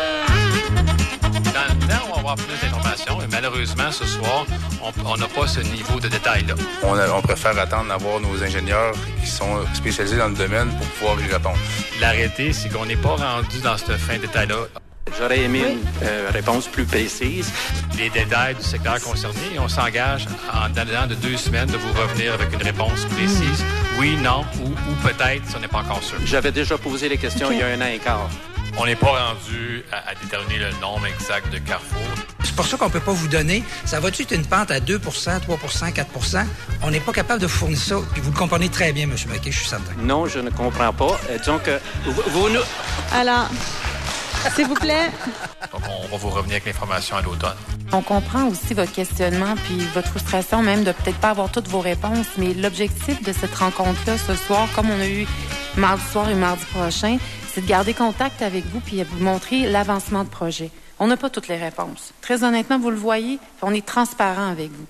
le temps, on va avoir plus d'informations, mais malheureusement, ce soir, on n'a pas ce niveau de détail-là. On, a, on préfère attendre d'avoir nos ingénieurs qui sont spécialisés dans le domaine pour pouvoir y répondre. L'arrêté, c'est qu'on n'est pas rendu dans ce fin détail-là. J'aurais aimé oui. une euh, réponse plus précise. Les détails du secteur concerné, et on s'engage en dedans de deux semaines de vous revenir avec une réponse précise. Mmh. Oui, non, ou, ou peut-être, si on n'est pas encore sûr. J'avais déjà posé les questions okay. il y a un an et quart. On n'est pas rendu à, à déterminer le nombre exact de carrefours. C'est pour ça qu'on ne peut pas vous donner. Ça va-tu être une pente à deux pour cent, trois pour cent, quatre pour cent? On n'est pas capable de fournir ça. Puis vous le comprenez très bien, M. Maquet, je suis certain. Non, je ne comprends pas. Euh, disons que vous, vous nous... Alors, s'il vous plaît. Donc, on va vous revenir avec l'information à l'automne. On comprend aussi votre questionnement puis votre frustration même de peut-être pas avoir toutes vos réponses, mais l'objectif de cette rencontre-là ce soir, comme on a eu mardi soir et mardi prochain, c'est de garder contact avec vous puis de vous montrer l'avancement de projet. On n'a pas toutes les réponses. Très honnêtement, vous le voyez, on est transparent avec vous.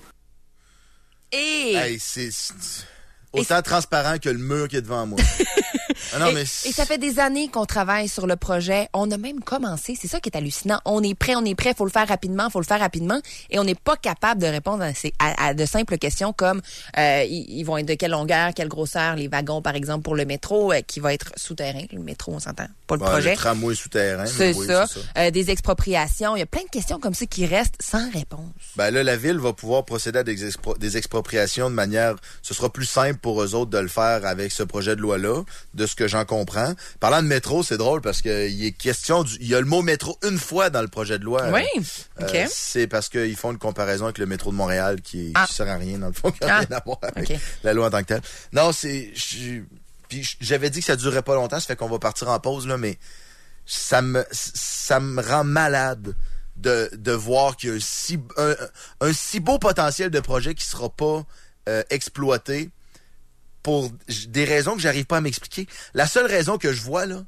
Et hey, c'est autant et transparent que le mur qui est devant moi. Ah non, et, mais... et ça fait des années qu'on travaille sur le projet. On a même commencé. C'est ça qui est hallucinant. On est prêt, on est prêt. Faut le faire rapidement, faut le faire rapidement. Et on n'est pas capable de répondre à, ces, à, à de simples questions comme euh, ils, ils vont être de quelle longueur, quelle grosseur, les wagons, par exemple, pour le métro, euh, qui va être souterrain. Le métro, on s'entend. Pas le ouais, projet. Le tramway souterrain. C'est oui, ça. c'est ça. Euh, des expropriations. Il y a plein de questions comme ça qui restent sans réponse. Ben là, la ville va pouvoir procéder à des, expro- des expropriations de manière... Ce sera plus simple pour eux autres de le faire avec ce projet de loi-là, de ce que j'en comprends. Parlant de métro, c'est drôle parce que il est question du, il y a le mot métro une fois dans le projet de loi. Oui. Euh, okay. C'est parce qu'ils font une comparaison avec le métro de Montréal qui, ah. qui sert à rien dans le fond, qui n'a ah. rien à voir avec okay. la loi en tant que telle. Non, c'est, puis j'avais dit que ça durerait pas longtemps, ça fait qu'on va partir en pause là, mais ça me, ça me rend malade de, de voir qu'il y a un si, un, un si beau potentiel de projet qui sera pas euh, exploité. Pour des raisons que j'arrive pas à m'expliquer. La seule raison que je vois, là,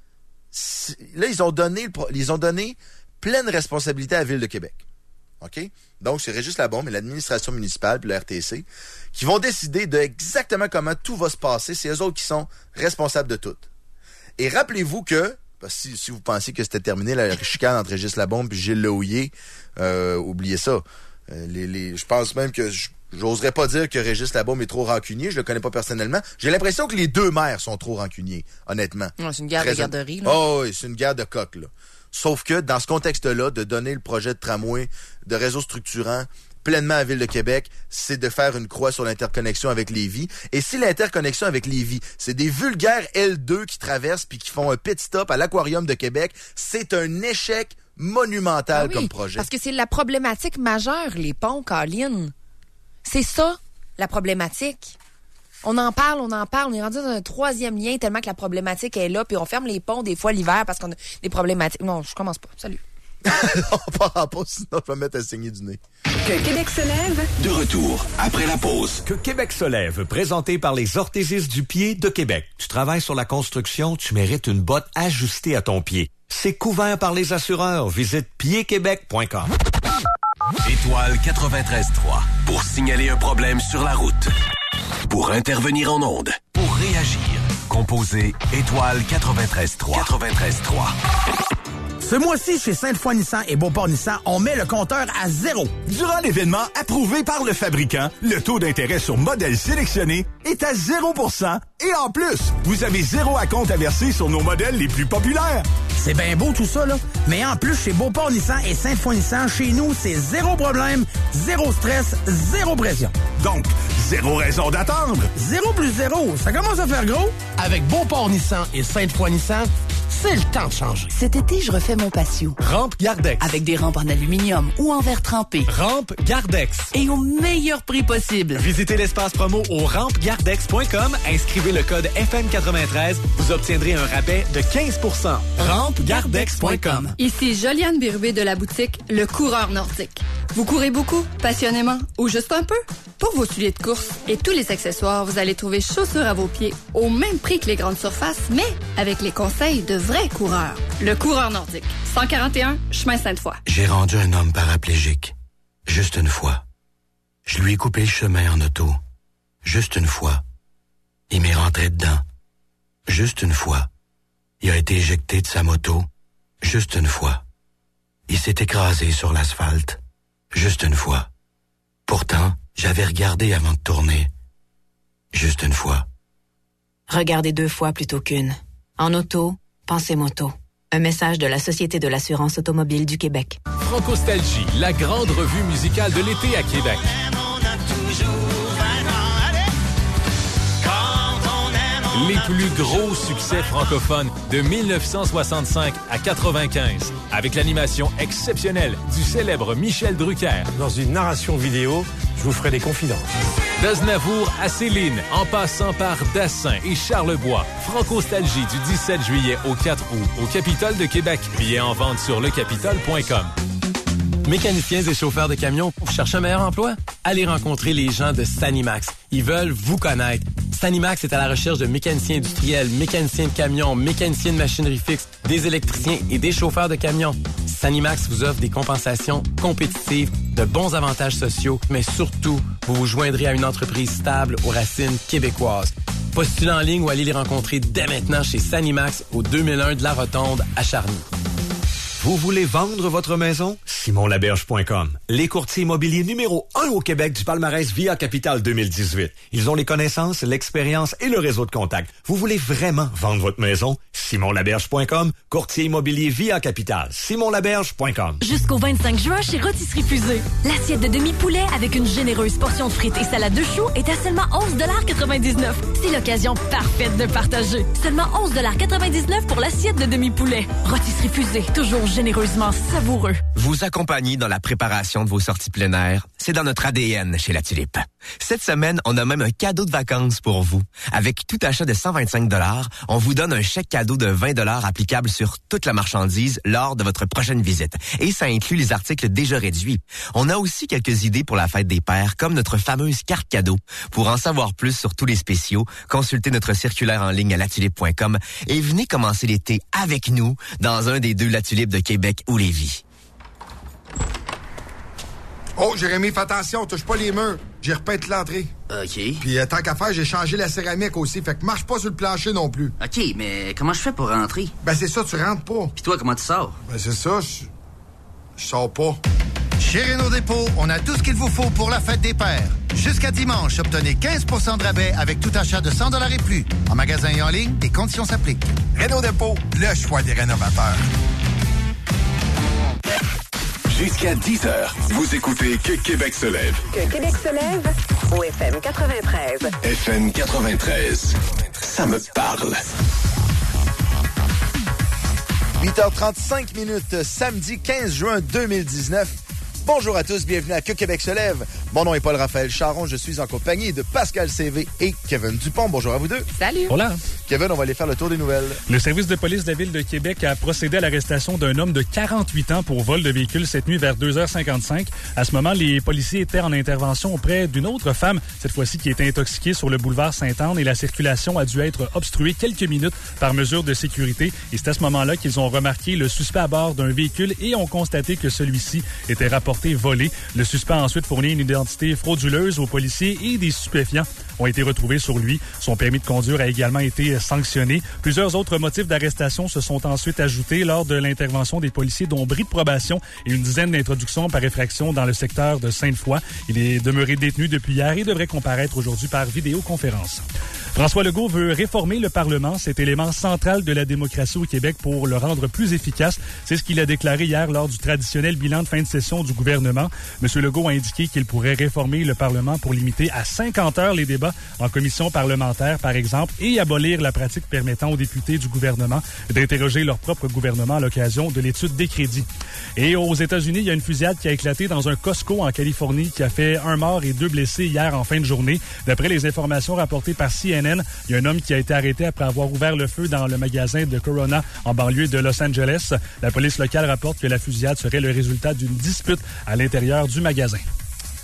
là, ils ont donné, ils ont donné pleine responsabilité à la Ville de Québec. OK? Donc, c'est Régis Labombe et l'administration municipale puis le R T C qui vont décider de exactement comment tout va se passer. C'est eux autres qui sont responsables de tout. Et rappelez-vous que, parce que si, si vous pensiez que c'était terminé, la chicane entre Régis Labombe et Gilles Lehouillier, euh, oubliez ça. Euh, les, les, je pense même que... Je, J'oserais pas dire que Régis Labombe est trop rancunier, je le connais pas personnellement. J'ai l'impression que les deux maires sont trop rancuniers, honnêtement. Ouais, c'est une guerre Très de garderie, là. Oh oui, c'est une guerre de coq, là. Sauf que, dans ce contexte-là, de donner le projet de tramway, de réseau structurant, pleinement à la Ville de Québec, c'est de faire une croix sur l'interconnexion avec Lévis. Et si l'interconnexion avec Lévis, c'est des vulgaires L deux qui traversent puis qui font un pit stop à l'Aquarium de Québec, c'est un échec monumental ah oui, comme projet. Parce que c'est la problématique majeure, les ponts, Colin. C'est ça, la problématique. On en parle, on en parle. On est rendu dans un troisième lien tellement que la problématique est là. Puis on ferme les ponts des fois l'hiver parce qu'on a des problématiques. Non, je commence pas. Salut. On part pas, sinon je vais me mettre à saigner du nez. Que Québec se lève. De retour après la pause. Que Québec se lève, présenté par les orthésistes du pied de Québec. Tu travailles sur la construction, tu mérites une botte ajustée à ton pied. C'est couvert par les assureurs. Visite pied québec point com. Étoile quatre-vingt-treize trois. Pour signaler un problème sur la route. Pour intervenir en ondes. Pour réagir. Composez Étoile quatre-vingt-treize trois. quatre-vingt-treize trois. Ce mois-ci, chez Sainte-Foy Nissan et Beauport Nissan, on met le compteur à zéro. Durant l'événement approuvé par le fabricant, le taux d'intérêt sur modèles sélectionnés est à zéro pour cent. Et en plus, vous avez zéro à compte à verser sur nos modèles les plus populaires. C'est bien beau tout ça, là. Mais en plus, chez Beauport Nissan et Sainte-Foy Nissan, chez nous, c'est zéro problème, zéro stress, zéro pression. Donc, zéro raison d'attendre. Zéro plus zéro, ça commence à faire gros. Avec Beauport Nissan et Sainte-Foy Nissan, c'est le temps de changer. Cet été, je refais mon patio. Rampe Gardex. Avec des rampes en aluminium ou en verre trempé. Rampe Gardex. Et au meilleur prix possible. Visitez l'espace promo au rampe gardex point com. Inscrivez le code F M quatre-vingt-treize. Vous obtiendrez un rabais de quinze pour cent. rampe gardex point com. Ici Joliane Bérubé de la boutique Le Coureur Nordique. Vous courez beaucoup, passionnément ou juste un peu? Pour vos souliers de course et tous les accessoires, vous allez trouver chaussures à vos pieds au même prix que les grandes surfaces, mais avec les conseils de vrais coureurs. Le Coureur Nordique, cent quarante et un, chemin Sainte-Foy. J'ai rendu un homme paraplégique. Juste une fois. Je lui ai coupé le chemin en auto. Juste une fois. Il m'est rentré dedans. Juste une fois. Il a été éjecté de sa moto. Juste une fois. Il s'est écrasé sur l'asphalte. Juste une fois. Pourtant, j'avais regardé avant de tourner. Juste une fois. Regardez deux fois plutôt qu'une. En auto, pensez moto. Un message de la Société de l'assurance automobile du Québec. Francostalgie, la grande revue musicale de l'été à Québec. Les plus gros succès francophones de mille neuf cent soixante-cinq à quatre-vingt-quinze, avec l'animation exceptionnelle du célèbre Michel Drucker. Dans une narration vidéo, je vous ferai des confidences. D'Aznavour à Céline, en passant par Dassin et Charlebois. Francostalgie du dix-sept juillet au quatre août au Capitole de Québec. Billets en vente sur le capitole point com. Mécaniciens et chauffeurs de camions, vous cherchez un meilleur emploi? Allez rencontrer les gens de Sanimax. Ils veulent vous connaître. Sanimax est à la recherche de mécaniciens industriels, mécaniciens de camions, mécaniciens de machinerie fixe, des électriciens et des chauffeurs de camions. Sanimax vous offre des compensations compétitives, de bons avantages sociaux, mais surtout, vous vous joindrez à une entreprise stable aux racines québécoises. Postulez en ligne ou allez les rencontrer dès maintenant chez Sanimax au deux mille un de la Rotonde à Charny. Vous voulez vendre votre maison? Simon Laberge point com. Les courtiers immobiliers numéro un au Québec du palmarès Via Capital deux mille dix-huit. Ils ont les connaissances, l'expérience et le réseau de contacts. Vous voulez vraiment vendre votre maison? Simon Laberge point com. Courtier immobilier Via Capital. Simon Laberge point com. Jusqu'au vingt-cinq juin chez Rôtisserie Fusée. L'assiette de demi-poulet avec une généreuse portion de frites et salade de choux est à seulement onze dollars quatre-vingt-dix-neuf. C'est l'occasion parfaite de partager. Seulement onze dollars quatre-vingt-dix-neuf pour l'assiette de demi-poulet. Rôtisserie Fusée, toujours généreusement savoureux. Vous accompagner dans la préparation de vos sorties plein air, c'est dans notre A D N chez La Tulipe. Cette semaine, on a même un cadeau de vacances pour vous. Avec tout achat de cent vingt-cinq dollars, on vous donne un chèque cadeau de vingt dollars applicable sur toute la marchandise lors de votre prochaine visite. Et ça inclut les articles déjà réduits. On a aussi quelques idées pour la fête des pères, comme notre fameuse carte cadeau. Pour en savoir plus sur tous les spéciaux, consultez notre circulaire en ligne à la tulipe point com et venez commencer l'été avec nous dans un des deux La Tulipe de Québec ou Lévis. Oh, Jérémy, fais attention, touche pas les murs. J'ai repeint l'entrée. OK. Puis euh, tant qu'à faire, j'ai changé la céramique aussi, fait que marche pas sur le plancher non plus. OK, mais comment je fais pour rentrer? Ben c'est ça, tu rentres pas. Puis toi, comment tu sors? Ben c'est ça, je... je sors pas. Chez Renault Dépôt, on a tout ce qu'il vous faut pour la fête des pères. Jusqu'à dimanche, obtenez quinze pour cent de rabais avec tout achat de cent dollars et plus. En magasin et en ligne, des conditions s'appliquent. Renault Dépôt, le choix des rénovateurs. Jusqu'à dix heures, vous écoutez Que Québec se lève. Que Québec se lève au F M quatre-vingt-treize. F M quatre-vingt-treize. Ça me parle. huit heures trente-cinq minutes, samedi quinze juin deux mille dix-neuf. Bonjour à tous, bienvenue à Que Québec se lève. Mon nom est Paul-Raphaël Charon, je suis en compagnie de Pascal C V et Kevin Dupont. Bonjour à vous deux. Salut. Hola. Kevin, on va aller faire le tour des nouvelles. Le service de police de la Ville de Québec a procédé à l'arrestation d'un homme de quarante-huit ans pour vol de véhicule cette nuit vers deux heures cinquante-cinq. À ce moment, les policiers étaient en intervention auprès d'une autre femme, cette fois-ci qui était intoxiquée sur le boulevard Sainte-Anne et la circulation a dû être obstruée quelques minutes par mesure de sécurité. Et c'est à ce moment-là qu'ils ont remarqué le suspect à bord d'un véhicule et ont constaté que celui-ci était rapporté volé. Le suspect a ensuite fourni une identité frauduleuse aux policiers et des stupéfiants ont été retrouvés sur lui. Son permis de conduire a également été sanctionné. Plusieurs autres motifs d'arrestation se sont ensuite ajoutés lors de l'intervention des policiers, dont bris de probation et une dizaine d'introductions par effraction dans le secteur de Sainte-Foy. Il est demeuré détenu depuis hier et devrait comparaître aujourd'hui par vidéoconférence. François Legault veut réformer le Parlement, cet élément central de la démocratie au Québec, pour le rendre plus efficace. C'est ce qu'il a déclaré hier lors du traditionnel bilan de fin de session du gouvernement. M. Legault a indiqué qu'il pourrait réformer le Parlement pour limiter à cinquante heures les débats en commission parlementaire, par exemple, et abolir la pratique permettant aux députés du gouvernement d'interroger leur propre gouvernement à l'occasion de l'étude des crédits. Et aux États-Unis, il y a une fusillade qui a éclaté dans un Costco en Californie qui a fait un mort et deux blessés hier en fin de journée. D'après les informations rapportées par C N N, il y a un homme qui a été arrêté après avoir ouvert le feu dans le magasin de Corona en banlieue de Los Angeles. La police locale rapporte que la fusillade serait le résultat d'une dispute à l'intérieur du magasin.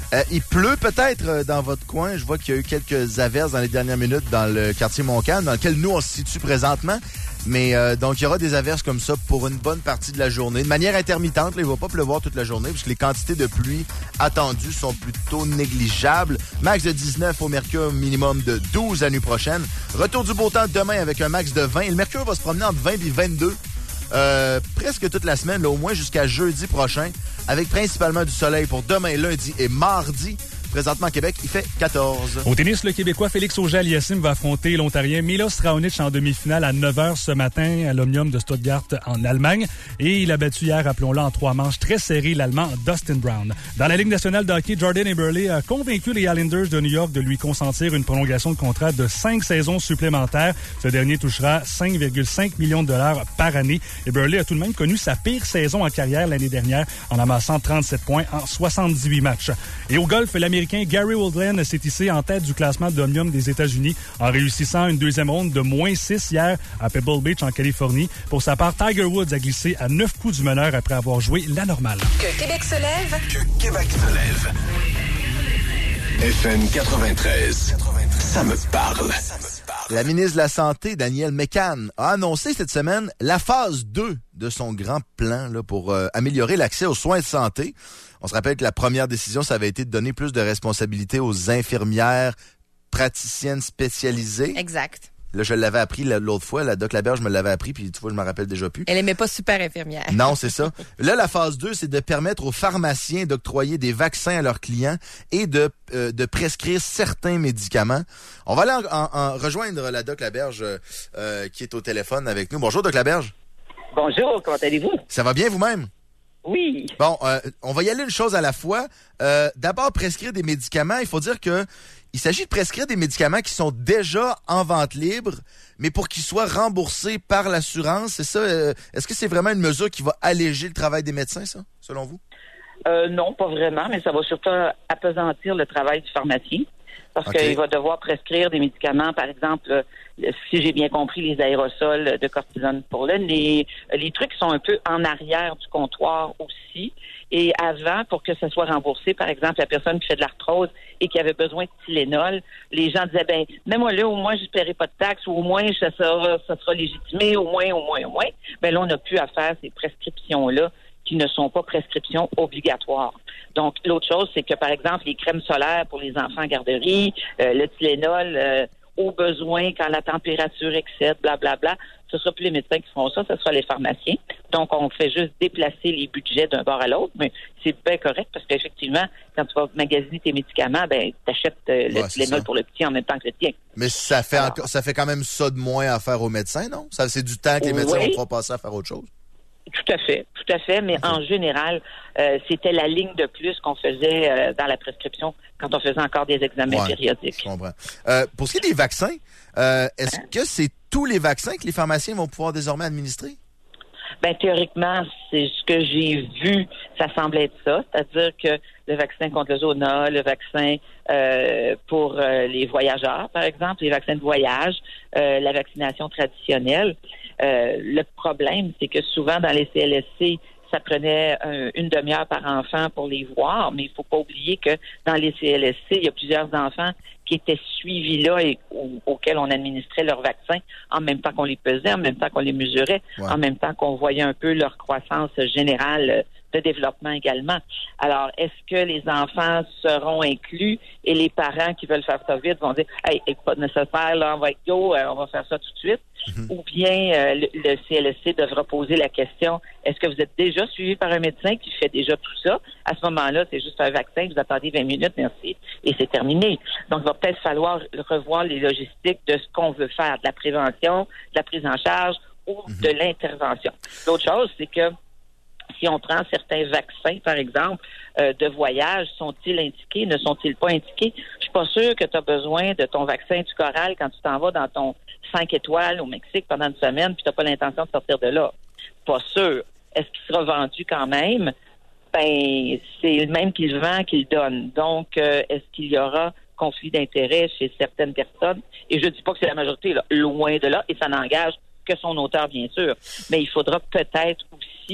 Euh, il pleut peut-être euh, dans votre coin. Je vois qu'il y a eu quelques averses dans les dernières minutes dans le quartier Montcalm, dans lequel nous, on se situe présentement. Mais euh, donc, il y aura des averses comme ça pour une bonne partie de la journée. De manière intermittente, là, il ne va pas pleuvoir toute la journée puisque les quantités de pluie attendues sont plutôt négligeables. Max de dix-neuf au mercure, minimum de douze la nuit prochaine. Retour du beau temps demain avec un max de vingt. Et le mercure va se promener entre vingt et vingt-deux euh, presque toute la semaine, là, au moins jusqu'à jeudi prochain, avec principalement du soleil pour demain, lundi et mardi. Présentement, à Québec, il fait quatorze. Au tennis, le Québécois Félix Auger-Aliassime va affronter l'Ontarien Milos Raonic en demi-finale à neuf heures ce matin à l'Omnium de Stuttgart en Allemagne. Et il a battu hier, rappelons-le, en trois manches très serrées, l'Allemand Dustin Brown. Dans la Ligue nationale de hockey, Jordan Eberle a convaincu les Islanders de New York de lui consentir une prolongation de contrat de cinq saisons supplémentaires. Ce dernier touchera cinq virgule cinq millions de dollars par année. Eberle a tout de même connu sa pire saison en carrière l'année dernière en amassant trente-sept points en soixante-dix-huit matchs. Et au golf, l'Américain Gary Woodland s'est hissé en tête du classement de l'Omnium des États-Unis en réussissant une deuxième ronde de moins six hier à Pebble Beach en Californie. Pour sa part, Tiger Woods a glissé à neuf coups du meneur après avoir joué la normale. Que Québec se lève. Que Québec se lève. F M quatre-vingt-treize. Ça me parle. La ministre de la Santé, Danielle Mécan, a annoncé cette semaine la phase deux de son grand plan là, pour euh, améliorer l'accès aux soins de santé. On se rappelle que la première décision, ça avait été de donner plus de responsabilités aux infirmières praticiennes spécialisées. Exact. Là, je l'avais appris l'autre fois. La Doc Laberge me l'avait appris, puis tu vois, je me rappelle déjà plus. Elle aimait pas super infirmière. Non, c'est ça. Là, la phase deux, c'est de permettre aux pharmaciens d'octroyer des vaccins à leurs clients et de, euh, de prescrire certains médicaments. On va aller en, en, en rejoindre la Doc Laberge euh, qui est au téléphone avec nous. Bonjour, Doc Laberge. Bonjour, comment allez-vous? Ça va bien vous-même? Oui. Bon, euh, on va y aller une chose à la fois. Euh, d'abord, prescrire des médicaments. Il faut dire que il s'agit de prescrire des médicaments qui sont déjà en vente libre, mais pour qu'ils soient remboursés par l'assurance. C'est ça? Euh, est-ce que c'est vraiment une mesure qui va alléger le travail des médecins, ça, selon vous? Euh, non, pas vraiment, mais ça va surtout appesantir le travail du pharmacien. Parce okay. qu'il va devoir prescrire des médicaments, par exemple, si j'ai bien compris, les aérosols de cortisone pour le nez, les trucs sont un peu en arrière du comptoir aussi. Et avant, pour que ça soit remboursé, par exemple, la personne qui fait de l'arthrose et qui avait besoin de Tylenol, les gens disaient, ben, mets-moi là, au moins, je ne paierai pas de taxes, ou au moins, ça sera, ça sera légitimé, au moins, au moins, au moins. Ben là, on n'a plus à faire ces prescriptions-là qui ne sont pas prescriptions obligatoires. Donc, l'autre chose, c'est que, par exemple, les crèmes solaires pour les enfants en garderie, euh, le Tylenol, euh, au besoin, quand la température excède, blablabla, ce ne sera plus les médecins qui feront ça, ce sera les pharmaciens. Donc, on fait juste déplacer les budgets d'un bord à l'autre, mais c'est bien correct parce qu'effectivement, quand tu vas magasiner tes médicaments, ben, tu achètes euh, le ouais, Tylenol pour le petit en même temps que le tien. Mais ça fait, Alors, encore, ça fait quand même ça de moins à faire aux médecins, non? Ça, c'est du temps que les médecins oui. vont pouvoir passer à faire autre chose. Tout à fait, tout à fait, mais okay. en général, euh, c'était la ligne de plus qu'on faisait euh, dans la prescription quand on faisait encore des examens ouais, périodiques. Je comprends. Euh, pour ce qui est des vaccins, euh, est-ce hein? que c'est tous les vaccins que les pharmaciens vont pouvoir désormais administrer? Ben théoriquement, c'est ce que j'ai vu, ça semble être ça, c'est-à-dire que le vaccin contre le zona, le vaccin euh, pour euh, les voyageurs, par exemple, les vaccins de voyage, euh, la vaccination traditionnelle. Euh, le problème, c'est que souvent dans les C L S C, ça prenait euh, une demi-heure par enfant pour les voir, mais il faut pas oublier que dans les C L S C, il y a plusieurs enfants qui étaient suivis là et au, auxquels on administrait leur vaccin en même temps qu'on les pesait, en même temps qu'on les mesurait, ouais. en même temps qu'on voyait un peu leur croissance générale de développement également. Alors, est-ce que les enfants seront inclus et les parents qui veulent faire ça vite vont dire « Hey, pas nécessaire, là, on va être go, on va faire ça tout de suite. Mm-hmm. » Ou bien euh, le, le C L S C devra poser la question « Est-ce que vous êtes déjà suivi par un médecin qui fait déjà tout ça? » À ce moment-là, c'est juste un vaccin, vous attendez vingt minutes, merci, et c'est terminé. Donc, il va peut-être falloir revoir les logistiques de ce qu'on veut faire, de la prévention, de la prise en charge ou mm-hmm. de l'intervention. L'autre chose, c'est que si on prend certains vaccins, par exemple, euh, de voyage, sont-ils indiqués, ne sont-ils pas indiqués? Je suis pas sûre que tu as besoin de ton vaccin du choral quand tu t'en vas dans ton cinq étoiles au Mexique pendant une semaine puis tu n'as pas l'intention de sortir de là. Pas sûr. Est-ce qu'il sera vendu quand même? Ben, c'est le même qu'il vend qu'il donne. Donc, euh, est-ce qu'il y aura conflit d'intérêt chez certaines personnes? Et je dis pas que c'est la majorité, là, loin de là, et ça n'engage que son auteur, bien sûr. Mais il faudra peut-être aussi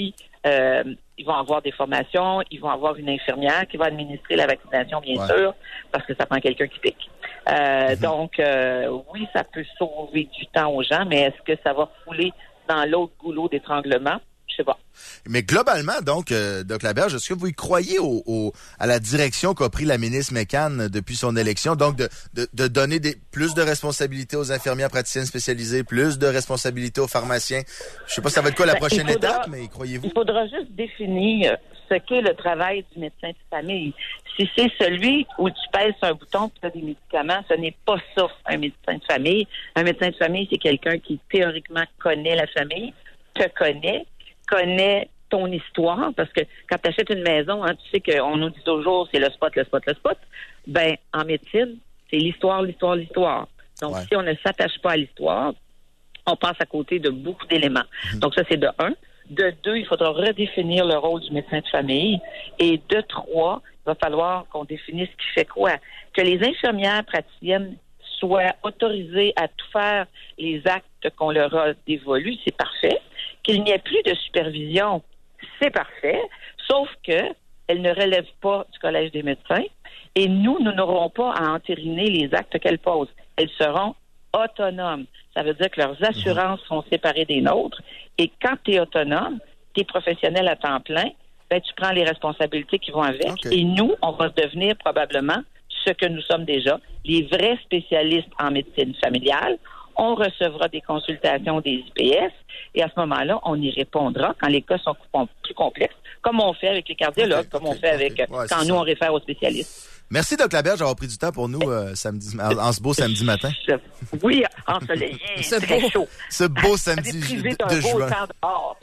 Euh, ils vont avoir des formations, ils vont avoir une infirmière qui va administrer la vaccination, bien ouais. sûr, parce que ça prend quelqu'un qui pique. Euh, mm-hmm. Donc, euh, oui, ça peut sauver du temps aux gens, mais est-ce que ça va fouler dans l'autre goulot d'étranglement? Je sais pas. Mais globalement, donc, euh, Doc Laberge, est-ce que vous y croyez au, au, à la direction qu'a pris la ministre McCann depuis son élection? Donc, de, de, de donner des, plus de responsabilités aux infirmières praticiennes spécialisées, plus de responsabilités aux pharmaciens. Je sais pas si ça va être quoi la ben, prochaine faudra, étape, mais y croyez-vous? Il faudra juste définir ce qu'est le travail du médecin de famille. Si c'est celui où tu pèses un bouton et tu as des médicaments, ce n'est pas ça, un médecin de famille. Un médecin de famille, c'est quelqu'un qui, théoriquement, connaît la famille, te connaît, connaît ton histoire, parce que quand tu achètes une maison, hein, tu sais qu'on nous dit toujours c'est le spot, le spot, le spot. Ben, en médecine, c'est l'histoire, l'histoire, l'histoire. Donc, ouais. si on ne s'attache pas à l'histoire, on passe à côté de beaucoup d'éléments. Mmh. Donc, ça, c'est de un. De deux, il faudra redéfinir le rôle du médecin de famille. Et de trois, il va falloir qu'on définisse qui fait quoi. Que les infirmières praticiennes soient autorisées à tout faire les actes qu'on leur a dévolus, c'est parfait. Qu'il n'y ait plus de supervision, c'est parfait, sauf que elles ne relèvent pas du Collège des médecins et nous, nous n'aurons pas à entériner les actes qu'elles posent. Elles seront autonomes. Ça veut dire que leurs assurances seront séparées des nôtres et quand tu es autonome, tu es professionnel à temps plein, ben, tu prends les responsabilités qui vont avec okay. et nous, on va devenir probablement ce que nous sommes déjà, les vrais spécialistes en médecine familiale. On recevra des consultations des I P S et à ce moment-là, on y répondra quand les cas sont plus complexes, comme on fait avec les cardiologues, okay, comme okay, on fait avec okay. ouais, quand nous, ça. on réfère aux spécialistes. Merci, Doc Laberge, d'avoir pris du temps pour nous euh, samedi, en, en ce beau samedi matin. Oui, ensoleillé, très beau. chaud. Ce beau samedi de, de juin. Dehors,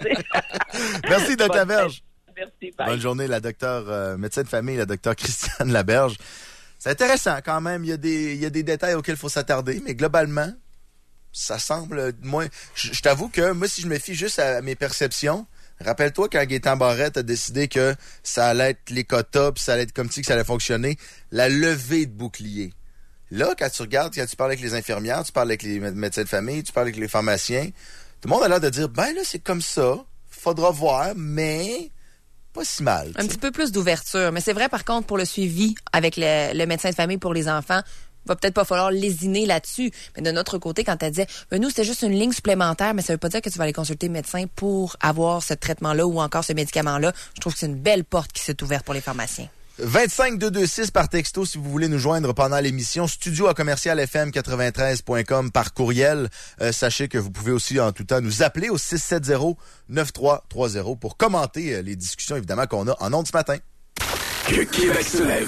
Merci, Doc Laberge. Merci, bye. Bonne journée, la docteure euh, médecin de famille, la docteure Christiane Laberge. C'est intéressant quand même. Il y a des, il y a des détails auxquels il faut s'attarder, mais globalement, ça semble moins... Je, je t'avoue que moi, si je me fie juste à mes perceptions, rappelle-toi quand Gaétan Barrette a décidé que ça allait être les quotas, puis ça allait être comme si que ça allait fonctionner, la levée de bouclier. Là, quand tu regardes, quand tu parles avec les infirmières, tu parles avec les médecins de famille, tu parles avec les pharmaciens, tout le monde a l'air de dire, ben là, c'est comme ça, faudra voir, mais... pas si mal. Un petit peu plus d'ouverture. Mais c'est vrai, par contre, pour le suivi avec le, le médecin de famille pour les enfants, va peut-être pas falloir lésiner là-dessus. Mais de notre côté, quand elle disait, ben nous, c'était juste une ligne supplémentaire, mais ça veut pas dire que tu vas aller consulter le médecin pour avoir ce traitement-là ou encore ce médicament-là. Je trouve que c'est une belle porte qui s'est ouverte pour les pharmaciens. vingt-cinq deux deux six par texto si vous voulez nous joindre pendant l'émission. Studio à commercial f m quatre-vingt-treize point com par courriel. Euh, sachez que vous pouvez aussi en tout temps nous appeler au six sept zéro neuf trois trois zéro pour commenter euh, les discussions évidemment qu'on a en ondes ce matin. Que Québec se lève.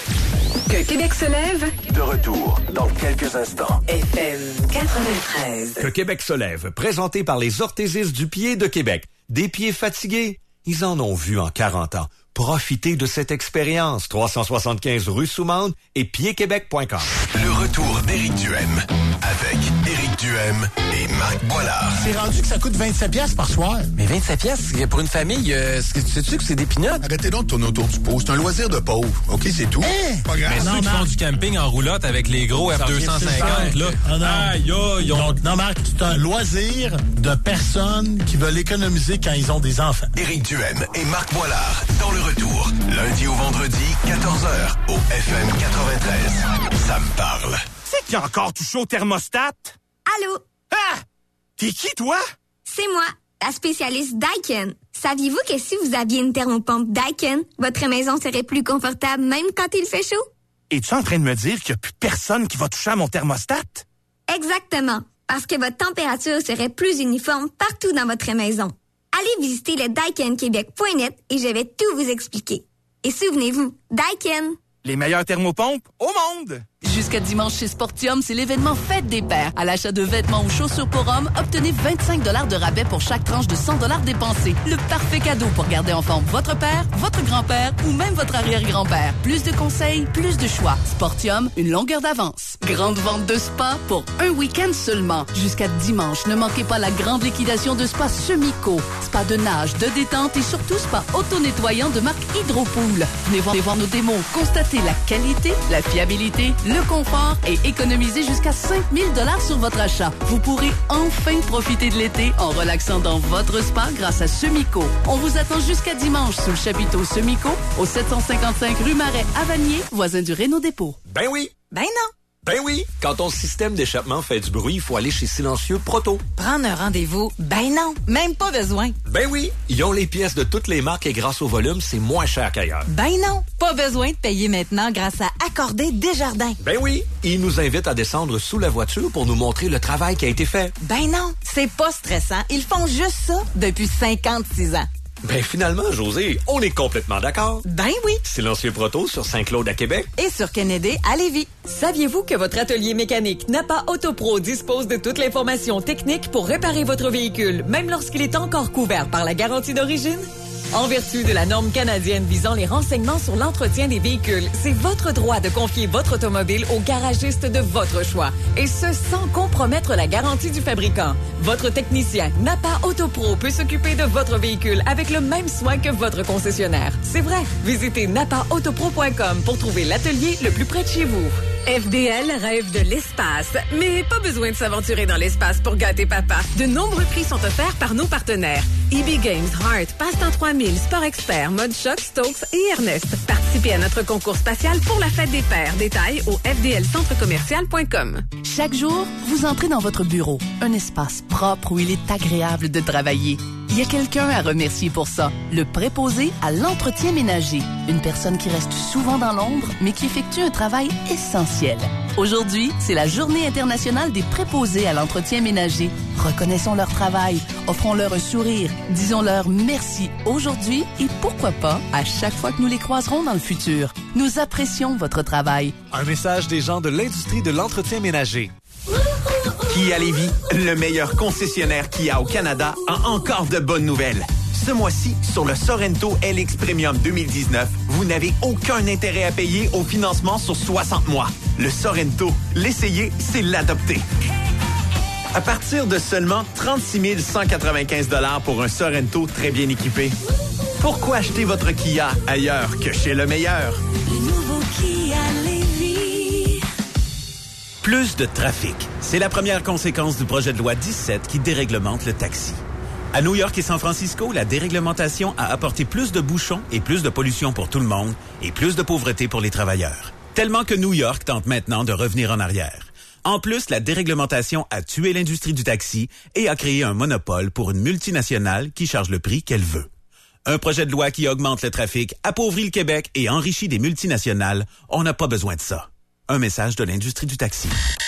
Que Québec se lève. De retour dans quelques instants. F M quatre-vingt-treize. Que Québec se lève, présenté par les orthésistes du pied de Québec. Des pieds fatigués? Ils en ont vu en quarante ans. Profitez de cette expérience. trois cent soixante-quinze rue Soumande et pied québec point com. Le retour d'Éric Duhem avec Éric Duhem et Marc Boilard. C'est rendu que ça coûte vingt-sept piastres par soir. Mais vingt-sept piastres pour une famille, euh, sais-tu que c'est des pinottes? Arrêtez donc de tourner autour du pot. C'est un loisir de pauvre. OK, c'est tout. Hey! Pas grave. Mais non, ceux qui font du camping en roulotte avec les gros F deux cent cinquante, là. Ah non. Aïe, aïe, on... Donc, non, Marc, c'est un loisir de personnes qui veulent économiser quand ils ont des enfants. Éric Duhem et Marc Boilard dans le retour. Lundi au vendredi, quatorze heures, au F M quatre-vingt-treize. Ça me parle. C'est qui a encore touché au thermostat? Allô? Ah! T'es qui, toi? C'est moi, la spécialiste Daikin. Saviez-vous que si vous aviez une thermopompe Daikin, votre maison serait plus confortable même quand il fait chaud? Es-tu en train de me dire qu'il n'y a plus personne qui va toucher à mon thermostat? Exactement, parce que votre température serait plus uniforme partout dans votre maison. Allez visiter le daikin québec point net et je vais tout vous expliquer. Et souvenez-vous, Daikin. Les meilleures thermopompes au monde! Jusqu'à dimanche chez Sportium, c'est l'événement Fête des Pères. À l'achat de vêtements ou chaussures pour hommes, obtenez vingt-cinq dollars de rabais pour chaque tranche de cent dollars dépensés. Le parfait cadeau pour garder en forme votre père, votre grand-père ou même votre arrière-grand-père. Plus de conseils, plus de choix. Sportium, une longueur d'avance. Grande vente de spa pour un week-end seulement. Jusqu'à dimanche, ne manquez pas la grande liquidation de spa Semico. Spa de nage, de détente et surtout spa auto-nettoyant de marque Hydropool. Venez voir, venez voir nos démos, constatez la qualité, la fiabilité, le confort et économiser jusqu'à cinq mille dollars sur votre achat. Vous pourrez enfin profiter de l'été en relaxant dans votre spa grâce à Semico. On vous attend jusqu'à dimanche sous le chapiteau Semico, au sept cent cinquante-cinq rue Marais à Vanier, voisin du Renault Dépôt. Ben oui! Ben non! Ben oui! Quand ton système d'échappement fait du bruit, il faut aller chez Silencieux Proto. Prendre un rendez-vous? Ben non! Même pas besoin! Ben oui! Ils ont les pièces de toutes les marques et grâce au volume, c'est moins cher qu'ailleurs. Ben non! Pas besoin de payer maintenant grâce à Accordé Desjardins. Ben oui! Ils nous invitent à descendre sous la voiture pour nous montrer le travail qui a été fait. Ben non! C'est pas stressant. Ils font juste ça depuis cinquante-six ans. Ben finalement, José, on est complètement d'accord. Ben oui. Silencieux Proto sur Saint-Claude à Québec. Et sur Kennedy à Lévis. Saviez-vous que votre atelier mécanique Napa Autopro dispose de toute l'information technique pour réparer votre véhicule, même lorsqu'il est encore couvert par la garantie d'origine? En vertu de la norme canadienne visant les renseignements sur l'entretien des véhicules, c'est votre droit de confier votre automobile au garagiste de votre choix. Et ce, sans compromettre la garantie du fabricant. Votre technicien Napa Autopro peut s'occuper de votre véhicule avec le même soin que votre concessionnaire. C'est vrai. Visitez napa autopro point com pour trouver l'atelier le plus près de chez vous. F D L rêve de l'espace, mais pas besoin de s'aventurer dans l'espace pour gâter papa. De nombreux prix sont offerts par nos partenaires. E B Games, Heart, Passe-temps trois mille, Sport Expert, Mode Choc, Stokes et Ernest. Participez à notre concours spatial pour la fête des pères. Détails au f d l centre commercial point com. Chaque jour, vous entrez dans votre bureau, un espace propre où il est agréable de travailler. Il y a quelqu'un à remercier pour ça, le préposé à l'entretien ménager. Une personne qui reste souvent dans l'ombre, mais qui effectue un travail essentiel. Aujourd'hui, c'est la Journée internationale des préposés à l'entretien ménager. Reconnaissons leur travail, offrons-leur un sourire, disons-leur merci aujourd'hui et pourquoi pas à chaque fois que nous les croiserons dans le futur. Nous apprécions votre travail. Un message des gens de l'industrie de l'entretien ménager. Kia Lévis, le meilleur concessionnaire Kia au Canada, a encore de bonnes nouvelles. Ce mois-ci, sur le Sorento L X Premium deux mille dix-neuf, vous n'avez aucun intérêt à payer au financement sur soixante mois. Le Sorento, l'essayer, c'est l'adopter. À partir de seulement trente-six mille cent quatre-vingt-quinze dollars pour un Sorento très bien équipé. Pourquoi acheter votre Kia ailleurs que chez le meilleur? Le nouveau Kia Lévis. Plus de trafic. C'est la première conséquence du projet de loi dix-sept qui déréglemente le taxi. À New York et San Francisco, la déréglementation a apporté plus de bouchons et plus de pollution pour tout le monde et plus de pauvreté pour les travailleurs. Tellement que New York tente maintenant de revenir en arrière. En plus, la déréglementation a tué l'industrie du taxi et a créé un monopole pour une multinationale qui charge le prix qu'elle veut. Un projet de loi qui augmente le trafic, appauvrit le Québec et enrichit des multinationales, on n'a pas besoin de ça. Un message de l'industrie du taxi.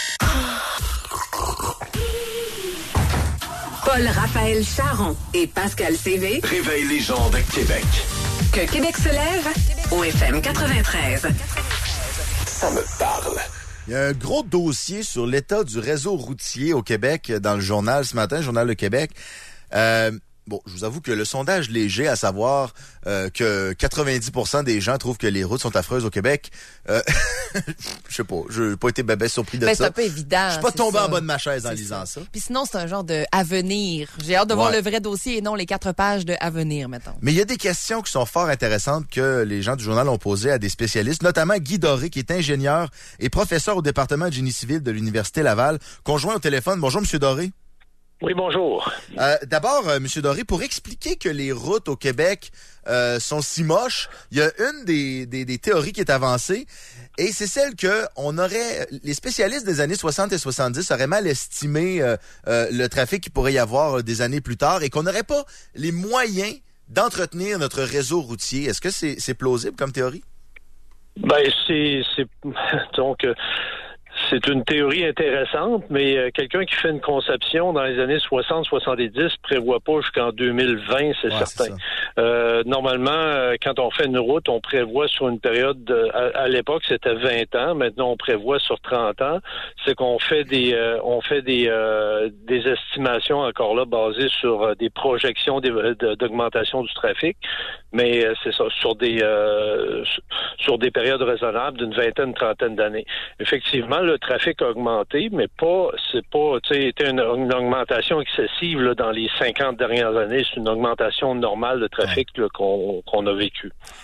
Paul-Raphaël Charon et Pascal C V réveillent les gens de Québec. Que Québec se lève au F M quatre-vingt-treize. Ça me parle. Il y a un gros dossier sur l'état du réseau routier au Québec dans le journal ce matin, Journal de Québec. Euh, bon, je vous avoue que le sondage léger, à savoir euh, que quatre-vingt-dix pour cent des gens trouvent que les routes sont affreuses au Québec, euh, je sais pas, je n'ai pas été ben, ben surpris de ben, ça. C'est un peu évident. Je suis pas tombé ça. en bas de ma chaise en c'est lisant ça. ça. Puis sinon, c'est un genre de avenir. J'ai hâte de ouais. voir le vrai dossier et non les quatre pages de avenir, mettons. Mais il y a des questions qui sont fort intéressantes que les gens du journal ont posées à des spécialistes, notamment Guy Doré, qui est ingénieur et professeur au département de génie civil de l'Université Laval, qu'on joint au téléphone. Bonjour, Monsieur Doré. Oui, bonjour. Euh, d'abord, euh, M. Doré, pour expliquer que les routes au Québec euh, sont si moches, il y a une des, des, des théories qui est avancée, et c'est celle que on aurait, les spécialistes des années soixante et soixante-dix auraient mal estimé euh, euh, le trafic qu'il pourrait y avoir euh, des années plus tard, et qu'on n'aurait pas les moyens d'entretenir notre réseau routier. Est-ce que c'est, c'est plausible comme théorie? Ben, c'est, c'est donc. Euh... C'est une théorie intéressante, mais euh, quelqu'un qui fait une conception dans les années soixante soixante-dix prévoit pas jusqu'en deux mille vingt, c'est ouais, certain. C'est euh, normalement, euh, quand on fait une route, on prévoit sur une période, de, à, à l'époque c'était vingt ans, maintenant on prévoit sur trente ans. C'est qu'on fait des euh, on fait des euh, des estimations encore là basées sur euh, des projections de, d'augmentation du trafic, mais euh, c'est ça, sur des euh, sur des périodes raisonnables d'une vingtaine, trentaine d'années. Effectivement, le trafic a augmenté, mais pas, c'est pas, tu sais, une, une augmentation excessive là, dans les cinquante dernières années. C'est une augmentation normale de trafic là, qu'on, qu'on a vécu.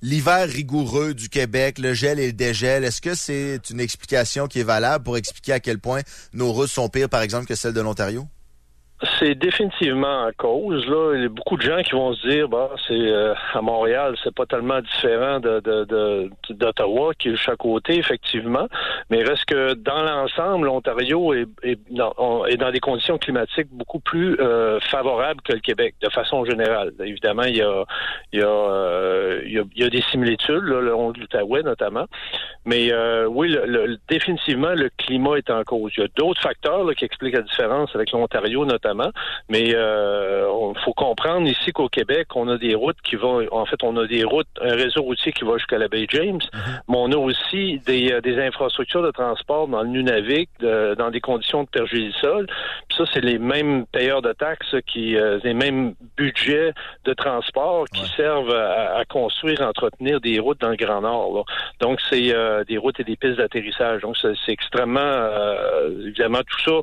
l'hiver rigoureux du Québec, le gel et le dégel, est-ce que c'est une explication qui est valable pour expliquer à quel point nos routes sont pires, par exemple, que celles de l'Ontario? C'est définitivement en cause. Là, il y a beaucoup de gens qui vont se dire, bah, c'est euh, à Montréal, c'est pas tellement différent de, de, de d'Ottawa qui est de chaque côté, effectivement. Mais reste que dans l'ensemble, l'Ontario est, est, dans, est dans des conditions climatiques beaucoup plus euh, favorables que le Québec, de façon générale. Évidemment, il y a, il y a, euh, il y a, il y a des similitudes, là, le long de l'Outaouais notamment. Mais euh, oui, le, le, définitivement, le climat est en cause. Il y a d'autres facteurs là, qui expliquent la différence avec l'Ontario notamment. Mais euh, il faut comprendre ici qu'au Québec, on a des routes qui vont, en fait, on a des routes, un réseau routier qui va jusqu'à la baie James, mm-hmm. mais on a aussi des, euh, des infrastructures de transport dans le Nunavik, de, dans des conditions de pergélisol. Puis ça, c'est les mêmes payeurs de taxes, qui, euh, les mêmes budgets de transport qui ouais. servent à, à construire, à entretenir des routes dans le Grand Nord. Là. Donc, c'est euh, des routes et des pistes d'atterrissage. Donc, c'est, c'est extrêmement, euh, évidemment, tout ça.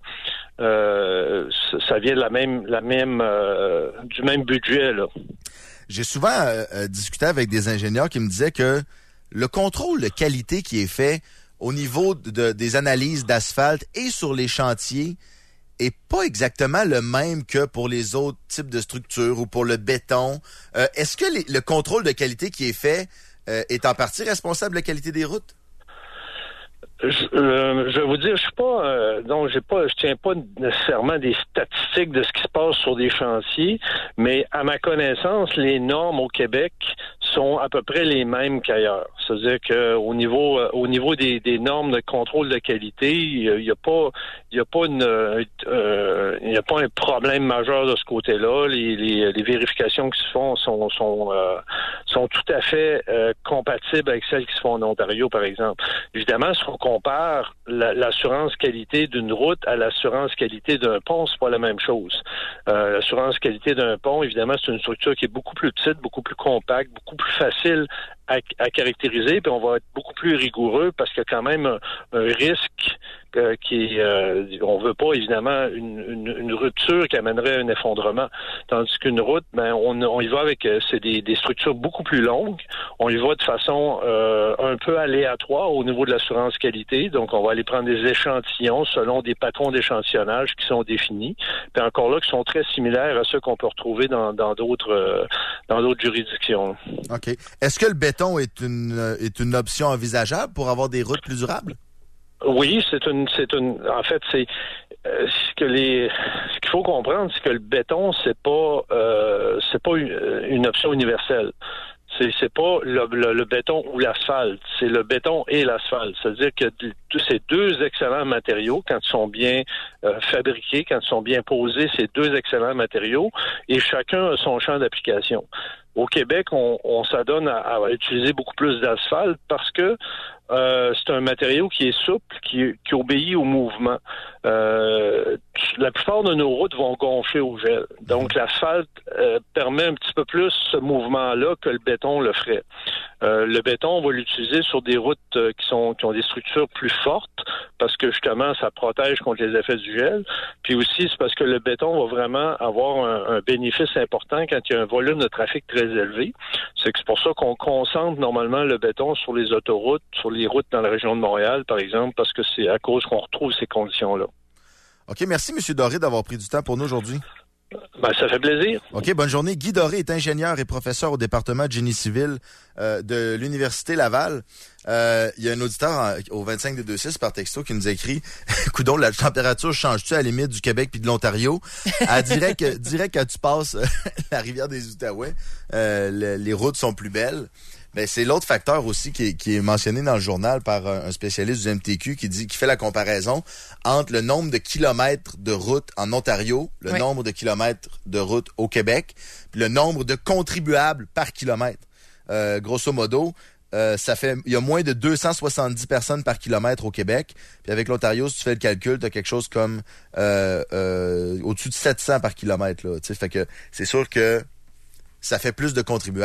Euh, ça vient de la même, la même, euh, du même budget là. J'ai souvent euh, discuté avec des ingénieurs qui me disaient que le contrôle de qualité qui est fait au niveau de, des analyses d'asphalte et sur les chantiers est pas exactement le même que pour les autres types de structures ou pour le béton. Euh, est-ce que les, le contrôle de qualité qui est fait euh, est en partie responsable de la qualité des routes? Je, euh, je vais vous dire, je suis pas, euh, donc j'ai pas, je tiens pas nécessairement des statistiques de ce qui se passe sur des chantiers, mais à ma connaissance, les normes au Québec sont à peu près les mêmes qu'ailleurs. C'est-à-dire que au niveau, euh, au niveau des, des normes de contrôle de qualité, il y a pas, il y a pas une, euh, il y a pas un problème majeur de ce côté-là. Les, les, les vérifications qui se font sont, sont, euh, sont tout à fait euh, compatibles avec celles qui se font en Ontario, par exemple. Évidemment, ce qu'on compare la, l'assurance qualité d'une route à l'assurance qualité d'un pont, c'est pas la même chose. Euh, l'assurance qualité d'un pont, évidemment, c'est une structure qui est beaucoup plus petite, beaucoup plus compacte, beaucoup plus facile à, à caractériser, puis on va être beaucoup plus rigoureux parce qu'il y a quand même un, un risque euh, qui euh, on veut pas évidemment une, une, une rupture qui amènerait à un effondrement. Tandis qu'une route, ben on, on y va avec euh, c'est des, des structures beaucoup plus longues. On y va de façon euh, un peu aléatoire au niveau de l'assurance qualité. Donc on va aller prendre des échantillons selon des patrons d'échantillonnage qui sont définis. Puis encore là, qui sont très similaires à ceux qu'on peut retrouver dans, dans d'autres euh, dans d'autres juridictions. OK. Est-ce que le béton est une est une option envisageable pour avoir des routes plus durables? Oui, c'est une, c'est une. En fait, c'est euh, ce que les. Ce qu'il faut comprendre, c'est que le béton, c'est pas, euh, c'est pas une, une option universelle. C'est, c'est pas le, le, le béton ou l'asphalte, c'est le béton et l'asphalte. C'est-à-dire que tous ces deux excellents matériaux, quand ils sont bien euh, fabriqués, quand ils sont bien posés, ces deux excellents matériaux, et chacun a son champ d'application. Au Québec, on, on s'adonne à, à utiliser beaucoup plus d'asphalte parce que euh, c'est un matériau qui est souple, qui, qui obéit au mouvement. Euh, la plupart de nos routes vont gonfler au gel. Donc, l'asphalte euh, permet un petit peu plus ce mouvement-là que le béton le ferait. Euh, le béton, on va l'utiliser sur des routes euh, qui sont qui ont des structures plus fortes parce que justement, ça protège contre les effets du gel. Puis aussi, c'est parce que le béton va vraiment avoir un, un bénéfice important quand il y a un volume de trafic très élevé. C'est que c'est pour ça qu'on concentre normalement le béton sur les autoroutes, sur les routes dans la région de Montréal, par exemple, parce que c'est à cause qu'on retrouve ces conditions-là. OK, merci M. Doré d'avoir pris du temps pour nous aujourd'hui. Ben, ça fait plaisir. OK, bonne journée. Guy Doré est ingénieur et professeur au département de génie civil euh, de l'Université Laval. Euh, il y a un auditeur en, au vingt-cinq deux vingt-six par texto qui nous écrit « Coudon, la température change-tu à la limite du Québec puis de l'Ontario? » Elle dirait que, dirait que quand tu passes euh, la rivière des Outaouais, euh, le, les routes sont plus belles. Ben, c'est l'autre facteur aussi qui est, qui est mentionné dans le journal par un spécialiste du M T Q qui dit qui fait la comparaison entre le nombre de kilomètres de route en Ontario, le oui. nombre de kilomètres de route au Québec, puis le nombre de contribuables par kilomètre. Euh, grosso modo, euh, ça fait il y a moins de deux cent soixante-dix personnes par kilomètre au Québec. Puis avec l'Ontario, si tu fais le calcul, tu as quelque chose comme euh, euh, au-dessus de sept cents par kilomètre. Là, fait que c'est sûr que ça fait plus de contribuables.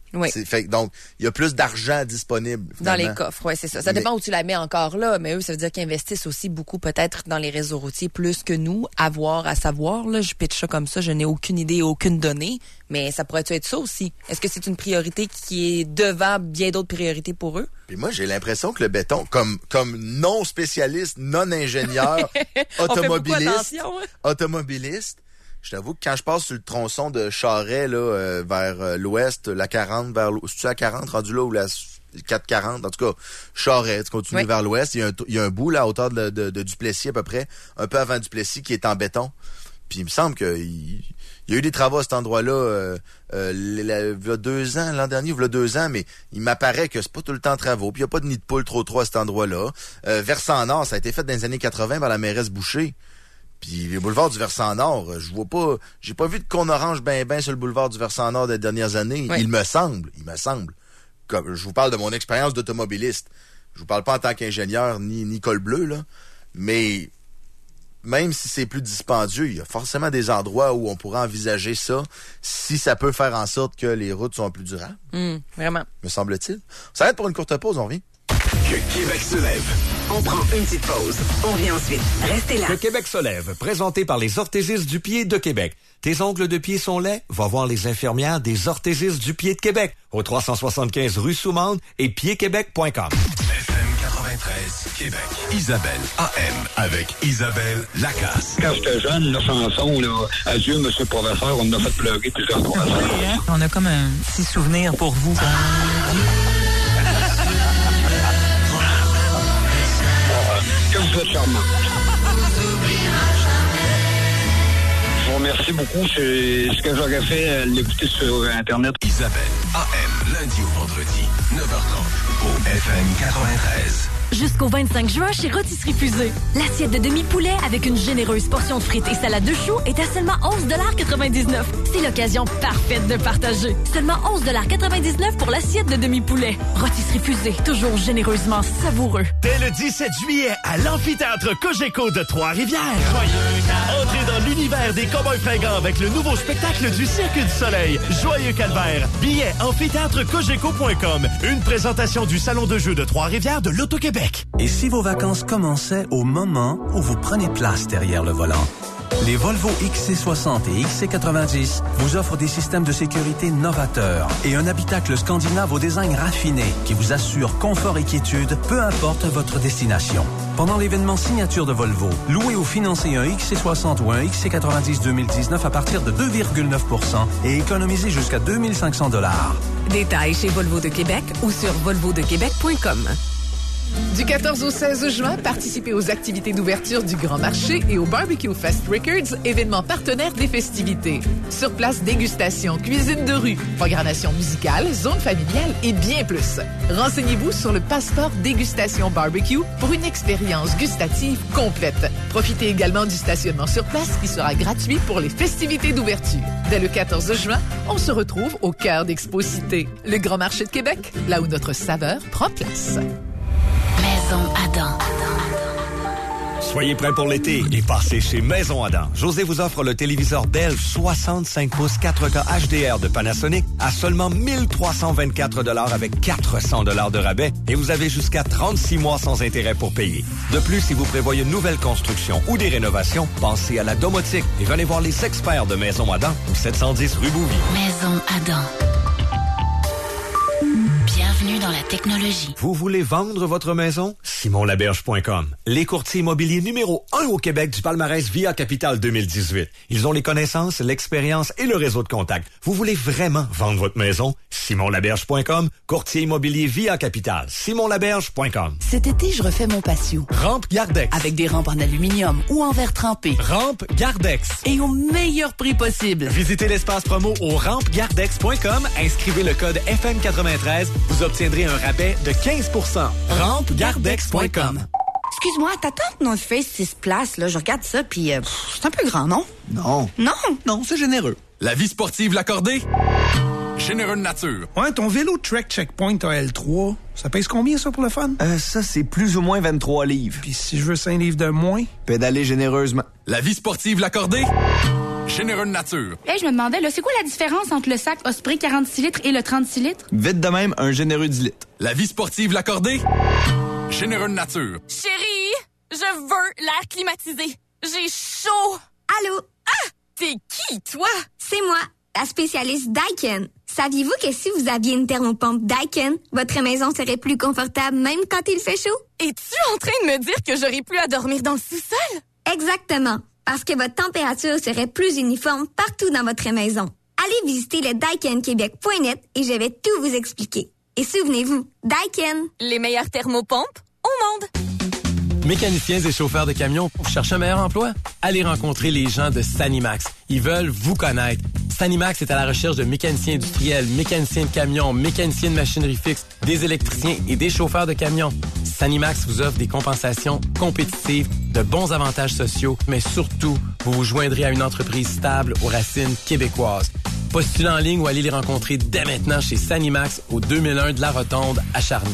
Oui. C'est, fait, donc, il y a plus d'argent disponible. Finalement. Dans les coffres, oui, c'est ça. Ça mais, dépend où tu la mets encore là, mais eux, ça veut dire qu'ils investissent aussi beaucoup peut-être dans les réseaux routiers plus que nous, à voir, à savoir. Là, je pitch ça comme ça, je n'ai aucune idée, aucune donnée, mais ça pourrait être ça aussi. Est-ce que c'est une priorité qui est devant bien d'autres priorités pour eux? Puis moi, j'ai l'impression que le béton, comme comme non spécialiste, non ingénieur, automobiliste, hein? automobiliste, je t'avoue que quand je passe sur le tronçon de Charest, là, euh, vers euh, l'ouest, la quarante, vers l'ouest, c'est-tu la quarante, rendu là, ou la quatre quarante, en tout cas, Charest, tu continues oui. vers l'ouest, il y, a un, il y a un bout, là, à hauteur de, de, de Duplessis, à peu près, un peu avant Duplessis, qui est en béton. Puis il me semble qu'il il y a eu des travaux à cet endroit-là, euh, euh, il y a deux ans, l'an dernier, il y a deux ans, mais il m'apparaît que c'est pas tout le temps travaux, puis il n'y a pas de nid de poule trop trop à cet endroit-là. Euh, Versant Nord, ça a été fait dans les années quatre-vingts par la mairesse Boucher. Puis les boulevards du Versant Nord, je vois pas, j'ai pas vu de cône orange ben ben sur le boulevard du Versant Nord des dernières années. Oui. Il me semble, il me semble. Comme je vous parle de mon expérience d'automobiliste. Je vous parle pas en tant qu'ingénieur ni ni col bleu là, mais même si c'est plus dispendieux, il y a forcément des endroits où on pourrait envisager ça si ça peut faire en sorte que les routes sont plus durables. Mmh, vraiment. Me semble-t-il. Ça va être pour une courte pause, on revient. Que Québec se lève. On prend une petite pause. On revient ensuite. Restez là. Que Québec se lève, présenté par les orthésistes du pied de Québec. Tes ongles de pied sont laids? Va voir les infirmières des orthésistes du pied de Québec au trois cent soixante-quinze rue Soumande et pied québec point com. F M quatre-vingt-treize, Québec. Isabelle A M avec Isabelle Lacasse. Quand j'étais jeune, la chanson, là, Adieu, monsieur le professeur, on m'a fait pleurer plusieurs fois. Oui, hein? On a comme un petit souvenir pour vous. Que vous êtes charmant. Je vous remercie beaucoup. C'est ce que j'aurais fait, l'écouter sur Internet. Isabelle A M, lundi au vendredi, neuf heures trente, au F M quatre-vingt-treize. Jusqu'au vingt-cinq juin chez Rôtisserie Fusée. L'assiette de demi-poulet avec une généreuse portion de frites et salade de choux est à seulement onze dollars quatre-vingt-dix-neuf. C'est l'occasion parfaite de partager. Seulement onze dollars quatre-vingt-dix-neuf pour l'assiette de demi-poulet. Rôtisserie Fusée, toujours généreusement savoureux. Dès le dix-sept juillet, à l'amphithéâtre Cogeco de Trois-Rivières. Entrez dans l'univers des cowboys fringants avec le nouveau spectacle du Cirque du Soleil. Joyeux calvaire. Billets amphithéâtre cogeco point com. Une présentation du Salon de jeux de Trois-Rivières de l'Auto-Québec. Et si vos vacances commençaient au moment où vous prenez place derrière le volant? Les Volvo X C soixante et X C quatre-vingt-dix vous offrent des systèmes de sécurité novateurs et un habitacle scandinave au design raffiné qui vous assure confort et quiétude, peu importe votre destination. Pendant l'événement signature de Volvo, louez ou financez un X C soixante ou un X C quatre-vingt-dix deux mille dix-neuf à partir de deux virgule neuf pour cent et économisez jusqu'à deux mille cinq cents dollars. Détails chez Volvo de Québec ou sur volvo de québec point com. Du quatorze au seize juin, participez aux activités d'ouverture du Grand Marché et au Barbecue Fest Records, événement partenaire des festivités. Sur place, dégustation, cuisine de rue, programmation musicale, zone familiale et bien plus. Renseignez-vous sur le passeport dégustation barbecue pour une expérience gustative complète. Profitez également du stationnement sur place qui sera gratuit pour les festivités d'ouverture. Dès le quatorze juin, on se retrouve au cœur d'Expo-Cité, le Grand Marché de Québec, là où notre saveur prend place. Maison Adam. Soyez prêts pour l'été et passez chez Maison Adam. José vous offre le téléviseur Dell soixante-cinq pouces quatre K H D R de Panasonic à seulement mille trois cent vingt-quatre dollars avec quatre cents dollars de rabais et vous avez jusqu'à trente-six mois sans intérêt pour payer. De plus, si vous prévoyez une nouvelle construction ou des rénovations, pensez à la domotique et venez voir les experts de Maison Adam au sept cent dix rue Bouvy. Maison Adam. Bienvenue dans la technologie. Vous voulez vendre votre maison? Simon Laberge point com. Les courtiers immobiliers numéro un au Québec du palmarès Via Capital deux mille dix-huit. Ils ont les connaissances, l'expérience et le réseau de contacts. Vous voulez vraiment vendre votre maison? Simon Laberge point com. Courtier immobilier Via Capital. Simon Laberge point com. Cet été, je refais mon patio. Rampe Gardex. Avec des rampes en aluminium ou en verre trempé. Rampe Gardex. Et au meilleur prix possible. Visitez l'espace promo au rampe gardex point com. Inscrivez le code F M quatre-vingt-treize. Vous obtiendrez un rabais de quinze pour cent. rampe gardex point com. Excuse-moi, ta tante North Face six places, là, je regarde ça, puis euh, c'est un peu grand, non? Non. Non? Non, c'est généreux. La vie sportive l'accordée? Généreux de nature. Ouais, ton vélo Trek Checkpoint A L trois, ça pèse combien, ça, pour le fun? Euh, ça, c'est plus ou moins vingt-trois livres. Puis si je veux cinq livres de moins? Pédaler généreusement. La vie sportive l'accordée? généreux de nature. Hey, je me demandais, là, c'est quoi la différence entre le sac Osprey quarante-six litres et le trente-six litres? Vite de même, un généreux dix litres. La vie sportive l'accordée, généreux de nature. Chérie, je veux l'air climatisé. J'ai chaud. Allô? Ah! T'es qui, toi? C'est moi, la spécialiste Daikin. Saviez-vous que si vous aviez une thermopompe Daikin, votre maison serait plus confortable même quand il fait chaud? Es-tu en train de me dire que j'aurais plus à dormir dans le sous-sol? Exactement, parce que votre température serait plus uniforme partout dans votre maison. Allez visiter le daikin québec point net et je vais tout vous expliquer. Et souvenez-vous, Daikin, les meilleures thermopompes au monde. Mécaniciens et chauffeurs de camions, vous cherchez un meilleur emploi? Allez rencontrer les gens de Sanimax. Ils veulent vous connaître. Sanimax est à la recherche de mécaniciens industriels, mécaniciens de camions, mécaniciens de machinerie fixe, des électriciens et des chauffeurs de camions. Sanimax vous offre des compensations compétitives, de bons avantages sociaux, mais surtout, vous vous joindrez à une entreprise stable aux racines québécoises. Postulez en ligne ou allez les rencontrer dès maintenant chez Sanimax au deux mille un de la Rotonde à Charny.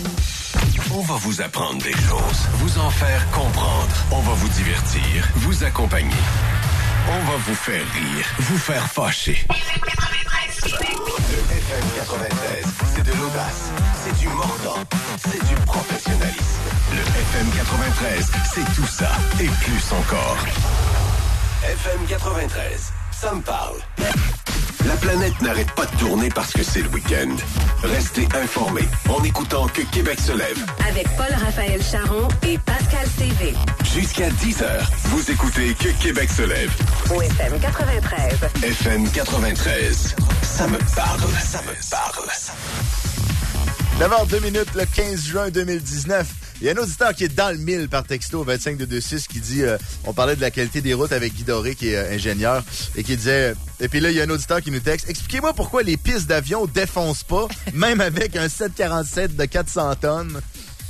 On va vous apprendre des choses, vous en faire comprendre. On va vous divertir, vous accompagner. On va vous faire rire, vous faire fâcher. Le F M quatre-vingt-treize, c'est de l'audace, c'est du mordant, c'est du professionnalisme. Le F M quatre-vingt-treize, c'est tout ça et plus encore. F M quatre-vingt-treize, ça me parle. La planète n'arrête pas de tourner parce que c'est le week-end. Restez informés en écoutant Que Québec se lève. Avec Paul-Raphaël Charon et Pascal C V. Jusqu'à dix heures, vous écoutez Que Québec se lève. Au F M quatre-vingt-treize. F M quatre-vingt-treize, ça me parle, ça me parle. neuf heures deux minutes, le quinze juin deux mille dix-neuf. Il y a un auditeur qui est dans le mille par texto au vingt-cinq deux deux six qui dit, euh, on parlait de la qualité des routes avec Guy Doré qui est euh, ingénieur et qui disait, et puis là, il y a un auditeur qui nous texte, expliquez-moi pourquoi les pistes d'avion défoncent pas, même avec un sept quarante-sept de quatre cents tonnes.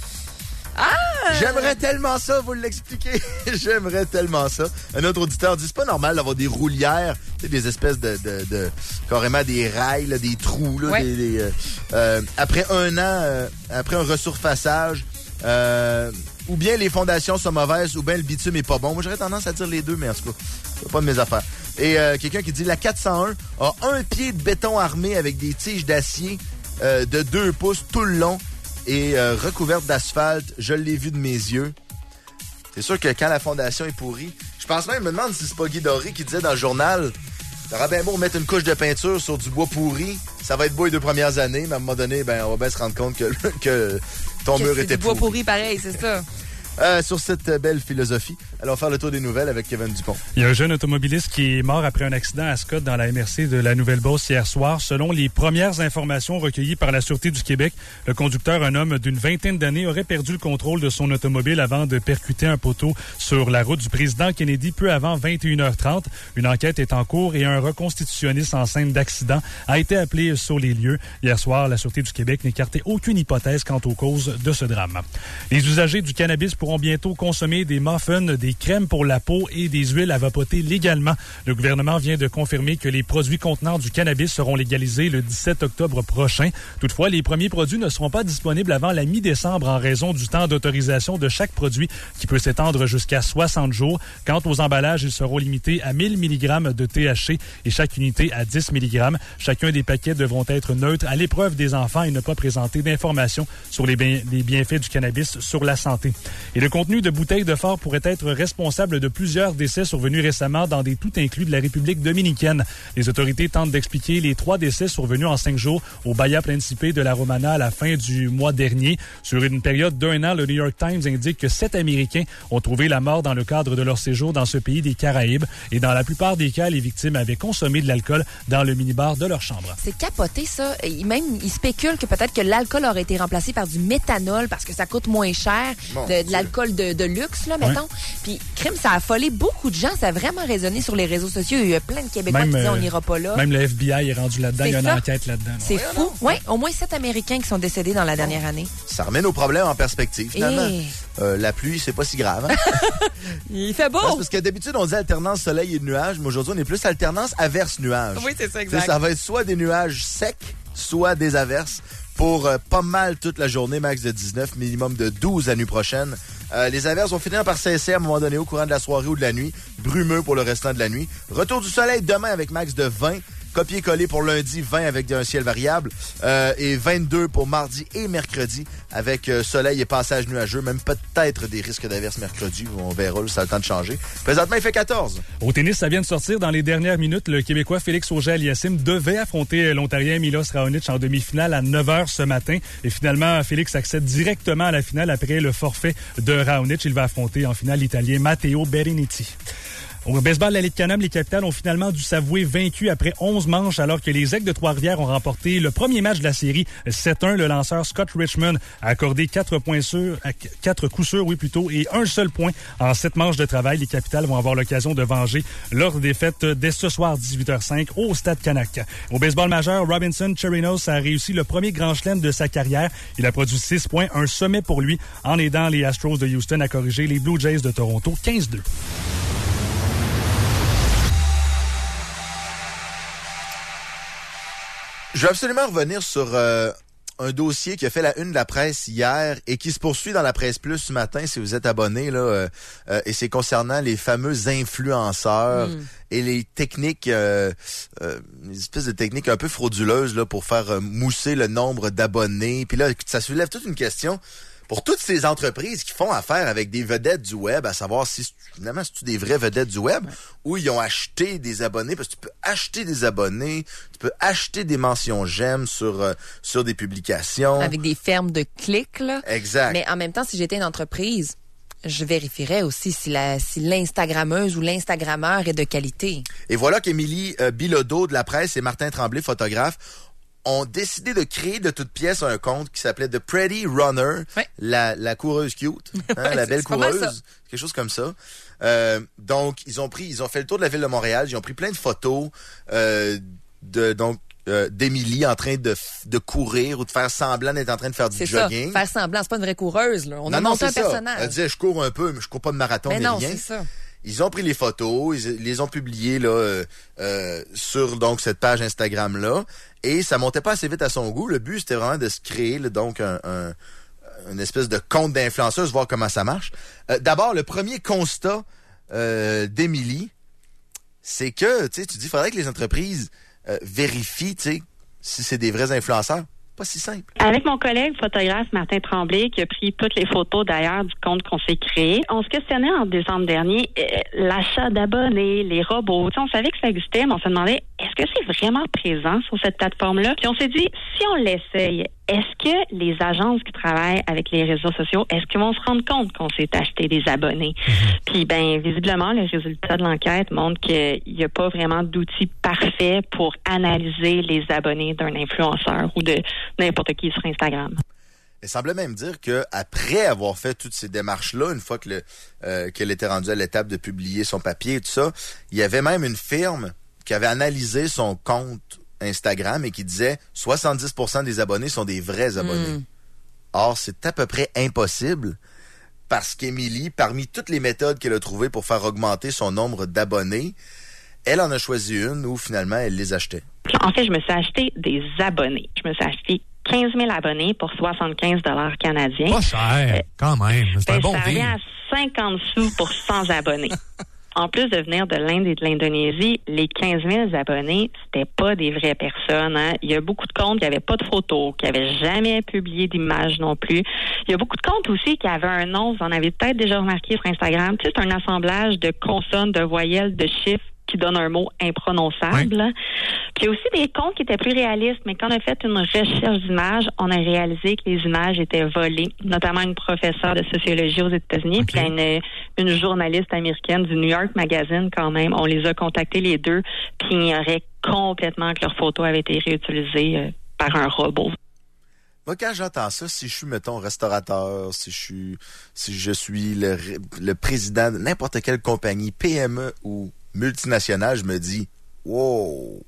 Ah! J'aimerais tellement ça, vous l'expliquer. J'aimerais tellement ça. Un autre auditeur dit, c'est pas normal d'avoir des roulières, tu sais, des espèces de, de, de carrément des rails, là, des trous, là, ouais. des, des, euh, euh, après un an, euh, après un resurfaçage, euh, ou bien les fondations sont mauvaises, ou bien le bitume est pas bon. Moi, j'aurais tendance à dire les deux, mais en tout cas, c'est pas de mes affaires. Et euh, quelqu'un qui dit, la quatre cent un a un pied de béton armé avec des tiges d'acier euh, de deux pouces tout le long et euh, recouverte d'asphalte. Je l'ai vu de mes yeux. C'est sûr que quand la fondation est pourrie, je pense même, je me demande si c'est pas Guy Doré qui disait dans le journal, t'aurais bien beau mettre une couche de peinture sur du bois pourri, ça va être beau les deux premières années, mais à un moment donné, ben, on va bien se rendre compte que, que ton que mur c'est était du bois pourri. pourri pareil, c'est ça. Euh, sur cette belle philosophie, allons faire le tour des nouvelles avec Kevin Dupont. Il y a un jeune automobiliste qui est mort après un accident à Scott dans la M R C de la Nouvelle-Beauce hier soir. Selon les premières informations recueillies par la Sûreté du Québec, le conducteur, un homme d'une vingtaine d'années, aurait perdu le contrôle de son automobile avant de percuter un poteau sur la route du président Kennedy peu avant vingt et une heures trente. Une enquête est en cours et un reconstitutionniste en scène d'accident a été appelé sur les lieux. Hier soir, la Sûreté du Québec n'écartait aucune hypothèse quant aux causes de ce drame. Les usagers du cannabis pourront bientôt consommer des muffins, des crèmes pour la peau et des huiles à vapoter légalement. Le gouvernement vient de confirmer que les produits contenant du cannabis seront légalisés le dix-sept octobre prochain. Toutefois, les premiers produits ne seront pas disponibles avant la mi-décembre en raison du temps d'autorisation de chaque produit qui peut s'étendre jusqu'à soixante jours. Quant aux emballages, ils seront limités à mille milligrammes de T H C et chaque unité à dix milligrammes. Chacun des paquets devront être neutres à l'épreuve des enfants et ne pas présenter d'informations sur les, bien, les bienfaits du cannabis sur la santé. Et le contenu de bouteilles de phare pourrait être responsable de plusieurs décès survenus récemment dans des tout inclus de la République dominicaine. Les autorités tentent d'expliquer les trois décès survenus en cinq jours au Bahia Principe de la Romana à la fin du mois dernier. Sur une période d'un an, le New York Times indique que sept Américains ont trouvé la mort dans le cadre de leur séjour dans ce pays des Caraïbes. Et dans la plupart des cas, les victimes avaient consommé de l'alcool dans le minibar de leur chambre. C'est capoté, ça. Et même, ils spéculent que peut-être que l'alcool aurait été remplacé par du méthanol parce que ça coûte moins cher, de, de l'alcool de, de luxe, là, mettons. Ouais. Puis, crime, ça a affolé beaucoup de gens. Ça a vraiment résonné sur les réseaux sociaux. Il y a plein de Québécois même, qui disaient euh, on n'ira pas là. Même le F B I est rendu là-dedans. C'est il y a une ça. enquête là-dedans. C'est ouais, fou. Oui, au moins sept Américains qui sont décédés dans la bon. dernière année. Ça remet nos problèmes en perspective, finalement. Et... Euh, la pluie, c'est pas si grave. Hein? Il fait beau. Parce que d'habitude, on dit alternance soleil et nuages, mais aujourd'hui, on est plus alternance averse-nuages. Oui, c'est ça, exact. Ça va être soit des nuages secs, soit des averses pour euh, pas mal toute la journée, max de dix-neuf, minimum de douze la nuit prochaine. Euh, les averses vont finir par cesser à un moment donné au courant de la soirée ou de la nuit. Brumeux pour le restant de la nuit. Retour du soleil demain avec max de vingt. Copier-coller pour lundi, vingt avec un ciel variable. Euh, et vingt-deux pour mardi et mercredi avec euh, soleil et passage nuageux. Même peut-être des risques d'averses mercredi. On verra, là, ça a le temps de changer. Présentement, il fait quatorze. Au tennis, ça vient de sortir. Dans les dernières minutes, le Québécois Félix Auger-Aliassime devait affronter l'Ontarien Milos Raonic en demi-finale à neuf heures ce matin. Et finalement, Félix accède directement à la finale après le forfait de Raonic. Il va affronter en finale l'Italien Matteo Berrettini. Au baseball de la Ligue Canam, les Capitals ont finalement dû s'avouer vaincus après onze manches alors que les Aigles de Trois-Rivières ont remporté le premier match de la série sept un. Le lanceur Scott Richmond a accordé quatre points sûrs, quatre coups sûrs, oui plutôt, et un seul point en sept manches de travail. Les Capitals vont avoir l'occasion de venger leur défaite dès ce soir dix-huit heures cinq au Stade Canac. Au baseball majeur, Robinson Chirinos a réussi le premier grand chelem de sa carrière. Il a produit six points, un sommet pour lui en aidant les Astros de Houston à corriger les Blue Jays de Toronto quinze deux. Je veux absolument revenir sur euh, un dossier qui a fait la une de la presse hier et qui se poursuit dans la presse plus ce matin si vous êtes abonné là euh, euh, et c'est concernant les fameux influenceurs mm. et les techniques euh, euh, les espèces de techniques un peu frauduleuses là pour faire euh, mousser le nombre d'abonnés. Puis là ça soulève toute une question pour toutes ces entreprises qui font affaire avec des vedettes du web, à savoir si finalement c'est-tu des vraies vedettes du web ou ils ont acheté des abonnés, parce que tu peux acheter des abonnés, tu peux acheter des mentions j'aime sur euh, sur des publications. Avec des fermes de clics, là. Exact. Mais en même temps, si j'étais une entreprise, je vérifierais aussi si la si l'instagrammeuse ou l'instagrammeur est de qualité. Et voilà qu'Émilie euh, Bilodeau de la presse et Martin Tremblay, photographe, ont décidé de créer de toute pièce un compte qui s'appelait The Pretty Runner, ouais. la, la coureuse cute, hein, ouais, la belle coureuse, quelque chose comme ça. Euh, donc, ils ont pris, ils ont fait le tour de la ville de Montréal, ils ont pris plein de photos euh, de donc euh, d'Émilie en train de, de courir ou de faire semblant d'être en train de faire du c'est jogging. Ça, faire semblant, c'est pas une vraie coureuse, là. On non, a non, monté un ça. personnage. Elle disait, je cours un peu, mais je cours pas de marathon mais ni non, rien. c'est ça. Ils ont pris les photos, ils les ont publiées là euh, euh, sur donc cette page Instagram là, et ça montait pas assez vite à son goût. Le but c'était vraiment de se créer là, donc un, un une espèce de compte d'influenceuse, voir comment ça marche. Euh, d'abord, le premier constat euh, d'Émilie, c'est que tu sais, tu dis, faudrait que les entreprises euh, vérifient, tu sais, si c'est des vrais influenceurs. Pas si simple. Avec mon collègue photographe Martin Tremblay, qui a pris toutes les photos d'ailleurs du compte qu'on s'est créé, on se questionnait en décembre dernier euh, l'achat d'abonnés, les robots. T'sais, on savait que ça existait, mais on se demandait est-ce que c'est vraiment présent sur cette plateforme-là? Puis on s'est dit, si on l'essaye, est-ce que les agences qui travaillent avec les réseaux sociaux, est-ce qu'ils vont se rendre compte qu'on s'est acheté des abonnés? Puis, ben, visiblement, les résultats de l'enquête montrent qu'il n'y a pas vraiment d'outils parfaits pour analyser les abonnés d'un influenceur ou de n'importe qui sur Instagram. Elle semblait même dire que après avoir fait toutes ces démarches-là, une fois que le, euh, qu'elle était rendue à l'étape de publier son papier et tout ça, il y avait même une firme qui avait analysé son compte Instagram et qui disait soixante-dix pour cent des abonnés sont des vrais abonnés. Mm. Or, c'est à peu près impossible parce qu'Émilie, parmi toutes les méthodes qu'elle a trouvées pour faire augmenter son nombre d'abonnés, elle en a choisi une où finalement elle les achetait. En fait, je me suis acheté des abonnés. Je me suis acheté quinze mille abonnés pour soixante-quinze dollars canadiens. Pas cher, euh, quand même. C'est ben, un bon deal. Ça revient à cinquante sous pour cent abonnés. En plus de venir de l'Inde et de l'Indonésie, les quinze mille abonnés, c'était pas des vraies personnes. Hein. Il y a beaucoup de comptes qui n'avaient pas de photos, qui n'avaient jamais publié d'images non plus. Il y a beaucoup de comptes aussi qui avaient un nom, vous en avez peut-être déjà remarqué sur Instagram. Tu sais, c'est un assemblage de consonnes, de voyelles, de chiffres qui donne un mot imprononçable. Oui. Puis il y a aussi des comptes qui étaient plus réalistes, mais quand on a fait une recherche d'images, on a réalisé que les images étaient volées, notamment une professeure de sociologie aux États-Unis, okay. puis une, une journaliste américaine du New York Magazine quand même. On les a contactés les deux, puis il ignorait complètement que leurs photos avaient été réutilisées euh, par un robot. Moi, quand j'entends ça, si je suis, mettons, restaurateur, si je suis, si je suis le, le président de n'importe quelle compagnie, P M E ou multinationale, je me dis, wow,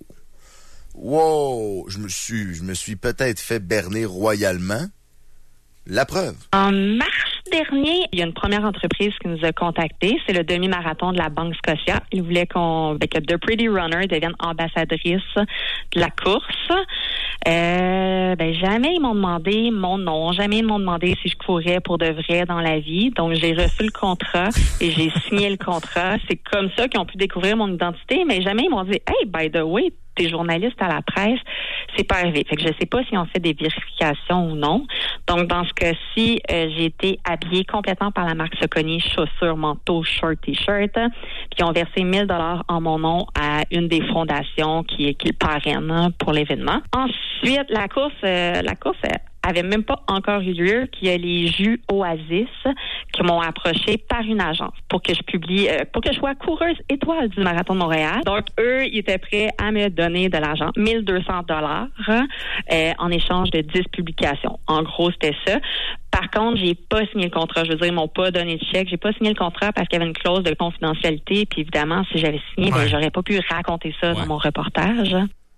wow, je me suis, je me suis peut-être fait berner royalement. La preuve. En mars dernier, il y a une première entreprise qui nous a contactés. C'est le demi-marathon de la Banque Scotia. Ils voulaient qu'on, ben, que The Pretty Runner devienne ambassadrice de la course. Euh, ben, jamais ils m'ont demandé mon nom. Jamais ils m'ont demandé si je courais pour de vrai dans la vie. Donc, j'ai reçu le contrat et j'ai signé le contrat. C'est comme ça qu'ils ont pu découvrir mon identité, mais jamais ils m'ont dit, hey, by the way, t'es journaliste à la presse. C'est pas arrivé. Fait que je sais pas si on fait des vérifications ou non. Donc, dans ce cas-ci, euh, j'ai été habillée complètement par la marque Saucony, chaussures, manteaux, shorts, t-shirts. Puis, ils ont versé mille dollars en mon nom à une des fondations qui, qui parraine pour l'événement. Ensuite, la course, euh, la course, euh, avait même pas encore eu lieu, qu'il y a les jus Oasis qui m'ont approché par une agence pour que je publie, euh, pour que je sois coureuse étoile du Marathon de Montréal. Donc, eux, ils étaient prêts à me donner de l'argent, mille deux cents dollars, euh, en échange de dix publications. En gros, c'était ça. Par contre, j'ai pas signé le contrat. Je veux dire, ils m'ont pas donné de chèque. J'ai pas signé le contrat parce qu'il y avait une clause de confidentialité. Puis évidemment, si j'avais signé, ouais. ben, j'aurais pas pu raconter ça ouais. dans mon reportage.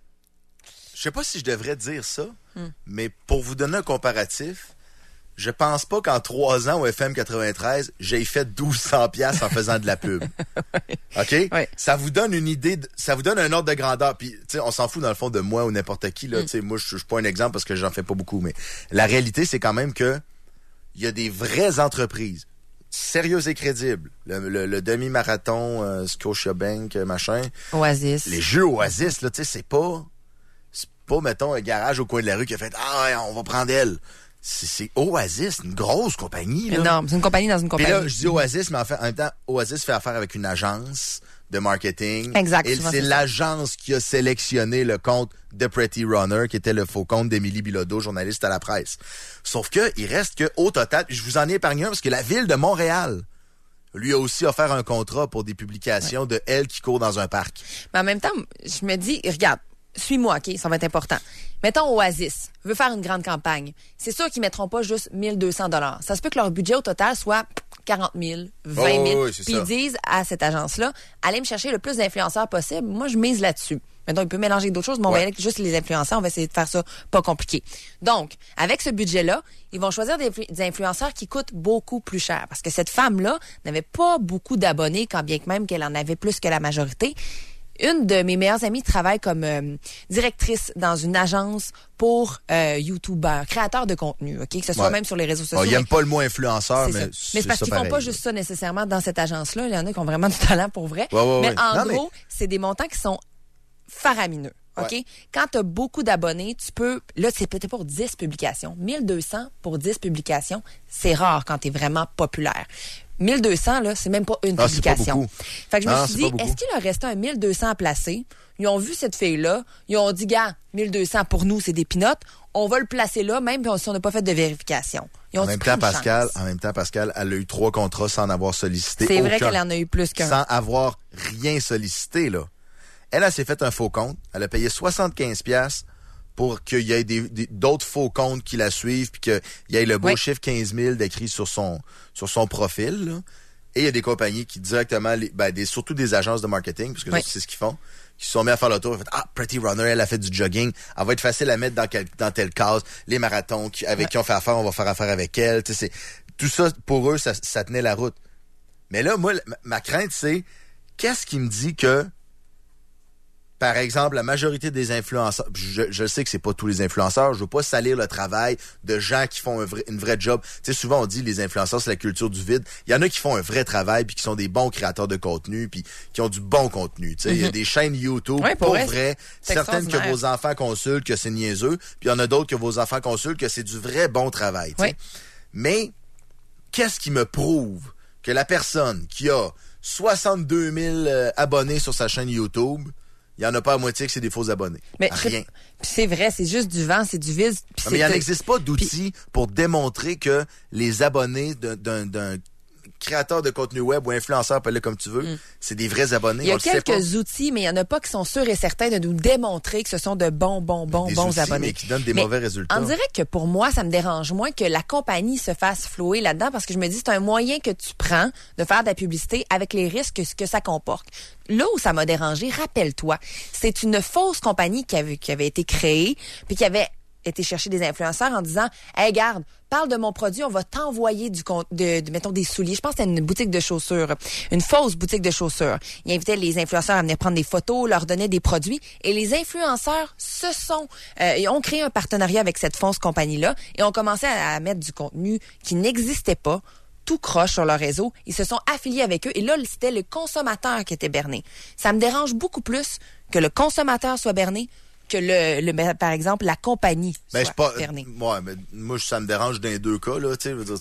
Je sais pas si je devrais dire ça, hmm. mais pour vous donner un comparatif, je pense pas qu'en trois ans au F M quatre-vingt-treize, j'ai fait douze cents piastres en faisant de la pub. OK? Ouais. Ça vous donne une idée, de, ça vous donne un ordre de grandeur. Puis, tu sais, on s'en fout dans le fond de moi ou n'importe qui. Là, hmm. tu sais, moi, je suis pas un exemple parce que j'en fais pas beaucoup, mais la réalité, c'est quand même que il y a des vraies entreprises sérieuses et crédibles. Le, le, le demi-marathon, euh, Scotiabank, machin. Oasis. Les jeux Oasis, là, tu sais, c'est pas... pas, mettons, un garage au coin de la rue qui a fait « Ah, ouais, on va prendre elle ». C'est, c'est Oasis, une grosse compagnie. Là. Non, c'est une compagnie dans une compagnie. Puis là, je dis Oasis, mais en, fait, en même temps, Oasis fait affaire avec une agence de marketing. Exact. Et c'est l'agence qui a sélectionné le compte The Pretty Runner, qui était le faux compte d'Émilie Bilodeau, journaliste à la presse. Sauf que il reste que au total, je vous en ai épargné un parce que la ville de Montréal lui a aussi offert un contrat pour des publications ouais. de elle qui court dans un parc. Mais en même temps, je me dis, regarde, suis-moi, OK? Ça va être important. Mettons Oasis veut faire une grande campagne. C'est sûr qu'ils mettront pas juste mille deux cents dollars. Ça se peut que leur budget au total soit quarante mille, vingt mille. Oh, oui, puis ils disent à cette agence-là, allez me chercher le plus d'influenceurs possible. Moi, je mise là-dessus. Mettons, il peut mélanger d'autres choses, mais on ouais. va aller avec juste les influenceurs. On va essayer de faire ça pas compliqué. Donc, avec ce budget-là, ils vont choisir des, des influenceurs qui coûtent beaucoup plus cher. Parce que cette femme-là n'avait pas beaucoup d'abonnés, quand bien que même qu'elle en avait plus que la majorité. Une de mes meilleures amies travaille comme euh, directrice dans une agence pour euh, YouTubeurs, créateurs de contenu, ok, que ce soit ouais. même sur les réseaux sociaux. Oh, ils n'aiment pas le mot influenceur, mais c'est Mais c'est parce qu'ils pareil. font pas juste ça nécessairement dans cette agence-là. Il y en a qui ont vraiment du talent pour vrai. Ouais, ouais, mais ouais. en non, gros, mais... c'est des montants qui sont faramineux. OK? Ouais. Quand tu as beaucoup d'abonnés, tu peux... Là, c'est peut-être pour dix publications. mille deux cents pour dix publications, c'est rare quand tu es vraiment populaire. mille deux cents, là, c'est même pas une ah, publication. Fait que je non, me suis dit, est-ce qu'il leur restait un mille deux cents à placer? Ils ont vu cette fille-là. Ils ont dit, gars, mille deux cents pour nous, c'est des pinottes. On va le placer là, même si on n'a pas fait de vérification. Ils ont en, même temps, Pascal, en même temps, Pascal, elle a eu trois contrats sans en avoir sollicité. C'est aucun, vrai qu'elle en a eu plus qu'un. Sans avoir rien sollicité, là. Elle, elle s'est fait un faux compte. Elle a payé soixante-quinze piastres pour qu'il y ait des, des, d'autres faux comptes qui la suivent puis qu'il y ait le beau oui. chiffre quinze mille d'écrit sur son, sur son profil, là. Et il y a des compagnies qui directement, ben, des, surtout des agences de marketing, parce que oui. c'est ce qu'ils font, qui se sont mis à faire le tour. Ils ont fait, ah, Pretty Runner, elle a fait du jogging. Elle va être facile à mettre dans, quel, dans telle case. Les marathons qui, avec ouais. qui on fait affaire, on va faire affaire avec elle. Tu sais, c'est, tout ça, pour eux, ça, ça tenait la route. Mais là, moi, ma, ma crainte, c'est, qu'est-ce qui me dit que, par exemple, la majorité des influenceurs, je, je sais que c'est pas tous les influenceurs, je veux pas salir le travail de gens qui font un vrai, une vraie job. Tu sais, souvent on dit les influenceurs c'est la culture du vide. Il y en a qui font un vrai travail puis qui sont des bons créateurs de contenu puis qui ont du bon contenu. Tu sais, il mm-hmm. y a des chaînes YouTube ouais, pour, pour vrai, vrai, certaines que vos enfants consultent que c'est niaiseux, puis il y en a d'autres que vos enfants consultent que c'est du vrai bon travail. Tu sais. Ouais. Mais qu'est-ce qui me prouve que la personne qui a soixante-deux mille euh, abonnés sur sa chaîne YouTube, il n'y en a pas à moitié que c'est des faux abonnés. Mais rien. C'est vrai, c'est juste du vent, c'est du vide. Mais il n'existe pas d'outils puis... pour démontrer que les abonnés d'un, d'un, d'un créateur de contenu web ou influenceur, appelle-le comme tu veux, mm. c'est des vrais abonnés. Il y a on quelques outils, mais il n'y en a pas qui sont sûrs et certains de nous démontrer que ce sont de bons, bons, bons, des bons outils, abonnés. Mais qui donnent des mais mauvais résultats. On dirait que pour moi, ça me dérange moins que la compagnie se fasse flouer là-dedans parce que je me dis c'est un moyen que tu prends de faire de la publicité avec les risques que ça comporte. Là où ça m'a dérangé, rappelle-toi, c'est une fausse compagnie qui avait, qui avait été créée puis qui avait été chercher des influenceurs en disant « Hey, garde, parle de mon produit, on va t'envoyer du con- de, de, mettons, des souliers. » Je pense que c'était une boutique de chaussures, une fausse boutique de chaussures. Ils invitaient les influenceurs à venir prendre des photos, leur donner des produits. Et les influenceurs se sont... Euh, ils ont créé un partenariat avec cette fausse compagnie-là et ont commencé à, à mettre du contenu qui n'existait pas, tout croche sur leur réseau. Ils se sont affiliés avec eux et là, c'était le consommateur qui était berné. Ça me dérange beaucoup plus que le consommateur soit berné que le, le par exemple, la compagnie ben, soit pas, bernée. Ouais, mais moi, ça me dérange dans les deux cas, là, tu sais, je veux dire,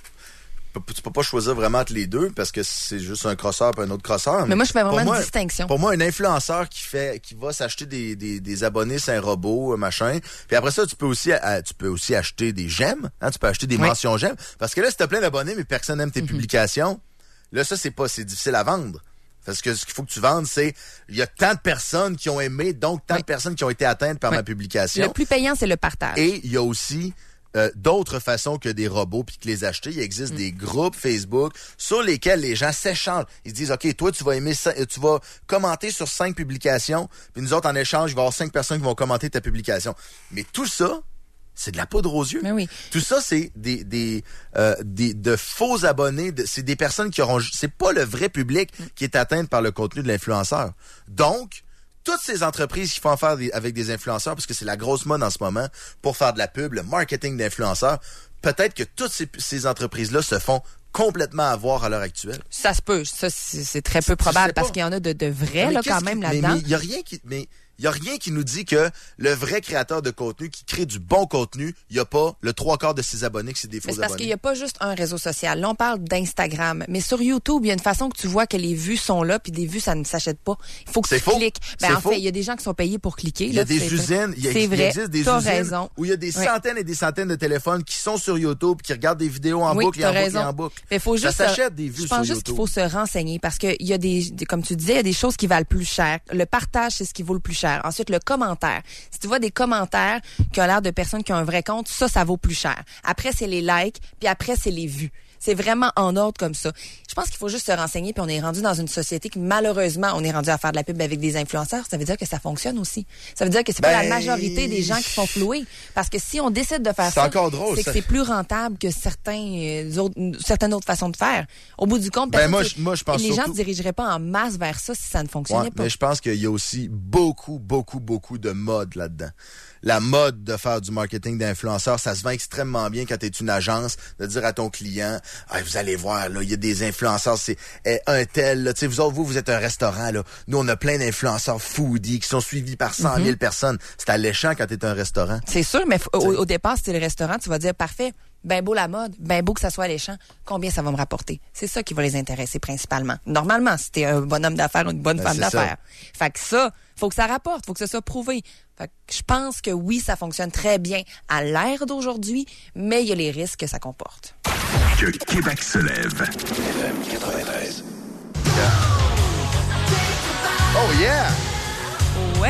tu, tu peux pas choisir vraiment entre les deux parce que c'est juste un crosseur et un autre crosseur. Mais, mais moi, je fais vraiment moi, une distinction. Pour moi, un influenceur qui fait, qui va s'acheter des, des, des abonnés, c'est un robot, machin. Puis après ça, tu peux aussi, à, tu peux aussi acheter des j'aime, hein, tu peux acheter des oui. mentions j'aime. Parce que là, si t'as plein d'abonnés, mais personne n'aime tes mm-hmm. publications, là, ça, c'est pas, c'est difficile à vendre. Parce que ce qu'il faut que tu vendes, c'est il y a tant de personnes qui ont aimé, donc tant oui. de personnes qui ont été atteintes par oui. ma publication. Le plus payant, c'est le partage. Et il y a aussi euh, d'autres façons que des robots puis que les acheter. Il existe mm. des groupes Facebook sur lesquels les gens s'échangent. Ils se disent, OK, toi, tu vas aimer ça, tu vas commenter sur cinq publications, puis nous autres, en échange, il va y avoir cinq personnes qui vont commenter ta publication. Mais tout ça, c'est de la poudre aux yeux. Mais oui. Tout ça, c'est des des euh, des de faux abonnés. De, c'est des personnes qui auront. C'est pas le vrai public qui est atteint par le contenu de l'influenceur. Donc, toutes ces entreprises qui font affaire des, avec des influenceurs, parce que c'est la grosse mode en ce moment pour faire de la pub, le marketing d'influenceurs. Peut-être que toutes ces, ces entreprises-là se font complètement avoir à l'heure actuelle. Ça se peut. Ça, c'est, c'est très peu probable parce qu'il y en a de, de vrais là quand même qui, là-dedans. Mais il y a rien qui. Mais, il n'y a rien qui nous dit que le vrai créateur de contenu qui crée du bon contenu, il n'y a pas le trois quarts de ses abonnés que c'est des faux abonnés. C'est parce qu'il n'y a pas juste un réseau social. Là, on parle d'Instagram. Mais sur YouTube, il y a une façon que tu vois que les vues sont là, puis des vues, ça ne s'achète pas. Il faut que c'est tu faux. cliques. Ben, en faux. fait, il y a des gens qui sont payés pour cliquer. Il y a là, des usines, il y a, c'est il vrai, existe des t'as usines raison. où il y a des oui. centaines et des centaines de téléphones qui sont sur YouTube, qui regardent des vidéos en oui, boucle et en raison. boucle et en boucle. Mais faut juste ça s'achète des vues Je pense sur juste YouTube. qu'il faut se renseigner parce que il y a des, des, comme tu disais, il y a des choses qui valent plus cher. Le partage, c'est ce qui vaut le plus cher. Ensuite, le commentaire. Si tu vois des commentaires qui ont l'air de personnes qui ont un vrai compte, ça, ça vaut plus cher. Après, c'est les likes, puis après, c'est les vues. C'est vraiment en ordre comme ça. Je pense qu'il faut juste se renseigner, puis on est rendu dans une société qui, malheureusement, on est rendu à faire de la pub avec des influenceurs. Ça veut dire que ça fonctionne aussi. Ça veut dire que c'est ben... pas la majorité des gens qui sont floués. Parce que si on décide de faire c'est ça, encore drôle, c'est que ça. c'est plus rentable que certains euh, autres, certaines autres façons de faire. Au bout du compte, ben moi, je, moi, je pense les surtout... gens ne se dirigeraient pas en masse vers ça si ça ne fonctionnait ouais, pas. Mais je pense qu'il y a aussi beaucoup, beaucoup, beaucoup de mode là-dedans. La mode de faire du marketing d'influenceurs, ça se vend extrêmement bien quand tu es une agence, de dire à ton client, ah, vous allez voir, là, il y a des influenceurs, c'est eh, un tel, là, tu sais, vous autres, vous, vous êtes un restaurant, là. Nous, on a plein d'influenceurs foodie qui sont suivis par cent mille mm-hmm. personnes. C'est alléchant quand tu es un restaurant. C'est sûr, mais au, au départ, si tu es le restaurant, tu vas dire, parfait, ben beau la mode, ben beau que ça soit alléchant, combien ça va me rapporter? C'est ça qui va les intéresser principalement. Normalement, si t'es un bonhomme d'affaires ou une bonne ben, femme d'affaires. Ça. Fait que ça, faut que ça rapporte, faut que ça soit prouvé. Fait que je pense que oui, ça fonctionne très bien à l'ère d'aujourd'hui, mais il y a les risques que ça comporte. Que Québec se lève. F M quatre-vingt-treize. Yeah. Oh yeah! Ouais!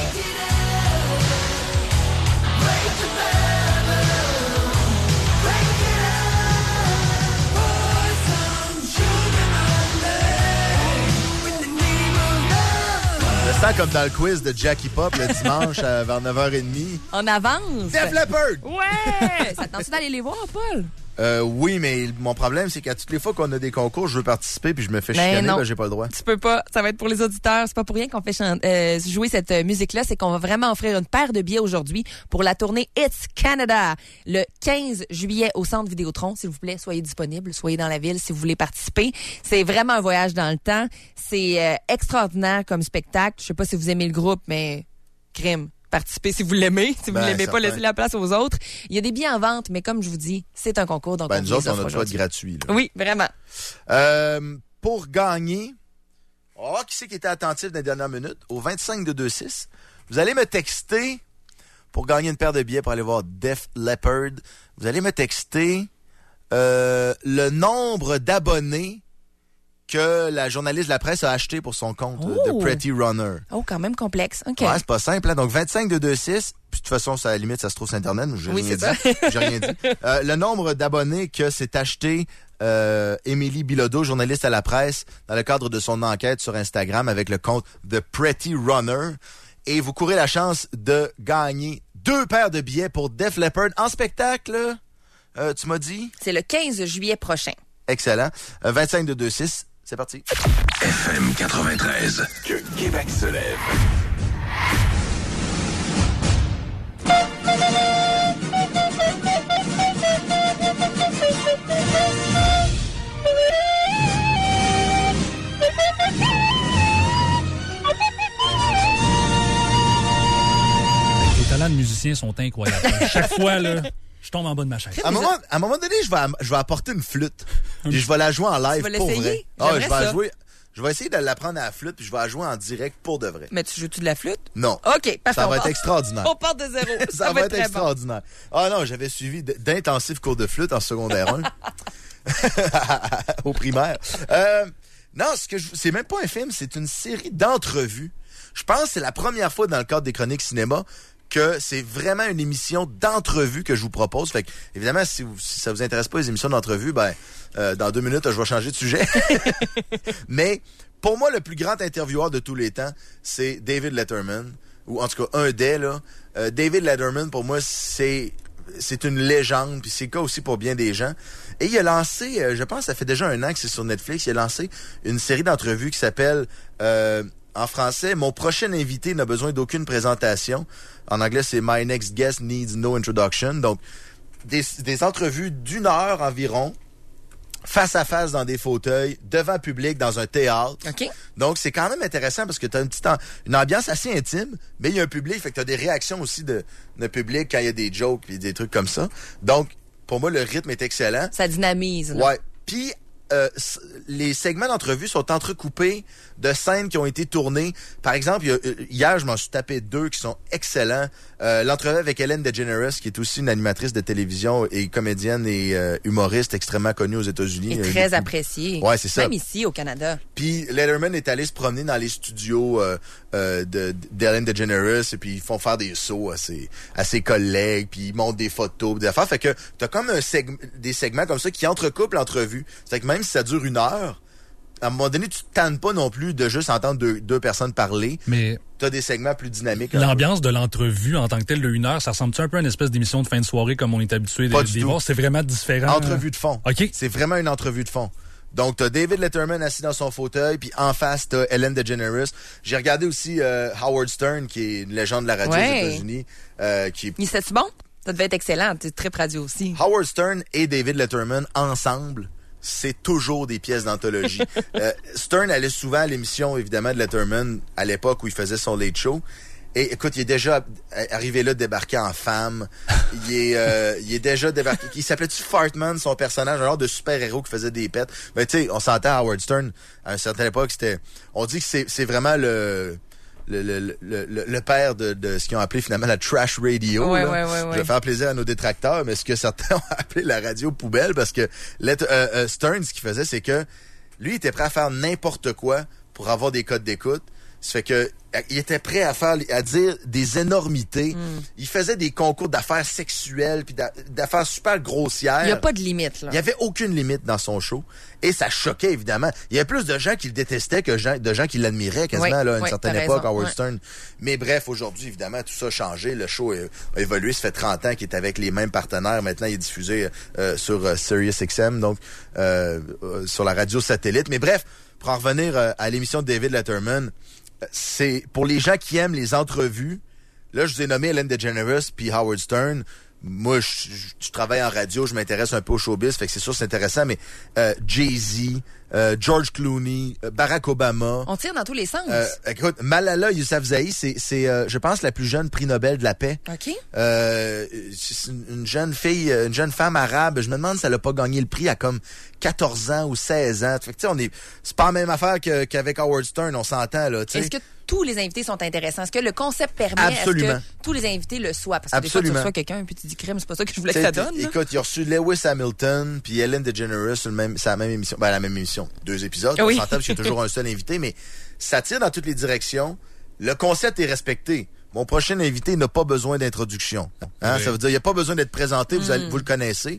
Je me sens comme dans le quiz de Jackie Pop le dimanche à vers neuf heures trente. On avance! Def Leppard! Ouais! Ça te tente d'aller les voir, Paul? Euh, oui, mais mon problème, c'est qu'à toutes les fois qu'on a des concours, je veux participer puis je me fais chicaner, ben, ben j'ai pas le droit. Tu peux pas. Ça va être pour les auditeurs. C'est pas pour rien qu'on fait chan- euh, jouer cette euh, musique-là. C'est qu'on va vraiment offrir une paire de billets aujourd'hui pour la tournée It's Canada le quinze juillet au Centre Vidéotron. S'il vous plaît, soyez disponibles, soyez dans la ville si vous voulez participer. C'est vraiment un voyage dans le temps. C'est euh, extraordinaire comme spectacle. Je sais pas si vous aimez le groupe, mais crime. Participez si vous l'aimez. Si vous ben, l'aimez pas, laissez la place aux autres. Il y a des billets en vente, mais comme je vous dis, c'est un concours, donc ben, on nous les autres, offre on a le choix de gratuit. Là. Oui, vraiment. Euh, pour gagner, on va voir qui c'est qui était attentif dans les dernières minutes. Au vingt-cinq deux deux six, vous allez me texter pour gagner une paire de billets pour aller voir Def Leppard. Vous allez me texter euh, le nombre d'abonnés que la journaliste de la presse a acheté pour son compte oh. de Pretty Runner. Oh, quand même complexe. OK. Ouais, c'est pas simple. Hein? Donc, vingt-cinq deux deux six. Puis, de toute façon, ça, à la limite, ça se trouve sur Internet. J'ai oui, rien c'est dit. ça. J'ai rien dit. Euh, le nombre d'abonnés que s'est acheté euh, Émilie Bilodeau, journaliste à la presse, dans le cadre de son enquête sur Instagram avec le compte The Pretty Runner. Et vous courez la chance de gagner deux paires de billets pour Def Leppard en spectacle, euh, tu m'as dit? C'est le quinze juillet prochain. Excellent. Euh, vingt-cinq de deux six, c'est parti. F M quatre-vingt-treize, que Québec se lève. Les talents de musiciens sont incroyables. Chaque fois, là, je tombe en bas de ma chaise. À un moment, à un moment donné, je vais, je vais apporter une flûte. Puis je vais la jouer en live tu vas pour l'essayer? vrai. Ah, je vais ça. la jouer. Je vais essayer de l'apprendre à la flûte, puis je vais la jouer en direct pour de vrai. Mais tu joues-tu de la flûte? Non. OK, parfait. Ça on va part- être extraordinaire. On part de zéro. Ça, ça va être très extraordinaire. Ah non, j'avais suivi d- d'intensifs cours de flûte en secondaire un. Au primaire. Euh, non, ce que je, c'est même pas un film, c'est une série d'entrevues. Je pense que c'est la première fois dans le cadre des chroniques cinéma que c'est vraiment une émission d'entrevue que je vous propose. Fait que, évidemment, si, vous, si ça vous intéresse pas les émissions d'entrevue, ben, euh, dans deux minutes, je vais changer de sujet. Mais, pour moi, le plus grand intervieweur de tous les temps, c'est David Letterman. Ou, en tout cas, un des, là. Euh, David Letterman, pour moi, c'est, c'est une légende. Puis c'est le cas aussi pour bien des gens. Et il a lancé, euh, je pense que ça fait déjà un an que c'est sur Netflix, il a lancé une série d'entrevues qui s'appelle... Euh, en français, mon prochain invité n'a besoin d'aucune présentation. En anglais, c'est My Next Guest Needs No Introduction. Donc, des, des entrevues d'une heure environ, face à face dans des fauteuils, devant public, dans un théâtre. OK. Donc, c'est quand même intéressant parce que tu as une petite en- une ambiance assez intime, mais il y a un public, fait que tu as des réactions aussi de, de public quand il y a des jokes et des trucs comme ça. Donc, pour moi, le rythme est excellent. Ça dynamise. Là. Ouais. Puis, euh, s- les segments d'entrevue sont entrecoupés de scènes qui ont été tournées. Par exemple, il y a- euh, hier, je m'en suis tapé deux qui sont excellents. Euh, l'entrevue avec Ellen DeGeneres, qui est aussi une animatrice de télévision et comédienne et euh, humoriste extrêmement connue aux États-Unis. Et Euh, très une- apprécié. Ouais, c'est ça. Même ici, au Canada. Puis Letterman est allé se promener dans les studios euh, euh, de d'Ellen DeGeneres et puis ils font faire des sauts à ses, à ses collègues, puis ils montrent des photos, des affaires. Fait que t'as comme un seg- des segments comme ça qui entrecoupent l'entrevue. C'est que même si ça dure une heure, à un moment donné, tu te tannes pas non plus de juste entendre deux, deux personnes parler. Mais t'as des segments plus dynamiques. un l'ambiance de l'entrevue en tant que telle de une heure, ça ressemble-tu un peu à une espèce d'émission de fin de soirée comme on est habitué Pas de du les tout. voir? C'est vraiment différent. Entrevue de fond. OK. C'est vraiment une entrevue de fond. Donc, t'as David Letterman assis dans son fauteuil, puis en face, t'as Ellen DeGeneres. J'ai regardé aussi euh, Howard Stern, qui est une légende de la radio Ouais. aux États-Unis. Euh, qui... Mais c'était-tu bon? Ça devait être excellent. Tu es très radio aussi. Howard Stern et David Letterman, ensemble, c'est toujours des pièces d'anthologie. euh, Stern allait souvent à l'émission, évidemment, de Letterman, à l'époque où il faisait son Late Show. Et écoute, il est déjà arrivé là, débarqué en femme. Il est, euh, il est déjà débarqué. Il s'appelait-tu Fartman, son personnage, un genre de super-héros qui faisait des pets. Mais tu sais, on s'entend à Howard Stern, à une certaine époque, c'était... On dit que c'est, c'est vraiment le... Le, le, le, le, le père de, de ce qu'ils ont appelé finalement la trash radio. Ouais, là. ouais, ouais, Je ouais. vais faire plaisir à nos détracteurs, mais ce que certains ont appelé la radio poubelle, parce que Let- euh, euh, Stern, ce qu'il faisait, c'est que lui, il était prêt à faire n'importe quoi pour avoir des codes d'écoute. Ça fait que il était prêt à faire, à dire des énormités. Mm. Il faisait des concours d'affaires sexuelles puis d'a- d'affaires super grossières. Il n'y a pas de limite, là. Il y avait aucune limite dans son show. Et ça choquait, évidemment. Il y avait plus de gens qui le détestaient que gens- de gens qui l'admiraient quasiment, Oui, là, à une oui, certaine t'as époque, raison, Howard ouais. Stern. Mais bref, aujourd'hui, évidemment, tout ça a changé. Le show a, a évolué. Ça fait trente ans qu'il est avec les mêmes partenaires. Maintenant, il est diffusé euh, sur euh, Sirius X M, donc euh, euh, sur la radio satellite. Mais bref, pour en revenir euh, à l'émission de David Letterman, euh, c'est pour les gens qui aiment les entrevues. Là, je vous ai nommé Ellen DeGeneres puis Howard Stern. Moi, je, je- je travaille en radio, je m'intéresse un peu au showbiz, fait que c'est sûr que c'est intéressant, mais euh, Jay-Z, euh, George Clooney, euh, Barack Obama. On tire dans tous les sens. Euh, écoute, Malala Yousafzai, c'est, c'est euh, je pense, la plus jeune prix Nobel de la paix. OK. Euh, c'est une une jeune fille, une jeune femme arabe. Je me demande si elle a pas gagné le prix à comme quatorze ans ou seize ans. Fait que, tu sais, on est, c'est pas la même affaire que, qu'avec Howard Stern, on s'entend, là, tu sais. Est-ce que tous les invités sont intéressants? Est-ce que le concept permet Absolument. à ce que tous les invités le soient? Parce que des Absolument. fois, tu reçois quelqu'un puis tu dis crème, c'est pas ça que je voulais que T'sais, ça donne. là. Écoute, il a reçu Lewis Hamilton puis Ellen DeGeneres sur le même, c'est la même émission. Ben, la même émission. Deux épisodes. Oui. On s'entend parce qu'il y a toujours un seul invité, mais ça tire dans toutes les directions. Le concept est respecté. Mon prochain invité n'a pas besoin d'introduction. Hein? Oui. Ça veut dire, il n'y a pas besoin d'être présenté, vous, Mm. allez, vous le connaissez.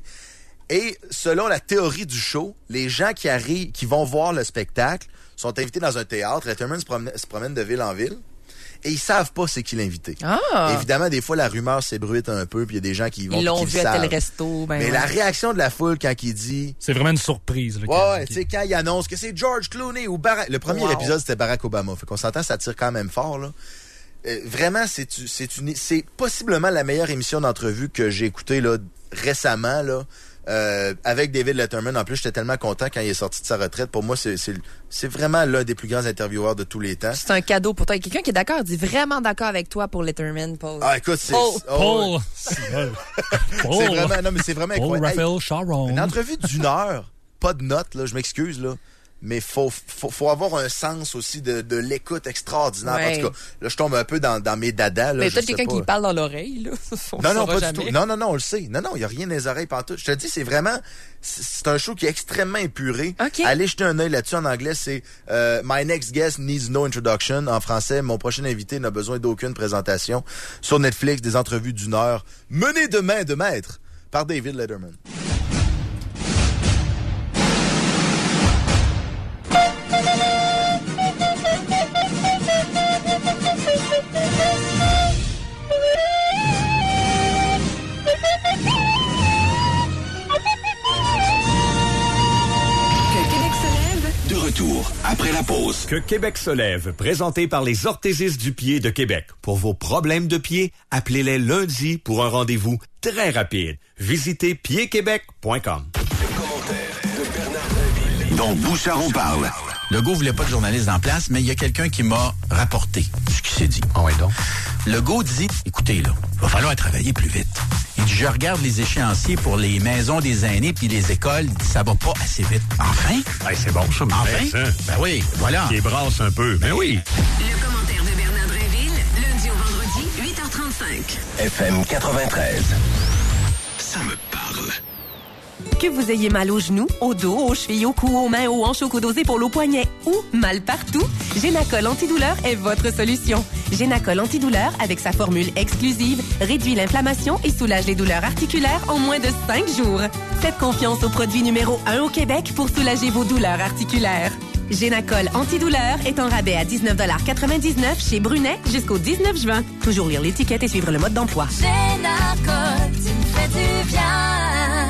Et selon la théorie du show, les gens qui arrivent, qui vont voir le spectacle, sont invités dans un théâtre. Letterman se promène, se promène de ville en ville. et ils savent pas c'est qui l'invité. Ah. Évidemment, des fois, la rumeur s'ébruite un peu, puis il y a des gens qui vont Ils l'ont qui vu le à tel savent. resto. Ben Mais ouais. la réaction de la foule quand il dit... C'est vraiment une surprise. Là, Ouais, ouais, tu sais, quand il annonce que c'est George Clooney ou Barack... Le premier Wow. épisode, c'était Barack Obama. Fait qu'on s'entend, ça tire quand même fort, là. Euh, vraiment, c'est, c'est une, c'est possiblement la meilleure émission d'entrevue que j'ai écoutée, là, récemment, là. Euh, avec David Letterman. En plus, j'étais tellement content quand il est sorti de sa retraite. Pour moi, c'est, c'est, c'est vraiment l'un des plus grands intervieweurs de tous les temps. C'est un cadeau pour toi. Quelqu'un qui est d'accord, dit vraiment d'accord avec toi pour Letterman, Paul. Ah, écoute, c'est... Paul. Oh, Paul. c'est vraiment... Non, mais c'est vraiment Paul incroyable. Raphael Sharon. Une entrevue d'une heure, pas de notes, là, je m'excuse, là. Mais faut, faut, faut avoir un sens aussi de, de l'écoute extraordinaire. Ouais. En tout cas, là, je tombe un peu dans, dans mes dadas. Là, Mais je peut-être sais quelqu'un pas. qui parle dans l'oreille, là. On Non, non, saura pas jamais. du tout. Non, non, non, on le sait. Non, non, il n'y a rien dans les oreilles pantoute. Je te dis, c'est vraiment... C'est c'est un show qui est extrêmement épuré. OK. Allez jeter un œil là-dessus. En anglais, c'est euh, My Next Guest Needs No Introduction. En français, mon prochain invité n'a besoin d'aucune présentation. Sur Netflix, des entrevues d'une heure menées de main de maître par David Letterman. De retour après la pause. Que Québec se lève, présenté par les orthésistes du pied de Québec. Pour vos problèmes de pied, appelez-les lundi pour un rendez-vous très rapide. Visitez pied québec point com. Donc, Bouchard, on parle. Legault voulait pas de journaliste en place, mais il y a quelqu'un qui m'a rapporté ce qui s'est dit. Ah oui, donc. Legault dit, écoutez, là, va falloir travailler plus vite. Il dit, je regarde les échéanciers pour les maisons des aînés puis les écoles. Il dit, ça va pas assez vite. Enfin? Hey, c'est bon, ça, me Enfin? laisse, hein? Ben oui, voilà. Qui brasse un peu. Ben oui. Le commentaire de Bernard Drinville, lundi au vendredi, huit heures trente-cinq. F M quatre-vingt-treize. Ça me parle. Que vous ayez mal aux genoux, au dos, aux chevilles, aux coups, aux mains, aux hanches, aux coudes, aux épaules, aux poignets ou mal partout, Génacol Antidouleur est votre solution. Génacol Antidouleur, avec sa formule exclusive, réduit l'inflammation et soulage les douleurs articulaires en moins de cinq jours. Faites confiance au produit numéro un au Québec pour soulager vos douleurs articulaires. Génacol Antidouleur est en rabais à dix-neuf quatre-vingt-dix-neuf chez Brunet jusqu'au dix-neuf juin. Toujours lire l'étiquette et suivre le mode d'emploi. Génacol, tu me fais du bien.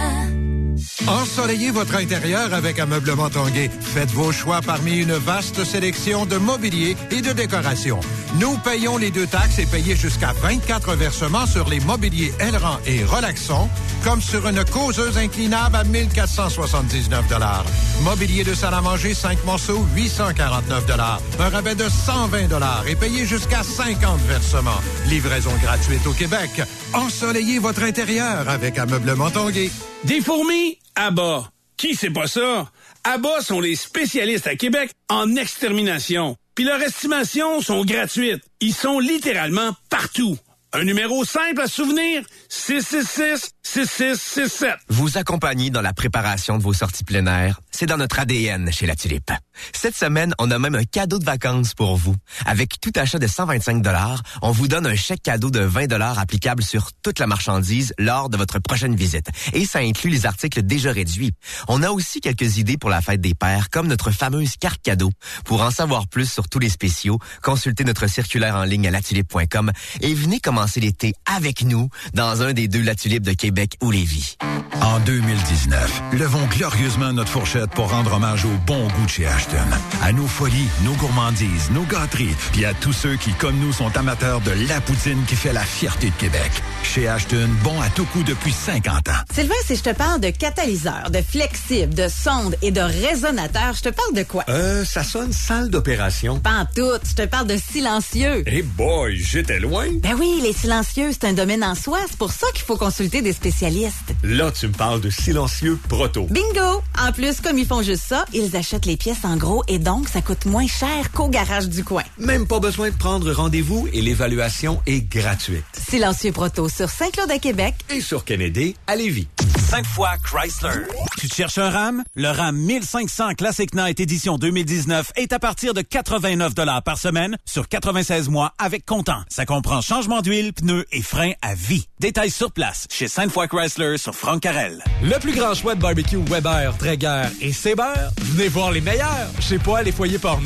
Ensoleillez votre intérieur avec Ameublement Tanguay. Faites vos choix parmi une vaste sélection de mobilier et de décoration. Nous payons les deux taxes et payez jusqu'à vingt-quatre versements sur les mobiliers Elran et Relaxon, comme sur une causeuse inclinable à mille quatre cent soixante-dix-neuf dollars. Mobilier de salle à manger, cinq morceaux, huit cent quarante-neuf dollars. Un rabais de cent vingt dollars et payez jusqu'à cinquante versements. Livraison gratuite au Québec. Ensoleillez votre intérieur avec Ameublement Tanguay. Des fourmis? Abba. Qui c'est pas ça? Abba sont les spécialistes à Québec en extermination. Puis leurs estimations sont gratuites. Ils sont littéralement partout. Un numéro simple à se souvenir, six six six, six six six sept. Vous accompagner dans la préparation de vos sorties plein air, c'est dans notre A D N chez La Tulipe. Cette semaine, on a même un cadeau de vacances pour vous. Avec tout achat de cent vingt-cinq dollars, on vous donne un chèque cadeau de vingt dollars applicable sur toute la marchandise lors de votre prochaine visite. Et ça inclut les articles déjà réduits. On a aussi quelques idées pour la fête des pères, comme notre fameuse carte cadeau. Pour en savoir plus sur tous les spéciaux, consultez notre circulaire en ligne à latulipe point com et venez commencer l'été avec nous dans un des deux La Tulipe de Québec ou Lévis. En deux mille dix-neuf, levons glorieusement notre fourchette pour rendre hommage au bon goût de chez Ashton. À nos folies, nos gourmandises, nos gâteries, puis à tous ceux qui, comme nous, sont amateurs de la poutine qui fait la fierté de Québec. Chez Ashton, bon à tout coup depuis cinquante ans. Sylvain, si je te parle de catalyseur, de flexible, de sonde et de résonateur, je te parle de quoi? Euh, ça sonne salle d'opération. Pas en tout, je te parle de silencieux. Eh hey boy, j'étais loin. Ben oui, les silencieux, c'est un domaine en soi. C'est pour ça qu'il faut consulter des spécialistes. Là, tu me parles de silencieux Proto. Bingo! En plus, comme ils font juste ça, ils achètent les pièces en gros et donc ça coûte moins cher qu'au garage du coin. Même pas besoin de prendre rendez-vous et l'évaluation est gratuite. Silencieux Proto sur Saint-Claude à Québec et sur Kennedy à Lévis. Cinq fois Chrysler. Tu te cherches un RAM? Le RAM mille cinq cents Classic Night édition deux mille dix-neuf est à partir de quatre-vingt-neuf dollars par semaine sur quatre-vingt-seize mois avec comptant. Ça comprend changement d'huile, pneus et freins à vie. Détails sur place chez Cinq fois Chrysler sur Franck Carrel. Le plus grand choix de barbecue Weber, Traeger et Saber, venez voir les meilleurs chez Poil et Foyer Portneuf.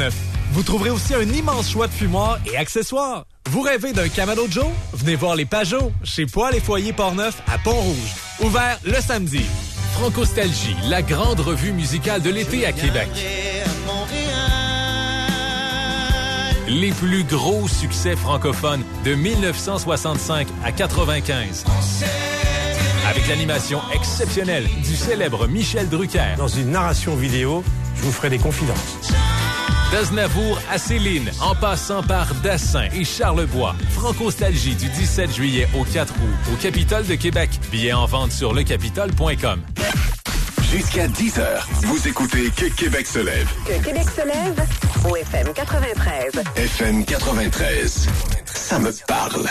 Vous trouverez aussi un immense choix de fumoirs et accessoires. Vous rêvez d'un Camaro Joe? Venez voir les Pajot chez Poil et Foyer Portneuf à Pont-Rouge. Ouvert le samedi. Francostalgie, la grande revue musicale de l'été à Québec. Les plus gros succès francophones de dix-neuf cent soixante-cinq à quatre-vingt-quinze. Avec l'animation exceptionnelle du célèbre Michel Drucker. Dans une narration vidéo, je vous ferai des confidences. D'Aznavour à Céline, en passant par Dassin et Charlebois. Francostalgie du dix-sept juillet au quatre août au Capitole de Québec. Billets en vente sur le capitole point com. Jusqu'à dix heures, vous écoutez Que Québec se lève. Que Québec se lève au F M quatre-vingt-treize. F M quatre-vingt-treize. Ça me parle.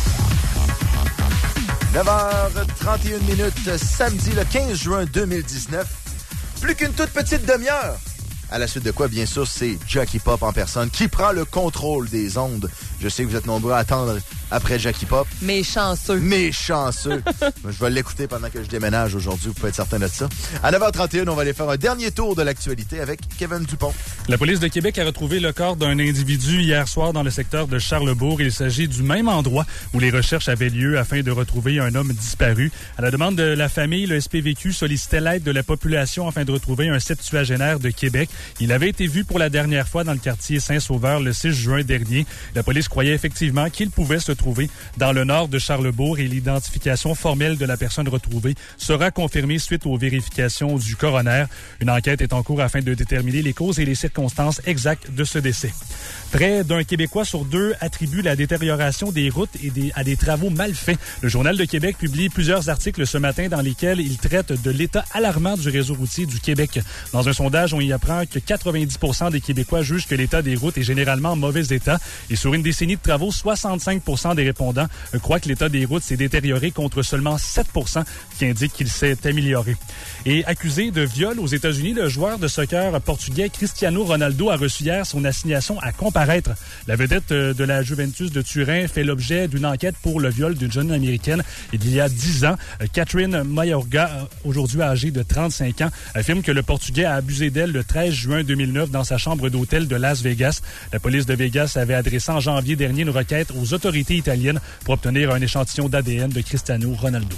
neuf heures trente et une minutes, samedi le quinze juin deux mille dix-neuf. Plus qu'une toute petite demi-heure. À la suite de quoi, bien sûr, c'est Jackie Pop en personne qui prend le contrôle des ondes. Je sais que vous êtes nombreux à attendre après Jackie Pop. Mais chanceux. Mais chanceux. Je vais l'écouter pendant que je déménage aujourd'hui, vous pouvez être certain de ça. À neuf heures trente et une, on va aller faire un dernier tour de l'actualité avec Kevin Dupont. La police de Québec a retrouvé le corps d'un individu hier soir dans le secteur de Charlebourg. Il s'agit du même endroit où les recherches avaient lieu afin de retrouver un homme disparu. À la demande de la famille, le S P V Q sollicitait l'aide de la population afin de retrouver un septuagénaire de Québec. Il avait été vu pour la dernière fois dans le quartier Saint-Sauveur le six juin dernier. La police croyait effectivement qu'il pouvait se trouver dans le nord de Charlebourg et l'identification formelle de la personne retrouvée sera confirmée suite aux vérifications du coroner. Une enquête est en cours afin de déterminer les causes et les circonstances exactes de ce décès. Près d'un Québécois sur deux attribue la détérioration des routes et des, à des travaux mal faits. Le Journal de Québec publie plusieurs articles ce matin dans lesquels il traite de l'état alarmant du réseau routier du Québec. Dans un sondage, on y apprend que quatre-vingt-dix pour cent des Québécois jugent que l'état des routes est généralement en mauvais état. Et sur une décennie de travaux, soixante-cinq pour cent des répondants croient que l'état des routes s'est détérioré contre seulement sept pour cent qui indiquent qu'il s'est amélioré. Et accusé de viol aux États-Unis, le joueur de soccer portugais Cristiano Ronaldo a reçu hier son assignation à comparaître. La vedette de la Juventus de Turin fait l'objet d'une enquête pour le viol d'une jeune américaine il y a dix ans. Catherine Mayorga, aujourd'hui âgée de trente-cinq ans, affirme que le Portugais a abusé d'elle le treize juin deux mille neuf dans sa chambre d'hôtel de Las Vegas. La police de Vegas avait adressé en janvier dernier une requête aux autorités italiennes pour obtenir un échantillon d'A D N de Cristiano Ronaldo.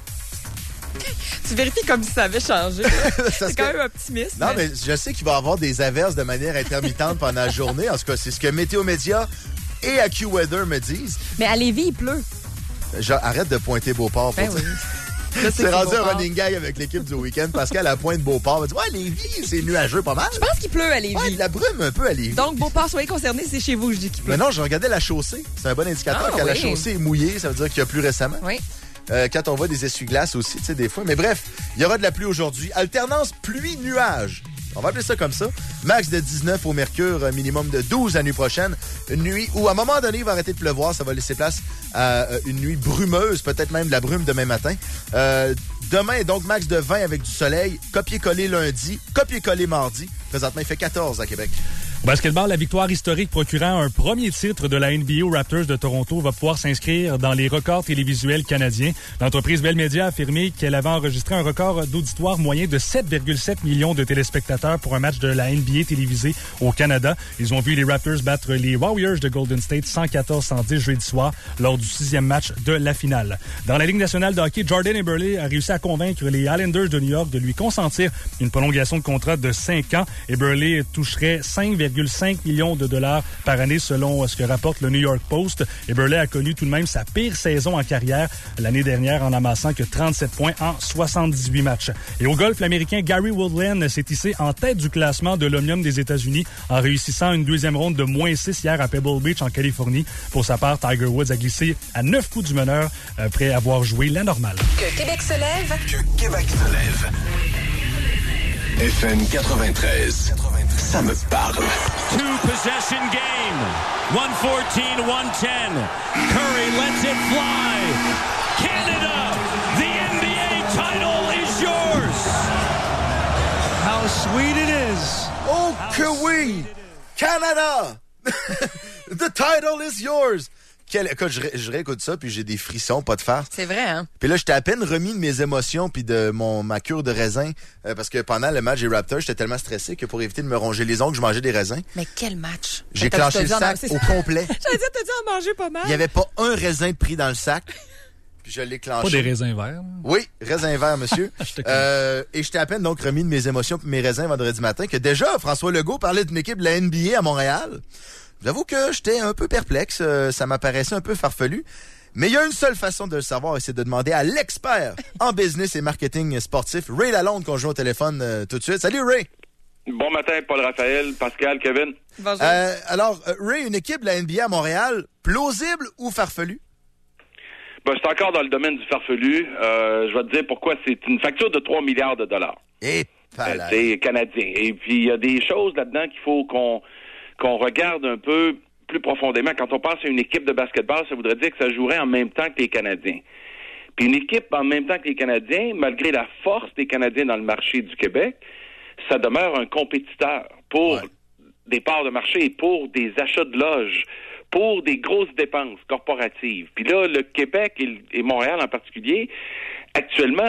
Tu vérifies comme si ça avait changé. C'est quand même optimiste. Non, mais je sais qu'il va y avoir des averses de manière intermittente pendant la journée. En tout cas, c'est ce que Météo Média et AccuWeather me disent. Mais à Lévis, il pleut. Genre, arrête de pointer Beauport. Ben oui. C'est rendu un running gag avec l'équipe du week-end. Pascal à pointe Beauport va dire ouais, Lévis, c'est nuageux pas mal. Je pense qu'il pleut à Lévis. Ouais, de la brume un peu à Lévis. Donc, Beauport, soyez concernés, c'est chez vous, je dis qu'il pleut. Mais non, je regardais la chaussée. C'est un bon indicateur. Ah, quand oui. la chaussée est mouillée, ça veut dire qu'il y a plus récemment. Oui. Euh, quand on voit des essuie-glaces aussi, tu sais, des fois. Mais bref, il y aura de la pluie aujourd'hui. Alternance pluie-nuage. On va appeler ça comme ça. Max de dix-neuf au mercure, minimum de douze la nuit prochaine. Une nuit où, à un moment donné, il va arrêter de pleuvoir. Ça va laisser place à une nuit brumeuse, peut-être même de la brume demain matin. Euh, demain, donc, max de vingt avec du soleil. Copier-coller lundi, copier-coller mardi. Présentement, il fait quatorze à Québec. Au basketball, la victoire historique procurant un premier titre de la N B A aux Raptors de Toronto va pouvoir s'inscrire dans les records télévisuels canadiens. L'entreprise Bell Media a affirmé qu'elle avait enregistré un record d'auditoire moyen de sept virgule sept millions de téléspectateurs pour un match de la N B A télévisé au Canada. Ils ont vu les Raptors battre les Warriors de Golden State cent quatorze à cent dix jeudi soir lors du sixième match de la finale. Dans la Ligue nationale de hockey, Jordan Eberle a réussi à convaincre les Islanders de New York de lui consentir une prolongation de contrat de cinq ans. Eberle toucherait cinq virgule cinq millions de dollars par année selon ce que rapporte le New York Post. Eberle a connu tout de même sa pire saison en carrière l'année dernière en amassant que trente-sept points en soixante-dix-huit matchs. Et au golf, l'Américain Gary Woodland s'est hissé en tête du classement de l'Omnium des États-Unis en réussissant une deuxième ronde de moins six hier à Pebble Beach en Californie. Pour sa part, Tiger Woods a glissé à neuf coups du meneur après avoir joué la normale. Que Québec se lève. Que Québec se lève. F M quatre-vingt-treize. Ça me parle. Two possession game. one fourteen one ten. Curry lets it fly. Canada, the N B A title is yours. How sweet it is. Oh, que oui. Canada. The title is yours. quel, écoute, je, je réécoute ça, puis j'ai des frissons, pas de farce. C'est vrai, hein? Puis là, j'étais à peine remis de mes émotions puis de mon ma cure de raisin, euh, parce que pendant le match des Raptors, j'étais tellement stressé que pour éviter de me ronger les ongles, je mangeais des raisins. Mais quel match! J'ai T'as- clenché t'as le dit en- sac c'est au ça. complet. J'allais dire, t'as dit en manger pas mal. Il n'y avait pas un raisin de pris dans le sac. Puis je l'ai clenché. Pas des raisins verts. Oui, raisin vert, monsieur. euh, et j'étais à peine donc remis de mes émotions et mes raisins vendredi matin que déjà, François Legault parlait d'une équipe de la N B A à Montréal. J'avoue que j'étais un peu perplexe. euh, ça m'apparaissait un peu farfelu. Mais il y a une seule façon de le savoir et c'est de demander à l'expert en business et marketing sportif, Ray Lalonde, qu'on joue au téléphone euh, tout de suite. Salut, Ray! Bon matin, Paul-Raphaël, Pascal, Kevin. Bonjour. Euh, alors, euh, Ray, une équipe de la N B A à Montréal, plausible ou farfelu? Ben, c'est encore dans le domaine du farfelu. Euh, je vais te dire pourquoi. C'est une facture de trois milliards de dollars. Et euh, c'est canadien. Et puis, il y a des choses là-dedans qu'il faut qu'on qu'on regarde un peu plus profondément. Quand on pense à une équipe de basketball, ça voudrait dire que ça jouerait en même temps que les Canadiens. Puis une équipe en même temps que les Canadiens, malgré la force des Canadiens dans le marché du Québec, ça demeure un compétiteur pour ouais. des parts de marché, pour des achats de loges, pour des grosses dépenses corporatives. Puis là, le Québec et, et Montréal en particulier, actuellement,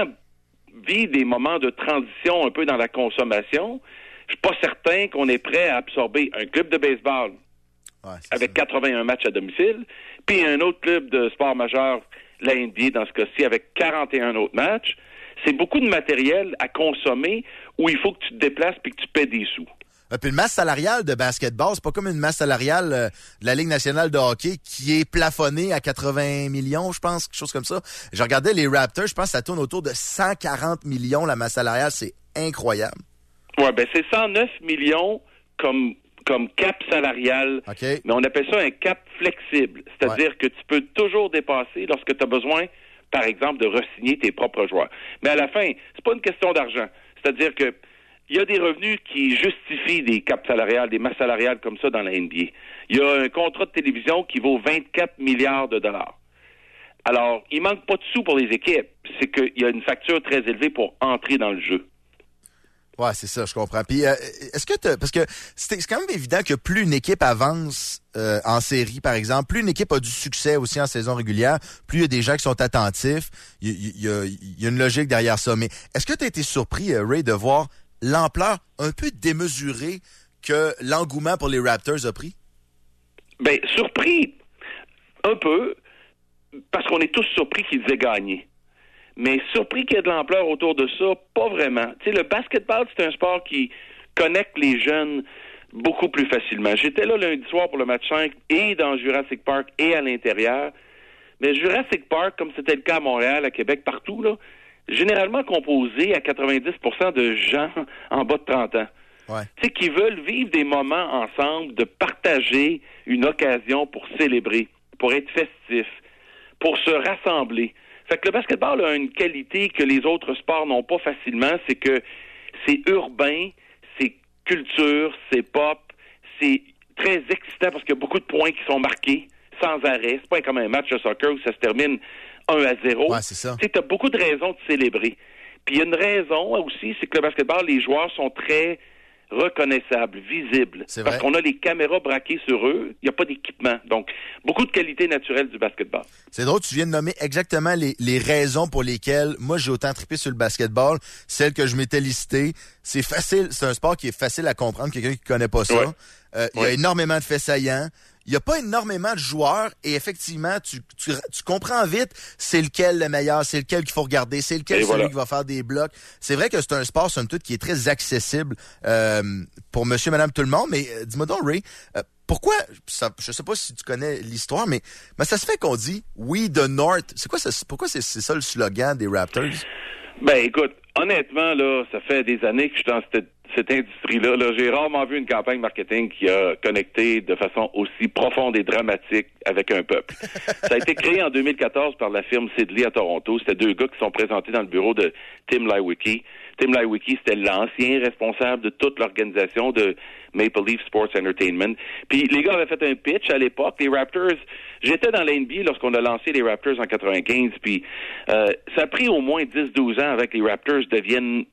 vit des moments de transition un peu dans la consommation. Je suis pas certain qu'on est prêt à absorber un club de baseball ouais, avec ça. quatre-vingt-un matchs à domicile, puis un autre club de sport majeur, la N B A dans ce cas-ci, avec quarante et un autres matchs. C'est beaucoup de matériel à consommer où il faut que tu te déplaces puis que tu paies des sous. Et puis le masse salariale de basketball, c'est pas comme une masse salariale euh, de la Ligue nationale de hockey qui est plafonnée à quatre-vingts millions, je pense, quelque chose comme ça. Je regardais les Raptors, je pense que ça tourne autour de cent quarante millions, la masse salariale, c'est incroyable. Ouais, ben c'est cent neuf millions comme comme cap salarial, okay. Mais on appelle ça un cap flexible, c'est-à-dire ouais. que tu peux toujours dépasser lorsque tu as besoin, par exemple, de re-signer tes propres joueurs. Mais à la fin, c'est pas une question d'argent, c'est-à-dire que il y a des revenus qui justifient des caps salariales, des masses salariales comme ça dans la N B A. Il y a un contrat de télévision qui vaut vingt-quatre milliards de dollars. Alors, il manque pas de sous pour les équipes. C'est qu'il y a une facture très élevée pour entrer dans le jeu. Ouais, c'est ça, je comprends. Puis, euh, est-ce que t'as, parce que c'est, c'est quand même évident que plus une équipe avance euh, en série, par exemple, plus une équipe a du succès aussi en saison régulière, plus il y a des gens qui sont attentifs. Il y, il y, a, il y a une logique derrière ça. Mais est-ce que tu as été surpris, euh, Ray, de voir l'ampleur un peu démesurée que l'engouement pour les Raptors a pris? Bien, surpris un peu, parce qu'on est tous surpris qu'ils aient gagné. Mais surpris qu'il y ait de l'ampleur autour de ça, pas vraiment. Tu sais, le basketball, c'est un sport qui connecte les jeunes beaucoup plus facilement. J'étais là lundi soir pour le match cinq, et dans Jurassic Park, et à l'intérieur. Mais Jurassic Park, comme c'était le cas à Montréal, à Québec, partout, là, généralement composé à quatre-vingt-dix pour cent de gens en bas de trente ans. Ouais. Tu sais, qui veulent vivre des moments ensemble, de partager une occasion pour célébrer, pour être festif, pour se rassembler. Fait que le basketball a une qualité que les autres sports n'ont pas facilement, c'est que c'est urbain, c'est culture, c'est pop, c'est très excitant parce qu'il y a beaucoup de points qui sont marqués sans arrêt. C'est pas comme un match de soccer où ça se termine un à zéro. Ouais, c'est ça. Tu sais, t'as beaucoup de raisons de célébrer. Puis il y a une raison aussi, c'est que le basketball, les joueurs sont très reconnaissables, visibles. C'est parce vrai. qu'on a les caméras braquées sur eux, il n'y a pas d'équipement. Donc, beaucoup de qualités naturelles du basketball. C'est drôle, tu viens de nommer exactement les, les raisons pour lesquelles moi j'ai autant trippé sur le basketball, celles que je m'étais listées. C'est facile, c'est un sport qui est facile à comprendre, quelqu'un qui connaît pas ça. Ouais. Euh, il ouais. y a énormément de faits saillants. Il n'y a pas énormément de joueurs et effectivement, tu, tu, tu comprends vite c'est lequel le meilleur, c'est lequel qu'il faut regarder, c'est lequel et celui voilà. qui va faire des blocs. C'est vrai que c'est un sport, somme toute, qui est très accessible euh, pour monsieur, madame, tout le monde. Mais euh, dis-moi donc, Ray, euh, pourquoi, ça, je sais pas si tu connais l'histoire, mais, mais ça se fait qu'on dit « We the North ». C'est quoi ça, pourquoi c'est, c'est ça le slogan des Raptors? Ben écoute, honnêtement, là, ça fait des années que je suis dans cette, cette industrie-là. Là. J'ai rarement vu une campagne marketing qui a connecté de façon aussi profonde et dramatique avec un peuple. Ça a été créé en deux mille quatorze par la firme Sidley à Toronto. C'était deux gars qui sont présentés dans le bureau de Tim Leiweke. Tim Leiweke, c'était l'ancien responsable de toute l'organisation de Maple Leaf Sports Entertainment. Puis les gars avaient fait un pitch à l'époque. Les Raptors, j'étais dans la N B A lorsqu'on a lancé les Raptors en quatre-vingt-quinze. Puis euh, ça a pris au moins dix douze ans avec que les Raptors deviennent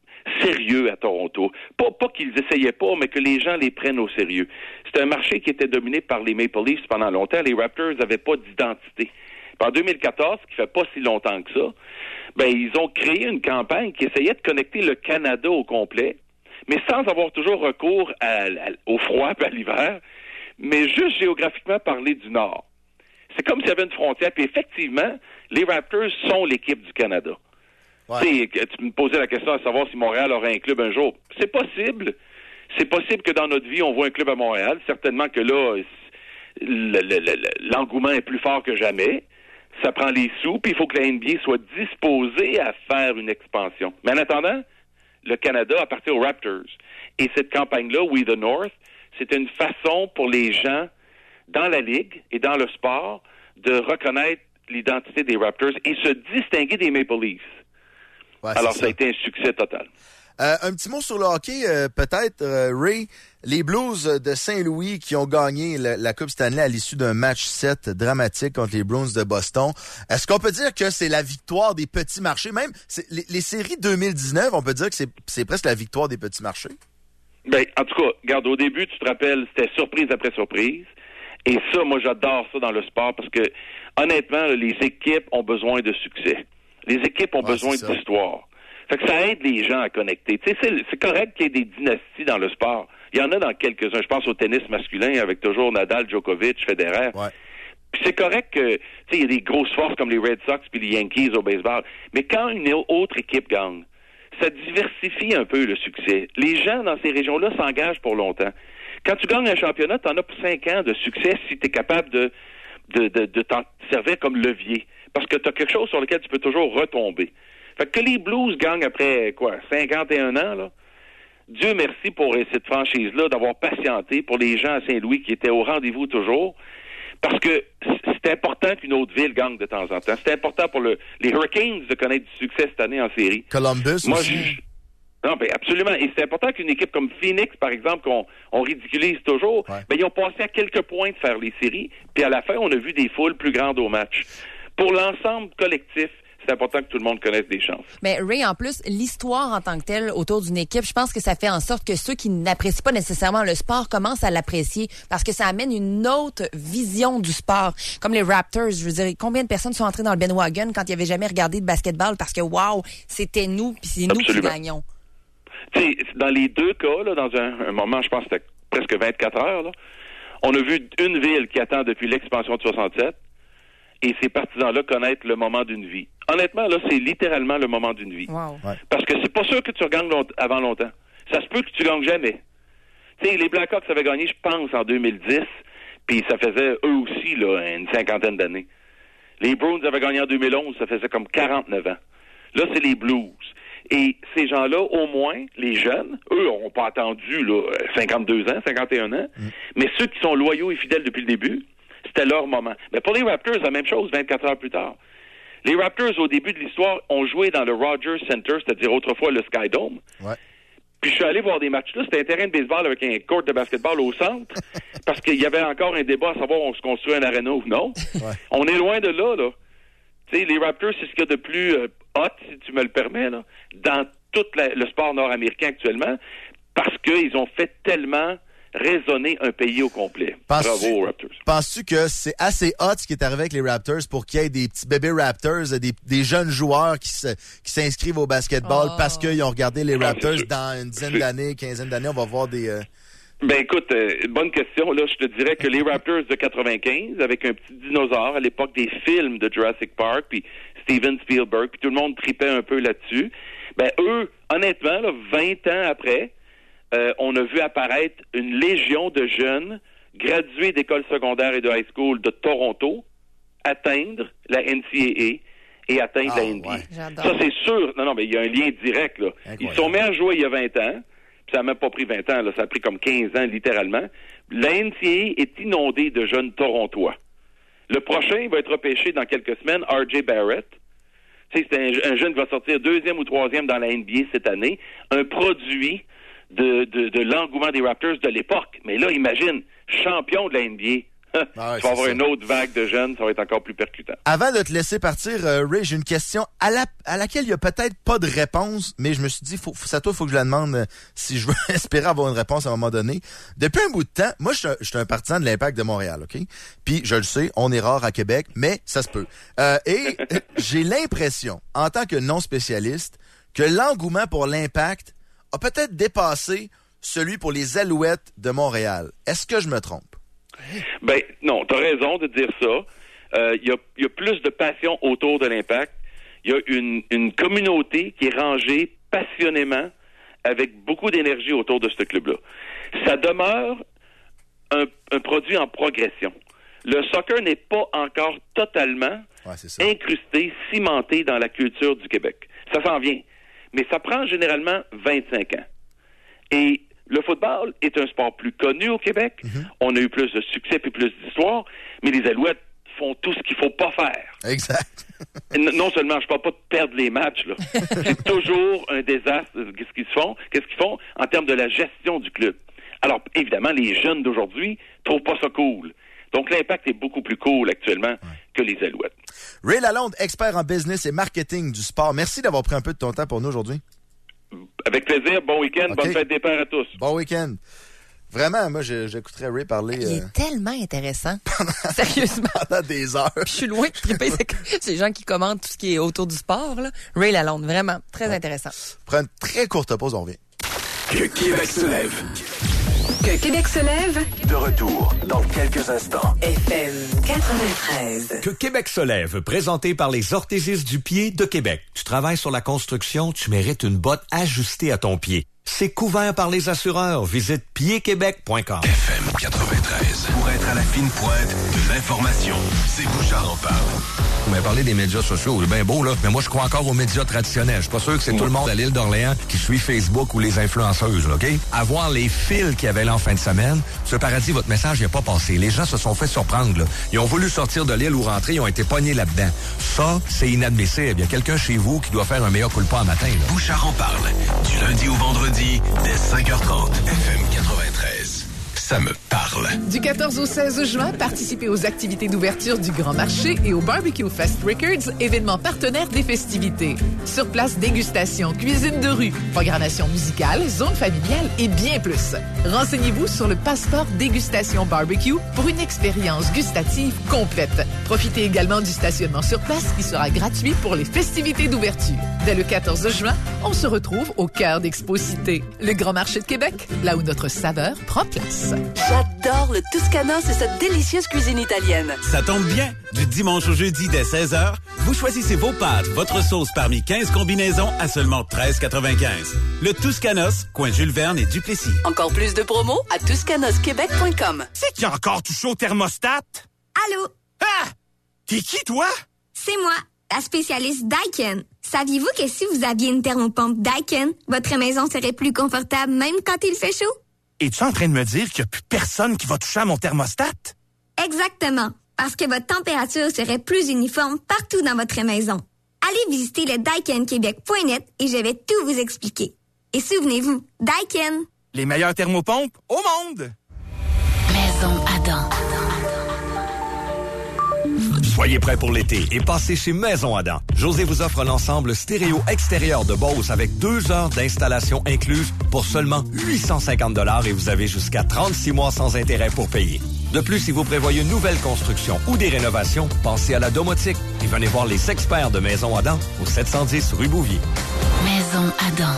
sérieux à Toronto. Pas, pas qu'ils essayaient pas, mais que les gens les prennent au sérieux. C'est un marché qui était dominé par les Maple Leafs pendant longtemps. Les Raptors n'avaient pas d'identité. En deux mille quatorze, qui fait pas si longtemps que ça, ben ils ont créé une campagne qui essayait de connecter le Canada au complet, mais sans avoir toujours recours à, à, au froid et à l'hiver, mais juste géographiquement parler du Nord. C'est comme s'il y avait une frontière. Puis effectivement, les Raptors sont l'équipe du Canada. Ouais. Tu me posais la question à savoir si Montréal aurait un club un jour. C'est possible. C'est possible que dans notre vie, on voit un club à Montréal. Certainement que là, le, le, le, l'engouement est plus fort que jamais. Ça prend les sous, puis il faut que la N B A soit disposée à faire une expansion. Mais en attendant, le Canada appartient aux Raptors. Et cette campagne-là, We the North, c'est une façon pour les gens dans la Ligue et dans le sport de reconnaître l'identité des Raptors et se distinguer des Maple Leafs. Ouais, Alors, ça. ça a été un succès total. Euh, un petit mot sur le hockey, euh, peut-être, euh, Ray. Les Blues de Saint-Louis qui ont gagné la, la Coupe Stanley à l'issue d'un match sept dramatique contre les Bruins de Boston. Est-ce qu'on peut dire que c'est la victoire des petits marchés? Même c'est, les, les séries deux mille dix-neuf, on peut dire que c'est, c'est presque la victoire des petits marchés? Ben, en tout cas, regarde, au début, tu te rappelles, c'était surprise après surprise. Et ça, moi, j'adore ça dans le sport parce que, honnêtement, les équipes ont besoin de succès. Les équipes ont ouais, besoin d'histoire. Fait que ça aide les gens à connecter. Tu sais, c'est, c'est correct qu'il y ait des dynasties dans le sport. Il y en a dans quelques-uns. Je pense au tennis masculin avec toujours Nadal, Djokovic, Federer. Ouais. Puis c'est correct que, tu sais, il y a des grosses forces comme les Red Sox puis les Yankees au baseball. Mais quand une autre équipe gagne, ça diversifie un peu le succès. Les gens dans ces régions-là s'engagent pour longtemps. Quand tu gagnes un championnat, tu en as pour cinq ans de succès si tu es capable de, de, de, de t'en servir comme levier. Parce que tu as quelque chose sur lequel tu peux toujours retomber. Fait que les Blues gagnent après, quoi, cinquante et un ans, là. Dieu merci pour cette franchise-là d'avoir patienté pour les gens à Saint-Louis qui étaient au rendez-vous toujours. Parce que c'est important qu'une autre ville gagne de temps en temps. C'est important pour le, les Hurricanes de connaître du succès cette année en série. Columbus Moi, aussi. Je, non, ben absolument. Et c'est important qu'une équipe comme Phoenix, par exemple, qu'on on ridiculise toujours, ouais. ben ils ont passé à quelques points de faire les séries. Puis à la fin, on a vu des foules plus grandes au match. Pour l'ensemble collectif, c'est important que tout le monde connaisse des chances. Mais Ray, en plus, l'histoire en tant que telle autour d'une équipe, je pense que ça fait en sorte que ceux qui n'apprécient pas nécessairement le sport commencent à l'apprécier parce que ça amène une autre vision du sport. Comme les Raptors, je veux dire, combien de personnes sont entrées dans le bandwagon quand ils n'avaient jamais regardé de basketball parce que, wow, c'était nous, puis c'est nous Absolument. qui gagnons. Tu sais, dans les deux cas, là, dans un, un moment, je pense que c'était presque vingt-quatre heures, là, on a vu une ville qui attend depuis l'expansion de soixante-sept et ces partisans-là connaître le moment d'une vie. Honnêtement, là, c'est littéralement le moment d'une vie. Wow. Ouais. Parce que c'est pas sûr que tu regagnes long- avant longtemps. Ça se peut que tu gagnes jamais. Tu sais, les Blackhawks avaient gagné, je pense, en deux mille dix, puis ça faisait, eux aussi, là, une cinquantaine d'années. Les Bruins avaient gagné en deux mille onze, ça faisait comme quarante-neuf ans. Là, c'est les Blues. Et ces gens-là, au moins, les jeunes, eux, n'ont pas attendu là, cinquante-deux ans, cinquante et un ans, mm. mais ceux qui sont loyaux et fidèles depuis le début, c'était leur moment. Mais pour les Raptors, la même chose, vingt-quatre heures plus tard. Les Raptors, au début de l'histoire, ont joué dans le Rogers Center, c'est-à-dire autrefois le Sky Dome. Ouais. Puis je suis allé voir des matchs là. C'était un terrain de baseball avec un court de basketball au centre, parce qu'il y avait encore un débat à savoir si on se construit un aréna ou non. Ouais. On est loin de là, là. Tu sais, les Raptors, c'est ce qu'il y a de plus euh, hot, si tu me le permets, là, dans tout la, le sport nord-américain actuellement, parce qu'ils ont fait tellement résonner un pays au complet. Penses-tu, Bravo aux Raptors. Penses-tu que c'est assez hot ce qui est arrivé avec les Raptors pour qu'il y ait des petits bébés Raptors, des, des jeunes joueurs qui, se, qui s'inscrivent au basketball oh. parce qu'ils ont regardé les Raptors ah, dans une dizaine c'est... d'années, quinzaine d'années, on va voir des... Euh... Ben écoute, euh, bonne question. Là, je te dirais que les Raptors de quatre-vingt-quinze, avec un petit dinosaure à l'époque des films de Jurassic Park, puis Steven Spielberg, puis tout le monde tripait un peu là-dessus, ben eux, honnêtement, là, vingt ans après, Euh, on a vu apparaître une légion de jeunes gradués d'école secondaire et de high school de Toronto atteindre la N C A A et atteindre oh, la N B A. Ouais. Ça, c'est sûr. Non, non, mais il y a un lien direct, là. Incroyable. Ils sont mis à jouer il y a vingt ans, puis ça n'a même pas pris vingt ans, là. Ça a pris comme quinze ans, littéralement. La N C A A est inondée de jeunes Torontois. Le prochain va être repêché dans quelques semaines, R J Barrett. Tu sais, c'est un, un jeune qui va sortir deuxième ou troisième dans la N B A cette année. Un produit De, de, de l'engouement des Raptors de l'époque. Mais là, imagine, champion de la N B A. Ah ouais, tu vas avoir ça. une autre vague de jeunes, ça va être encore plus percutant. Avant de te laisser partir, euh, Ray, j'ai une question à, la, à laquelle il y a peut-être pas de réponse, mais je me suis dit, faut, faut, ça toi, il faut que je la demande euh, si je veux espérer avoir une réponse à un moment donné. Depuis un bout de temps, moi, je suis un, je suis un partisan de l'Impact de Montréal, OK? Puis, je le sais, on est rare à Québec, mais ça se peut. Euh, et j'ai l'impression, en tant que non-spécialiste, que l'engouement pour l'Impact a peut-être dépassé celui pour les Alouettes de Montréal. Est-ce que je me trompe? Ben non, t'as raison de dire ça. Il euh, y, a, y a plus de passion autour de l'Impact. Il y a une, une communauté qui est rangée passionnément avec beaucoup d'énergie autour de ce club-là. Ça demeure un, un produit en progression. Le soccer n'est pas encore totalement ouais, c'est ça. incrusté, cimenté dans la culture du Québec. Ça s'en vient. Mais ça prend généralement vingt-cinq ans. Et le football est un sport plus connu au Québec. Mm-hmm. On a eu plus de succès et plus d'histoire, mais les Alouettes font tout ce qu'il faut pas faire. Exact. Non seulement, je parle pas de perdre les matchs, là. C'est toujours un désastre. Qu'est-ce qu'ils font? Qu'est-ce qu'ils font en termes de la gestion du club? Alors, évidemment, les jeunes d'aujourd'hui trouvent pas ça cool. Donc, l'impact est beaucoup plus cool actuellement ouais. que les Alouettes. Ray Lalonde, expert en business et marketing du sport. Merci d'avoir pris un peu de ton temps pour nous aujourd'hui. Avec plaisir. Bon week-end. Okay. Bonne fête des pères à tous. Bon week-end. Vraiment, moi, j'écouterais Ray parler... Il est euh... tellement intéressant. Sérieusement. Pendant des heures. Je suis loin de triper. C'est les gens qui commentent tout ce qui est autour du sport. Là. Ray Lalonde, vraiment, très ouais. intéressant. Prends une très courte pause, on revient. Que Québec se lève. Que Québec se lève. De retour dans quelques instants. F M quatre-vingt-treize. Que Québec se lève, présenté par les orthésistes du pied de Québec. Tu travailles sur la construction, tu mérites une botte ajustée à ton pied. C'est couvert par les assureurs. Visite pied québec point com. F M quatre-vingt-treize. Pour être à la fine pointe de l'information, c'est Bouchard en parle. Vous m'avez parlé des médias sociaux, c'est bien beau, là, mais moi, je crois encore aux médias traditionnels. Je suis pas sûr que c'est tout le monde à l'île d'Orléans qui suit Facebook ou les influenceuses, là, OK? Avoir les fils qu'il y avait là en fin de semaine, ce paradis, votre message n'est pas passé. Les gens se sont fait surprendre, là. Ils ont voulu sortir de l'île ou rentrer, ils ont été pognés là-dedans. Ça, c'est inadmissible. Il y a quelqu'un chez vous qui doit faire un meilleur culpa un matin, là. Bouchard en parle, du lundi au vendredi, dès cinq heures trente, F M quatre-vingt-treize. Ça me parle. Du quatorze au seize juin, participez aux activités d'ouverture du Grand Marché et au Barbecue Fest Records, événement partenaire des festivités. Sur place, dégustation, cuisine de rue, programmation musicale, zone familiale et bien plus. Renseignez-vous sur le passeport dégustation barbecue pour une expérience gustative complète. Profitez également du stationnement sur place qui sera gratuit pour les festivités d'ouverture. Dès le quatorze juin, on se retrouve au cœur d'Expo-Cité, le Grand Marché de Québec, là où notre saveur prend place. J'adore le Tuscana, c'est cette délicieuse cuisine italienne. Ça tombe bien. Du dimanche au jeudi dès seize heures, vous choisissez vos pâtes, votre sauce parmi quinze combinaisons à seulement treize quatre-vingt-quinze. Le Tuscanos, coin Jules Verne et Duplessis. Encore plus de promos à tuscanos québec point com. C'est qui a encore touché au thermostat? Allô? Ah! T'es qui, toi? C'est moi, la spécialiste Daikin. Saviez-vous que si vous aviez une thermopompe Daikin, votre maison serait plus confortable même quand il fait chaud? Es-tu en train de me dire qu'il n'y a plus personne qui va toucher à mon thermostat? Exactement, parce que votre température serait plus uniforme partout dans votre maison. Allez visiter le daikin québec point net et je vais tout vous expliquer. Et souvenez-vous, Daikin. Les meilleures thermopompes au monde! Maison Adam. Soyez prêts pour l'été et passez chez Maison Adam. José vous offre l'ensemble stéréo extérieur de Bose avec deux heures d'installation incluse pour seulement huit cent cinquante dollars et vous avez jusqu'à trente-six mois sans intérêt pour payer. De plus, si vous prévoyez une nouvelle construction ou des rénovations, pensez à la domotique et venez voir les experts de Maison Adam au sept cent dix rue Bouvier. Maison Adam.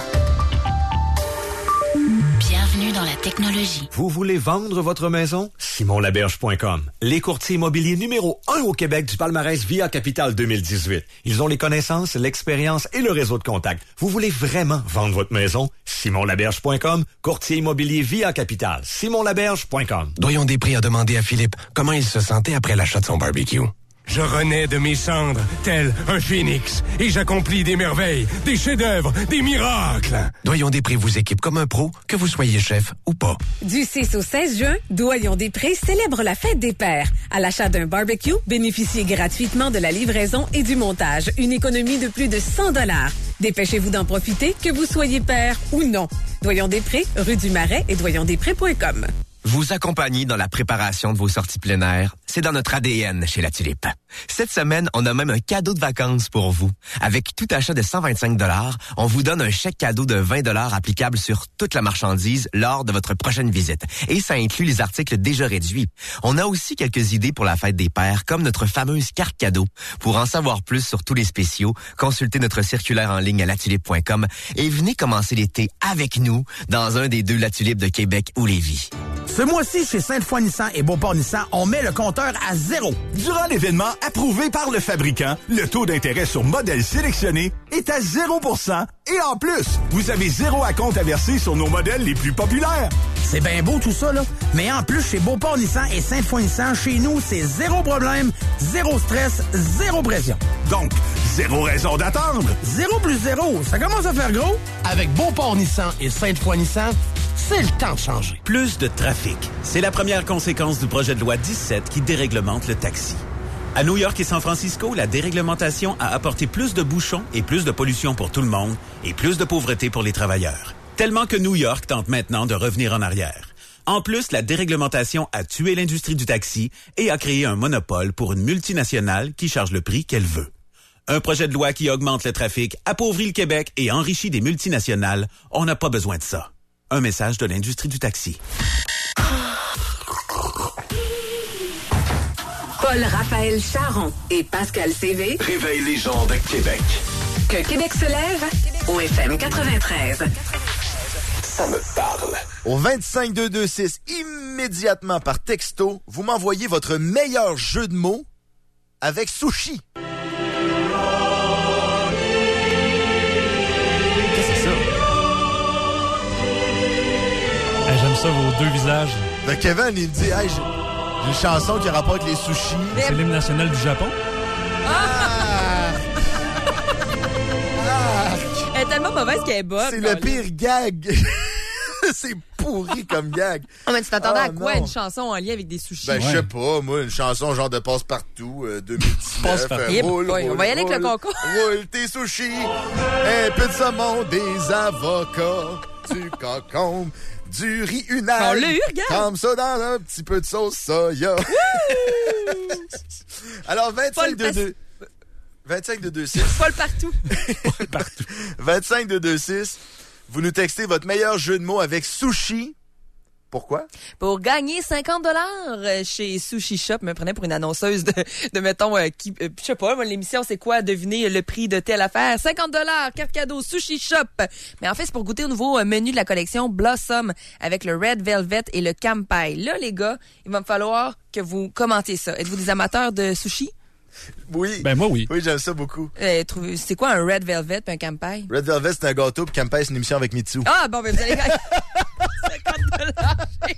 Bienvenue dans la technologie. Vous voulez vendre votre maison? simon laberge point com. Les courtiers immobiliers numéro un au Québec du palmarès Via Capital deux mille dix-huit. Ils ont les connaissances, l'expérience et le réseau de contacts. Vous voulez vraiment vendre votre maison? simon laberge point com. Courtier immobilier Via Capital. simon laberge point com. Doyon Després a demandé à Philippe comment il se sentait après l'achat de son barbecue. Je renais de mes cendres, tel un phénix, et j'accomplis des merveilles, des chefs-d'œuvre, des miracles. Doyon Després vous équipe comme un pro, que vous soyez chef ou pas. Du six au seize juin, Doyon Després célèbre la fête des pères. À l'achat d'un barbecue, bénéficiez gratuitement de la livraison et du montage. Une économie de plus de cent dollars. Dépêchez-vous d'en profiter, que vous soyez père ou non. Doyon Després, rue du Marais et doyon després point com. Vous accompagner dans la préparation de vos sorties plein air, c'est dans notre A D N chez La Tulipe. Cette semaine, on a même un cadeau de vacances pour vous. Avec tout achat de cent vingt-cinq dollars, on vous donne un chèque cadeau de vingt dollars applicable sur toute la marchandise lors de votre prochaine visite. Et ça inclut les articles déjà réduits. On a aussi quelques idées pour la fête des pères, comme notre fameuse carte cadeau. Pour en savoir plus sur tous les spéciaux, consultez notre circulaire en ligne à latulipe point com et venez commencer l'été avec nous dans un des deux La Tulipe de Québec ou Lévis. Ce mois-ci, chez Sainte-Foy Nissan et Beauport Nissan, on met le compteur à zéro. Durant l'événement approuvé par le fabricant, le taux d'intérêt sur modèles sélectionnés est à zéro pour cent et en plus, vous avez zéro acompte à verser sur nos modèles les plus populaires. C'est bien beau tout ça, là. Mais en plus, chez Beauport Nissan et Sainte-Foy Nissan, chez nous, c'est zéro problème, zéro stress, zéro pression. Donc, zéro raison d'attendre. Zéro plus zéro, ça commence à faire gros. Avec Beauport Nissan et Sainte-Foy Nissan, c'est le temps de changer. Plus de trafic. C'est la première conséquence du projet de loi dix-sept qui déréglemente le taxi. À New York et San Francisco, la déréglementation a apporté plus de bouchons et plus de pollution pour tout le monde et plus de pauvreté pour les travailleurs. Tellement que New York tente maintenant de revenir en arrière. En plus, la déréglementation a tué l'industrie du taxi et a créé un monopole pour une multinationale qui charge le prix qu'elle veut. Un projet de loi qui augmente le trafic, appauvrit le Québec et enrichit des multinationales, on n'a pas besoin de ça. Un message de l'industrie du taxi. Paul-Raphaël Charon et Pascal C V réveillent les gens de Québec. Que Québec se lève au F M quatre-vingt-treize. Ça me parle. Au vingt-cinq deux deux six, immédiatement par texto, vous m'envoyez votre meilleur jeu de mots avec sushi. Qu'est-ce que c'est ça? Hey, j'aime ça, vos deux visages. Ben Kevin, il me dit, hey, j'ai, j'ai une chanson qui rapporte les sushis. C'est l'hymne national du Japon. Ah! Ah! Elle est tellement mauvaise qu'elle est bonne. C'est le pire gag. C'est pourri comme gag. Oh, mais tu t'attendais oh, à quoi? non. Une chanson en lien avec des sushis? Ben, ouais. Je sais pas, moi, une chanson genre de Passe-Partout euh, deux mille dix-neuf. Passe-Partout. Euh, roule, Ouais, roule, on va y aller roule, avec le concours. Roule tes sushis, un peu de saumon, des avocats, du concombre, du riz, une On algue. l'a eu, regarde. Trempe ça dans un petit peu de sauce soya. Alors, vingt-cinq deux deux... vingt-cinq deux deux six. Paul partout. Paul partout. vingt-cinq deux deux six. Vous nous textez votre meilleur jeu de mots avec sushi. Pourquoi? Pour gagner cinquante dollars chez Sushi Shop. Me prenais pour une annonceuse de, de mettons, euh, qui, euh, je sais pas, l'émission, c'est quoi? Deviner le prix de telle affaire. cinquante dollars, carte cadeau, Sushi Shop. Mais en fait, c'est pour goûter au nouveau menu de la collection Blossom avec le Red Velvet et le Kampai. Là, les gars, il va me falloir que vous commentiez ça. Êtes-vous des amateurs de sushi? Oui. Ben moi, oui. Oui, j'aime ça beaucoup. Euh, c'est quoi un Red Velvet et un Kampai? Red Velvet, c'est un gâteau, puis Kampai, c'est une émission avec Mitsu. Ah, bon, ben vous allez gagner cinquante dollars chez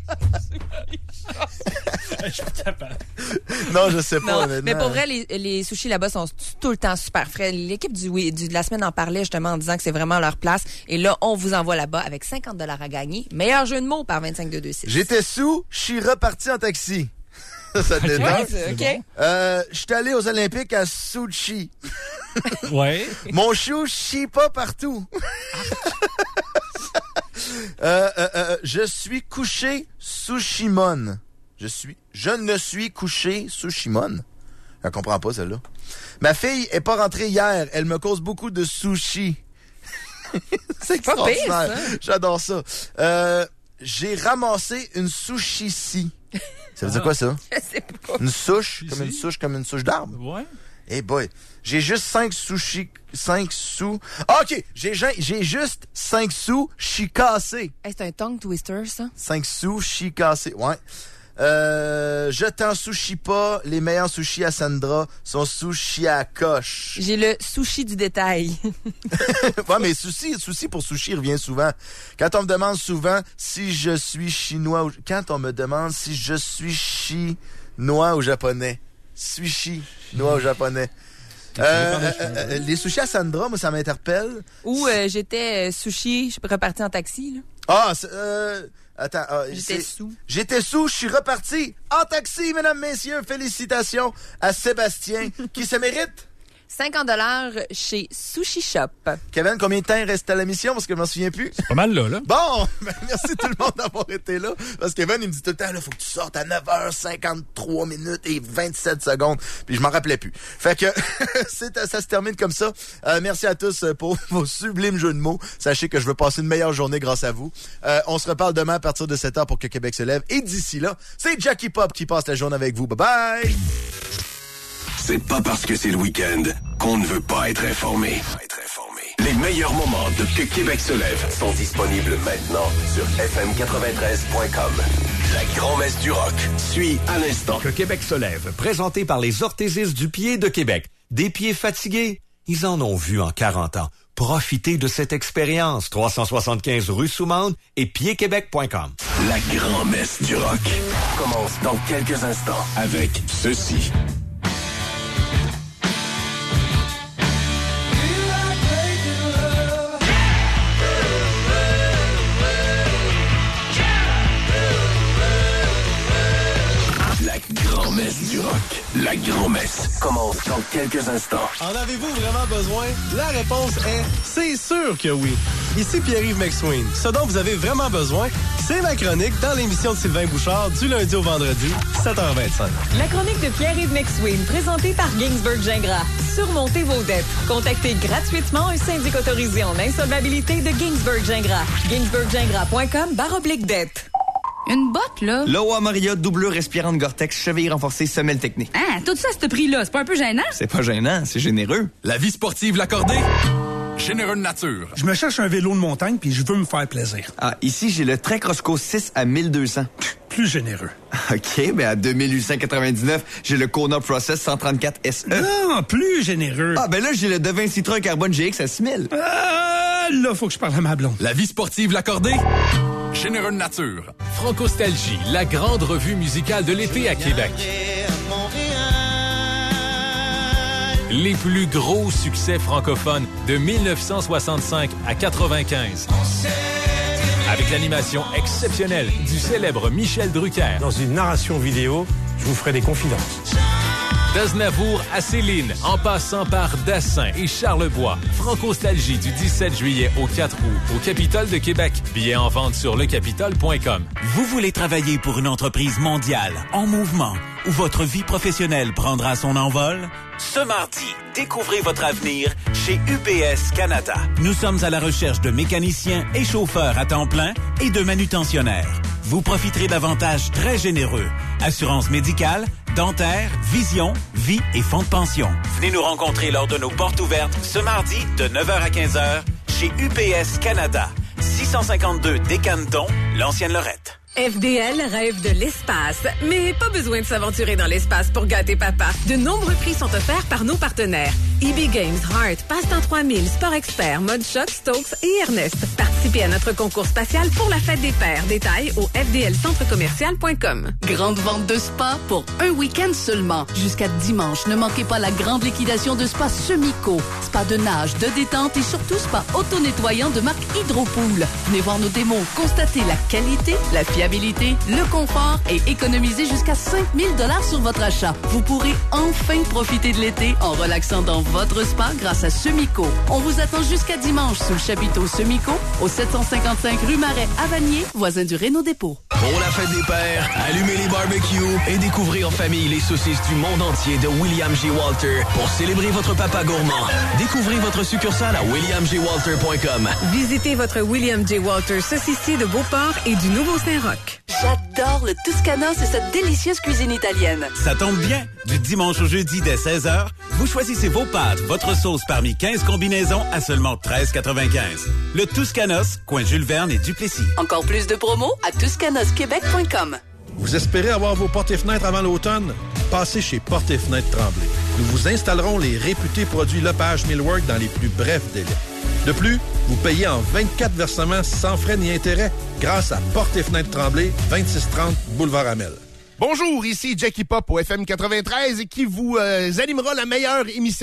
Je suis capable. Non, je sais pas, non, honnêtement. mais pour vrai, les, les sushis là-bas sont tout le temps super frais. L'équipe du, oui, du, de la semaine en parlait justement en disant que c'est vraiment leur place. Et là, on vous envoie là-bas avec cinquante dollars à gagner. Meilleur jeu de mots par vingt-cinq deux deux six. J'étais sous, je suis reparti en taxi. Ça te détend. Ouais, OK. Euh, je suis allé aux Olympiques à Sochi. Ouais. Mon chou chie pas partout. euh, euh, euh, je suis couché sous Shimon. Je suis, je ne suis couché sous Shimon. Je comprends pas celle-là. Ma fille est pas rentrée hier. Elle me cause beaucoup de sushi. C'est pas pire, extraordinaire. ça. J'adore ça. Euh, j'ai ramassé une sushi-ci. Ça veut dire quoi, ça? Je sais pas. Une souche? Comme une souche, comme une souche d'arbre? Ouais. Eh hey boy, j'ai juste cinq sushis, cinq sous. Ah, OK, j'ai, j'ai juste cinq sous chicassés. Hey, c'est un tongue twister, ça? cinq sous chicassés, ouais. Euh, je t'en sushi pas. Les meilleurs sushis à Sandra sont sushis à coche. J'ai le sushi du détail. Ouais, mais souci, souci pour sushi revient souvent. Quand on me demande souvent si je suis chinois ou... Quand on me demande si je suis chinois ou japonais. Sushi, chinois ou japonais. Euh, euh, euh, les sushis à Sandra, moi, ça m'interpelle. Ou euh, j'étais euh, sushi, je suis reparti en taxi, là. Ah, c'est, euh... Attends, ah, j'étais sous. J'étais sous, je suis reparti en taxi, mesdames, messieurs. Félicitations à Sébastien, qui se mérite cinquante dollars chez Sushi Shop. Kevin, combien de temps il reste à la mission? Parce que je m'en souviens plus. C'est pas mal là, là. Bon, ben, merci tout le monde d'avoir été là. Parce que Kevin, il me dit tout le temps, là, faut que tu sortes à neuf heures cinquante-trois minutes et vingt-sept secondes. Puis je m'en rappelais plus. Fait que c'est, ça se termine comme ça. Euh, merci à tous pour vos sublimes jeux de mots. Sachez que je veux passer une meilleure journée grâce à vous. Euh, on se reparle demain à partir de sept heures pour que Québec se lève. Et d'ici là, c'est Jackie Pop qui passe la journée avec vous. Bye bye! C'est pas parce que c'est le week-end qu'on ne veut pas être informé. Être informé. Les meilleurs moments de Que Québec se lève sont disponibles maintenant sur f m quatre-vingt-treize point com. La grand-messe du rock suit à l'instant. Que Québec se lève, présenté par les orthésistes du pied de Québec. Des pieds fatigués? Ils en ont vu en quarante ans. Profitez de cette expérience. trois cent soixante-quinze rue Soumande et pied québec point com. La grand-messe du rock commence dans quelques instants avec ceci. Grand-messe du rock. La grand-messe commence dans quelques instants. En avez-vous vraiment besoin? La réponse est c'est sûr que oui. Ici Pierre-Yves McSween. Ce dont vous avez vraiment besoin, c'est ma chronique dans l'émission de Sylvain Bouchard du lundi au vendredi, sept heures vingt-cinq. La chronique de Pierre-Yves McSween, présentée par Ginsberg Gingras. Surmontez vos dettes. Contactez gratuitement un syndic autorisé en insolvabilité de Ginsberg Gingras. ginsberg gingras point com barre oblique dette. Une botte, là? Loa Marriott, doublure respirante Gore-Tex, cheville renforcée, semelle technique. Ah, tout ça à ce prix-là, c'est pas un peu gênant? C'est pas gênant, c'est généreux. La vie sportive l'accordée? Généreux de nature. Je me cherche un vélo de montagne puis je veux me faire plaisir. Ah, ici, j'ai le Trek Roscoe six à mille deux cents. Plus généreux. OK, ben à deux mille huit cent quatre-vingt-dix-neuf, j'ai le Kona Process cent trente-quatre S E. Non, plus généreux. Ah, ben là, j'ai le Devin Citron Carbone G X à six mille. Ah, là, faut que je parle à ma blonde. La vie sportive l'accordée? Généreux de nature. Francostalgie, la grande revue musicale de l'été à Québec. Les plus gros succès francophones de mille neuf cent soixante-cinq à quatre-vingt-quinze. Avec l'animation exceptionnelle du célèbre Michel Drucker. Dans une narration vidéo, je vous ferai des confidences. D'Aznavour à Céline, en passant par Dassin et Charlebois. Francostalgie du dix-sept juillet au quatre août au Capitole de Québec. Billets en vente sur le capitole point com. Vous voulez travailler pour une entreprise mondiale, en mouvement, où votre vie professionnelle prendra son envol? Ce mardi, découvrez votre avenir chez U P S Canada. Nous sommes à la recherche de mécaniciens et chauffeurs à temps plein et de manutentionnaires. Vous profiterez d'avantages très généreux. Assurance médicale, dentaire, vision, vie et fonds de pension. Venez nous rencontrer lors de nos portes ouvertes ce mardi de neuf heures à quinze heures chez U P S Canada. six cent cinquante-deux des Cantons, L'ancienne Lorette. F D L rêve de l'espace, mais pas besoin de s'aventurer dans l'espace pour gâter papa. De nombreux prix sont offerts par nos partenaires. E B Games, Heart, Passe-Temps trois mille, Sport Expert, Mode Shock, Stokes et Ernest. Participez à notre concours spatial pour la fête des pères. Détails au f d l centre commercial point com. Grande vente de spa pour un week-end seulement. Jusqu'à dimanche, ne manquez pas la grande liquidation de spa Semico. Spa de nage, de détente et surtout spa auto-nettoyant de marque Hydropool. Venez voir nos démos, constatez la qualité, la fiabilité, le confort et économiser jusqu'à cinq mille dollars sur votre achat. Vous pourrez enfin profiter de l'été en relaxant dans votre spa grâce à Semico. On vous attend jusqu'à dimanche sous le chapiteau Semico au sept cent cinquante-cinq rue Marais à Vanier, voisin du Renault Dépôt. Pour la fête des pères, allumez les barbecues et découvrez en famille les saucisses du monde entier de William J. Walter pour célébrer votre papa gourmand. Découvrez votre succursale à william j walter point com. Visitez votre William J. Walter saucissier de Beauport et du Nouveau-Saint-Roch. J'adore le Toscana, c'est cette délicieuse cuisine italienne. Ça tombe bien. Du dimanche au jeudi dès seize heures, vous choisissez vos pâtes, votre sauce parmi quinze combinaisons à seulement treize quatre-vingt-quinze. Le Toscanos, coin Jules Verne et Duplessis. Encore plus de promos à toscanos québec point com. Vous espérez avoir vos portes et fenêtres avant l'automne? Passez chez Portes et Fenêtres Tremblay. Nous vous installerons les réputés produits Lepage Millwork dans les plus brefs délais. De plus, vous payez en vingt-quatre versements sans frais ni intérêts grâce à Portes et Fenêtres Tremblay, vingt-six trente Boulevard Amel. Bonjour, ici Jackie Pop au F M quatre-vingt-treize qui vous euh, animera la meilleure émission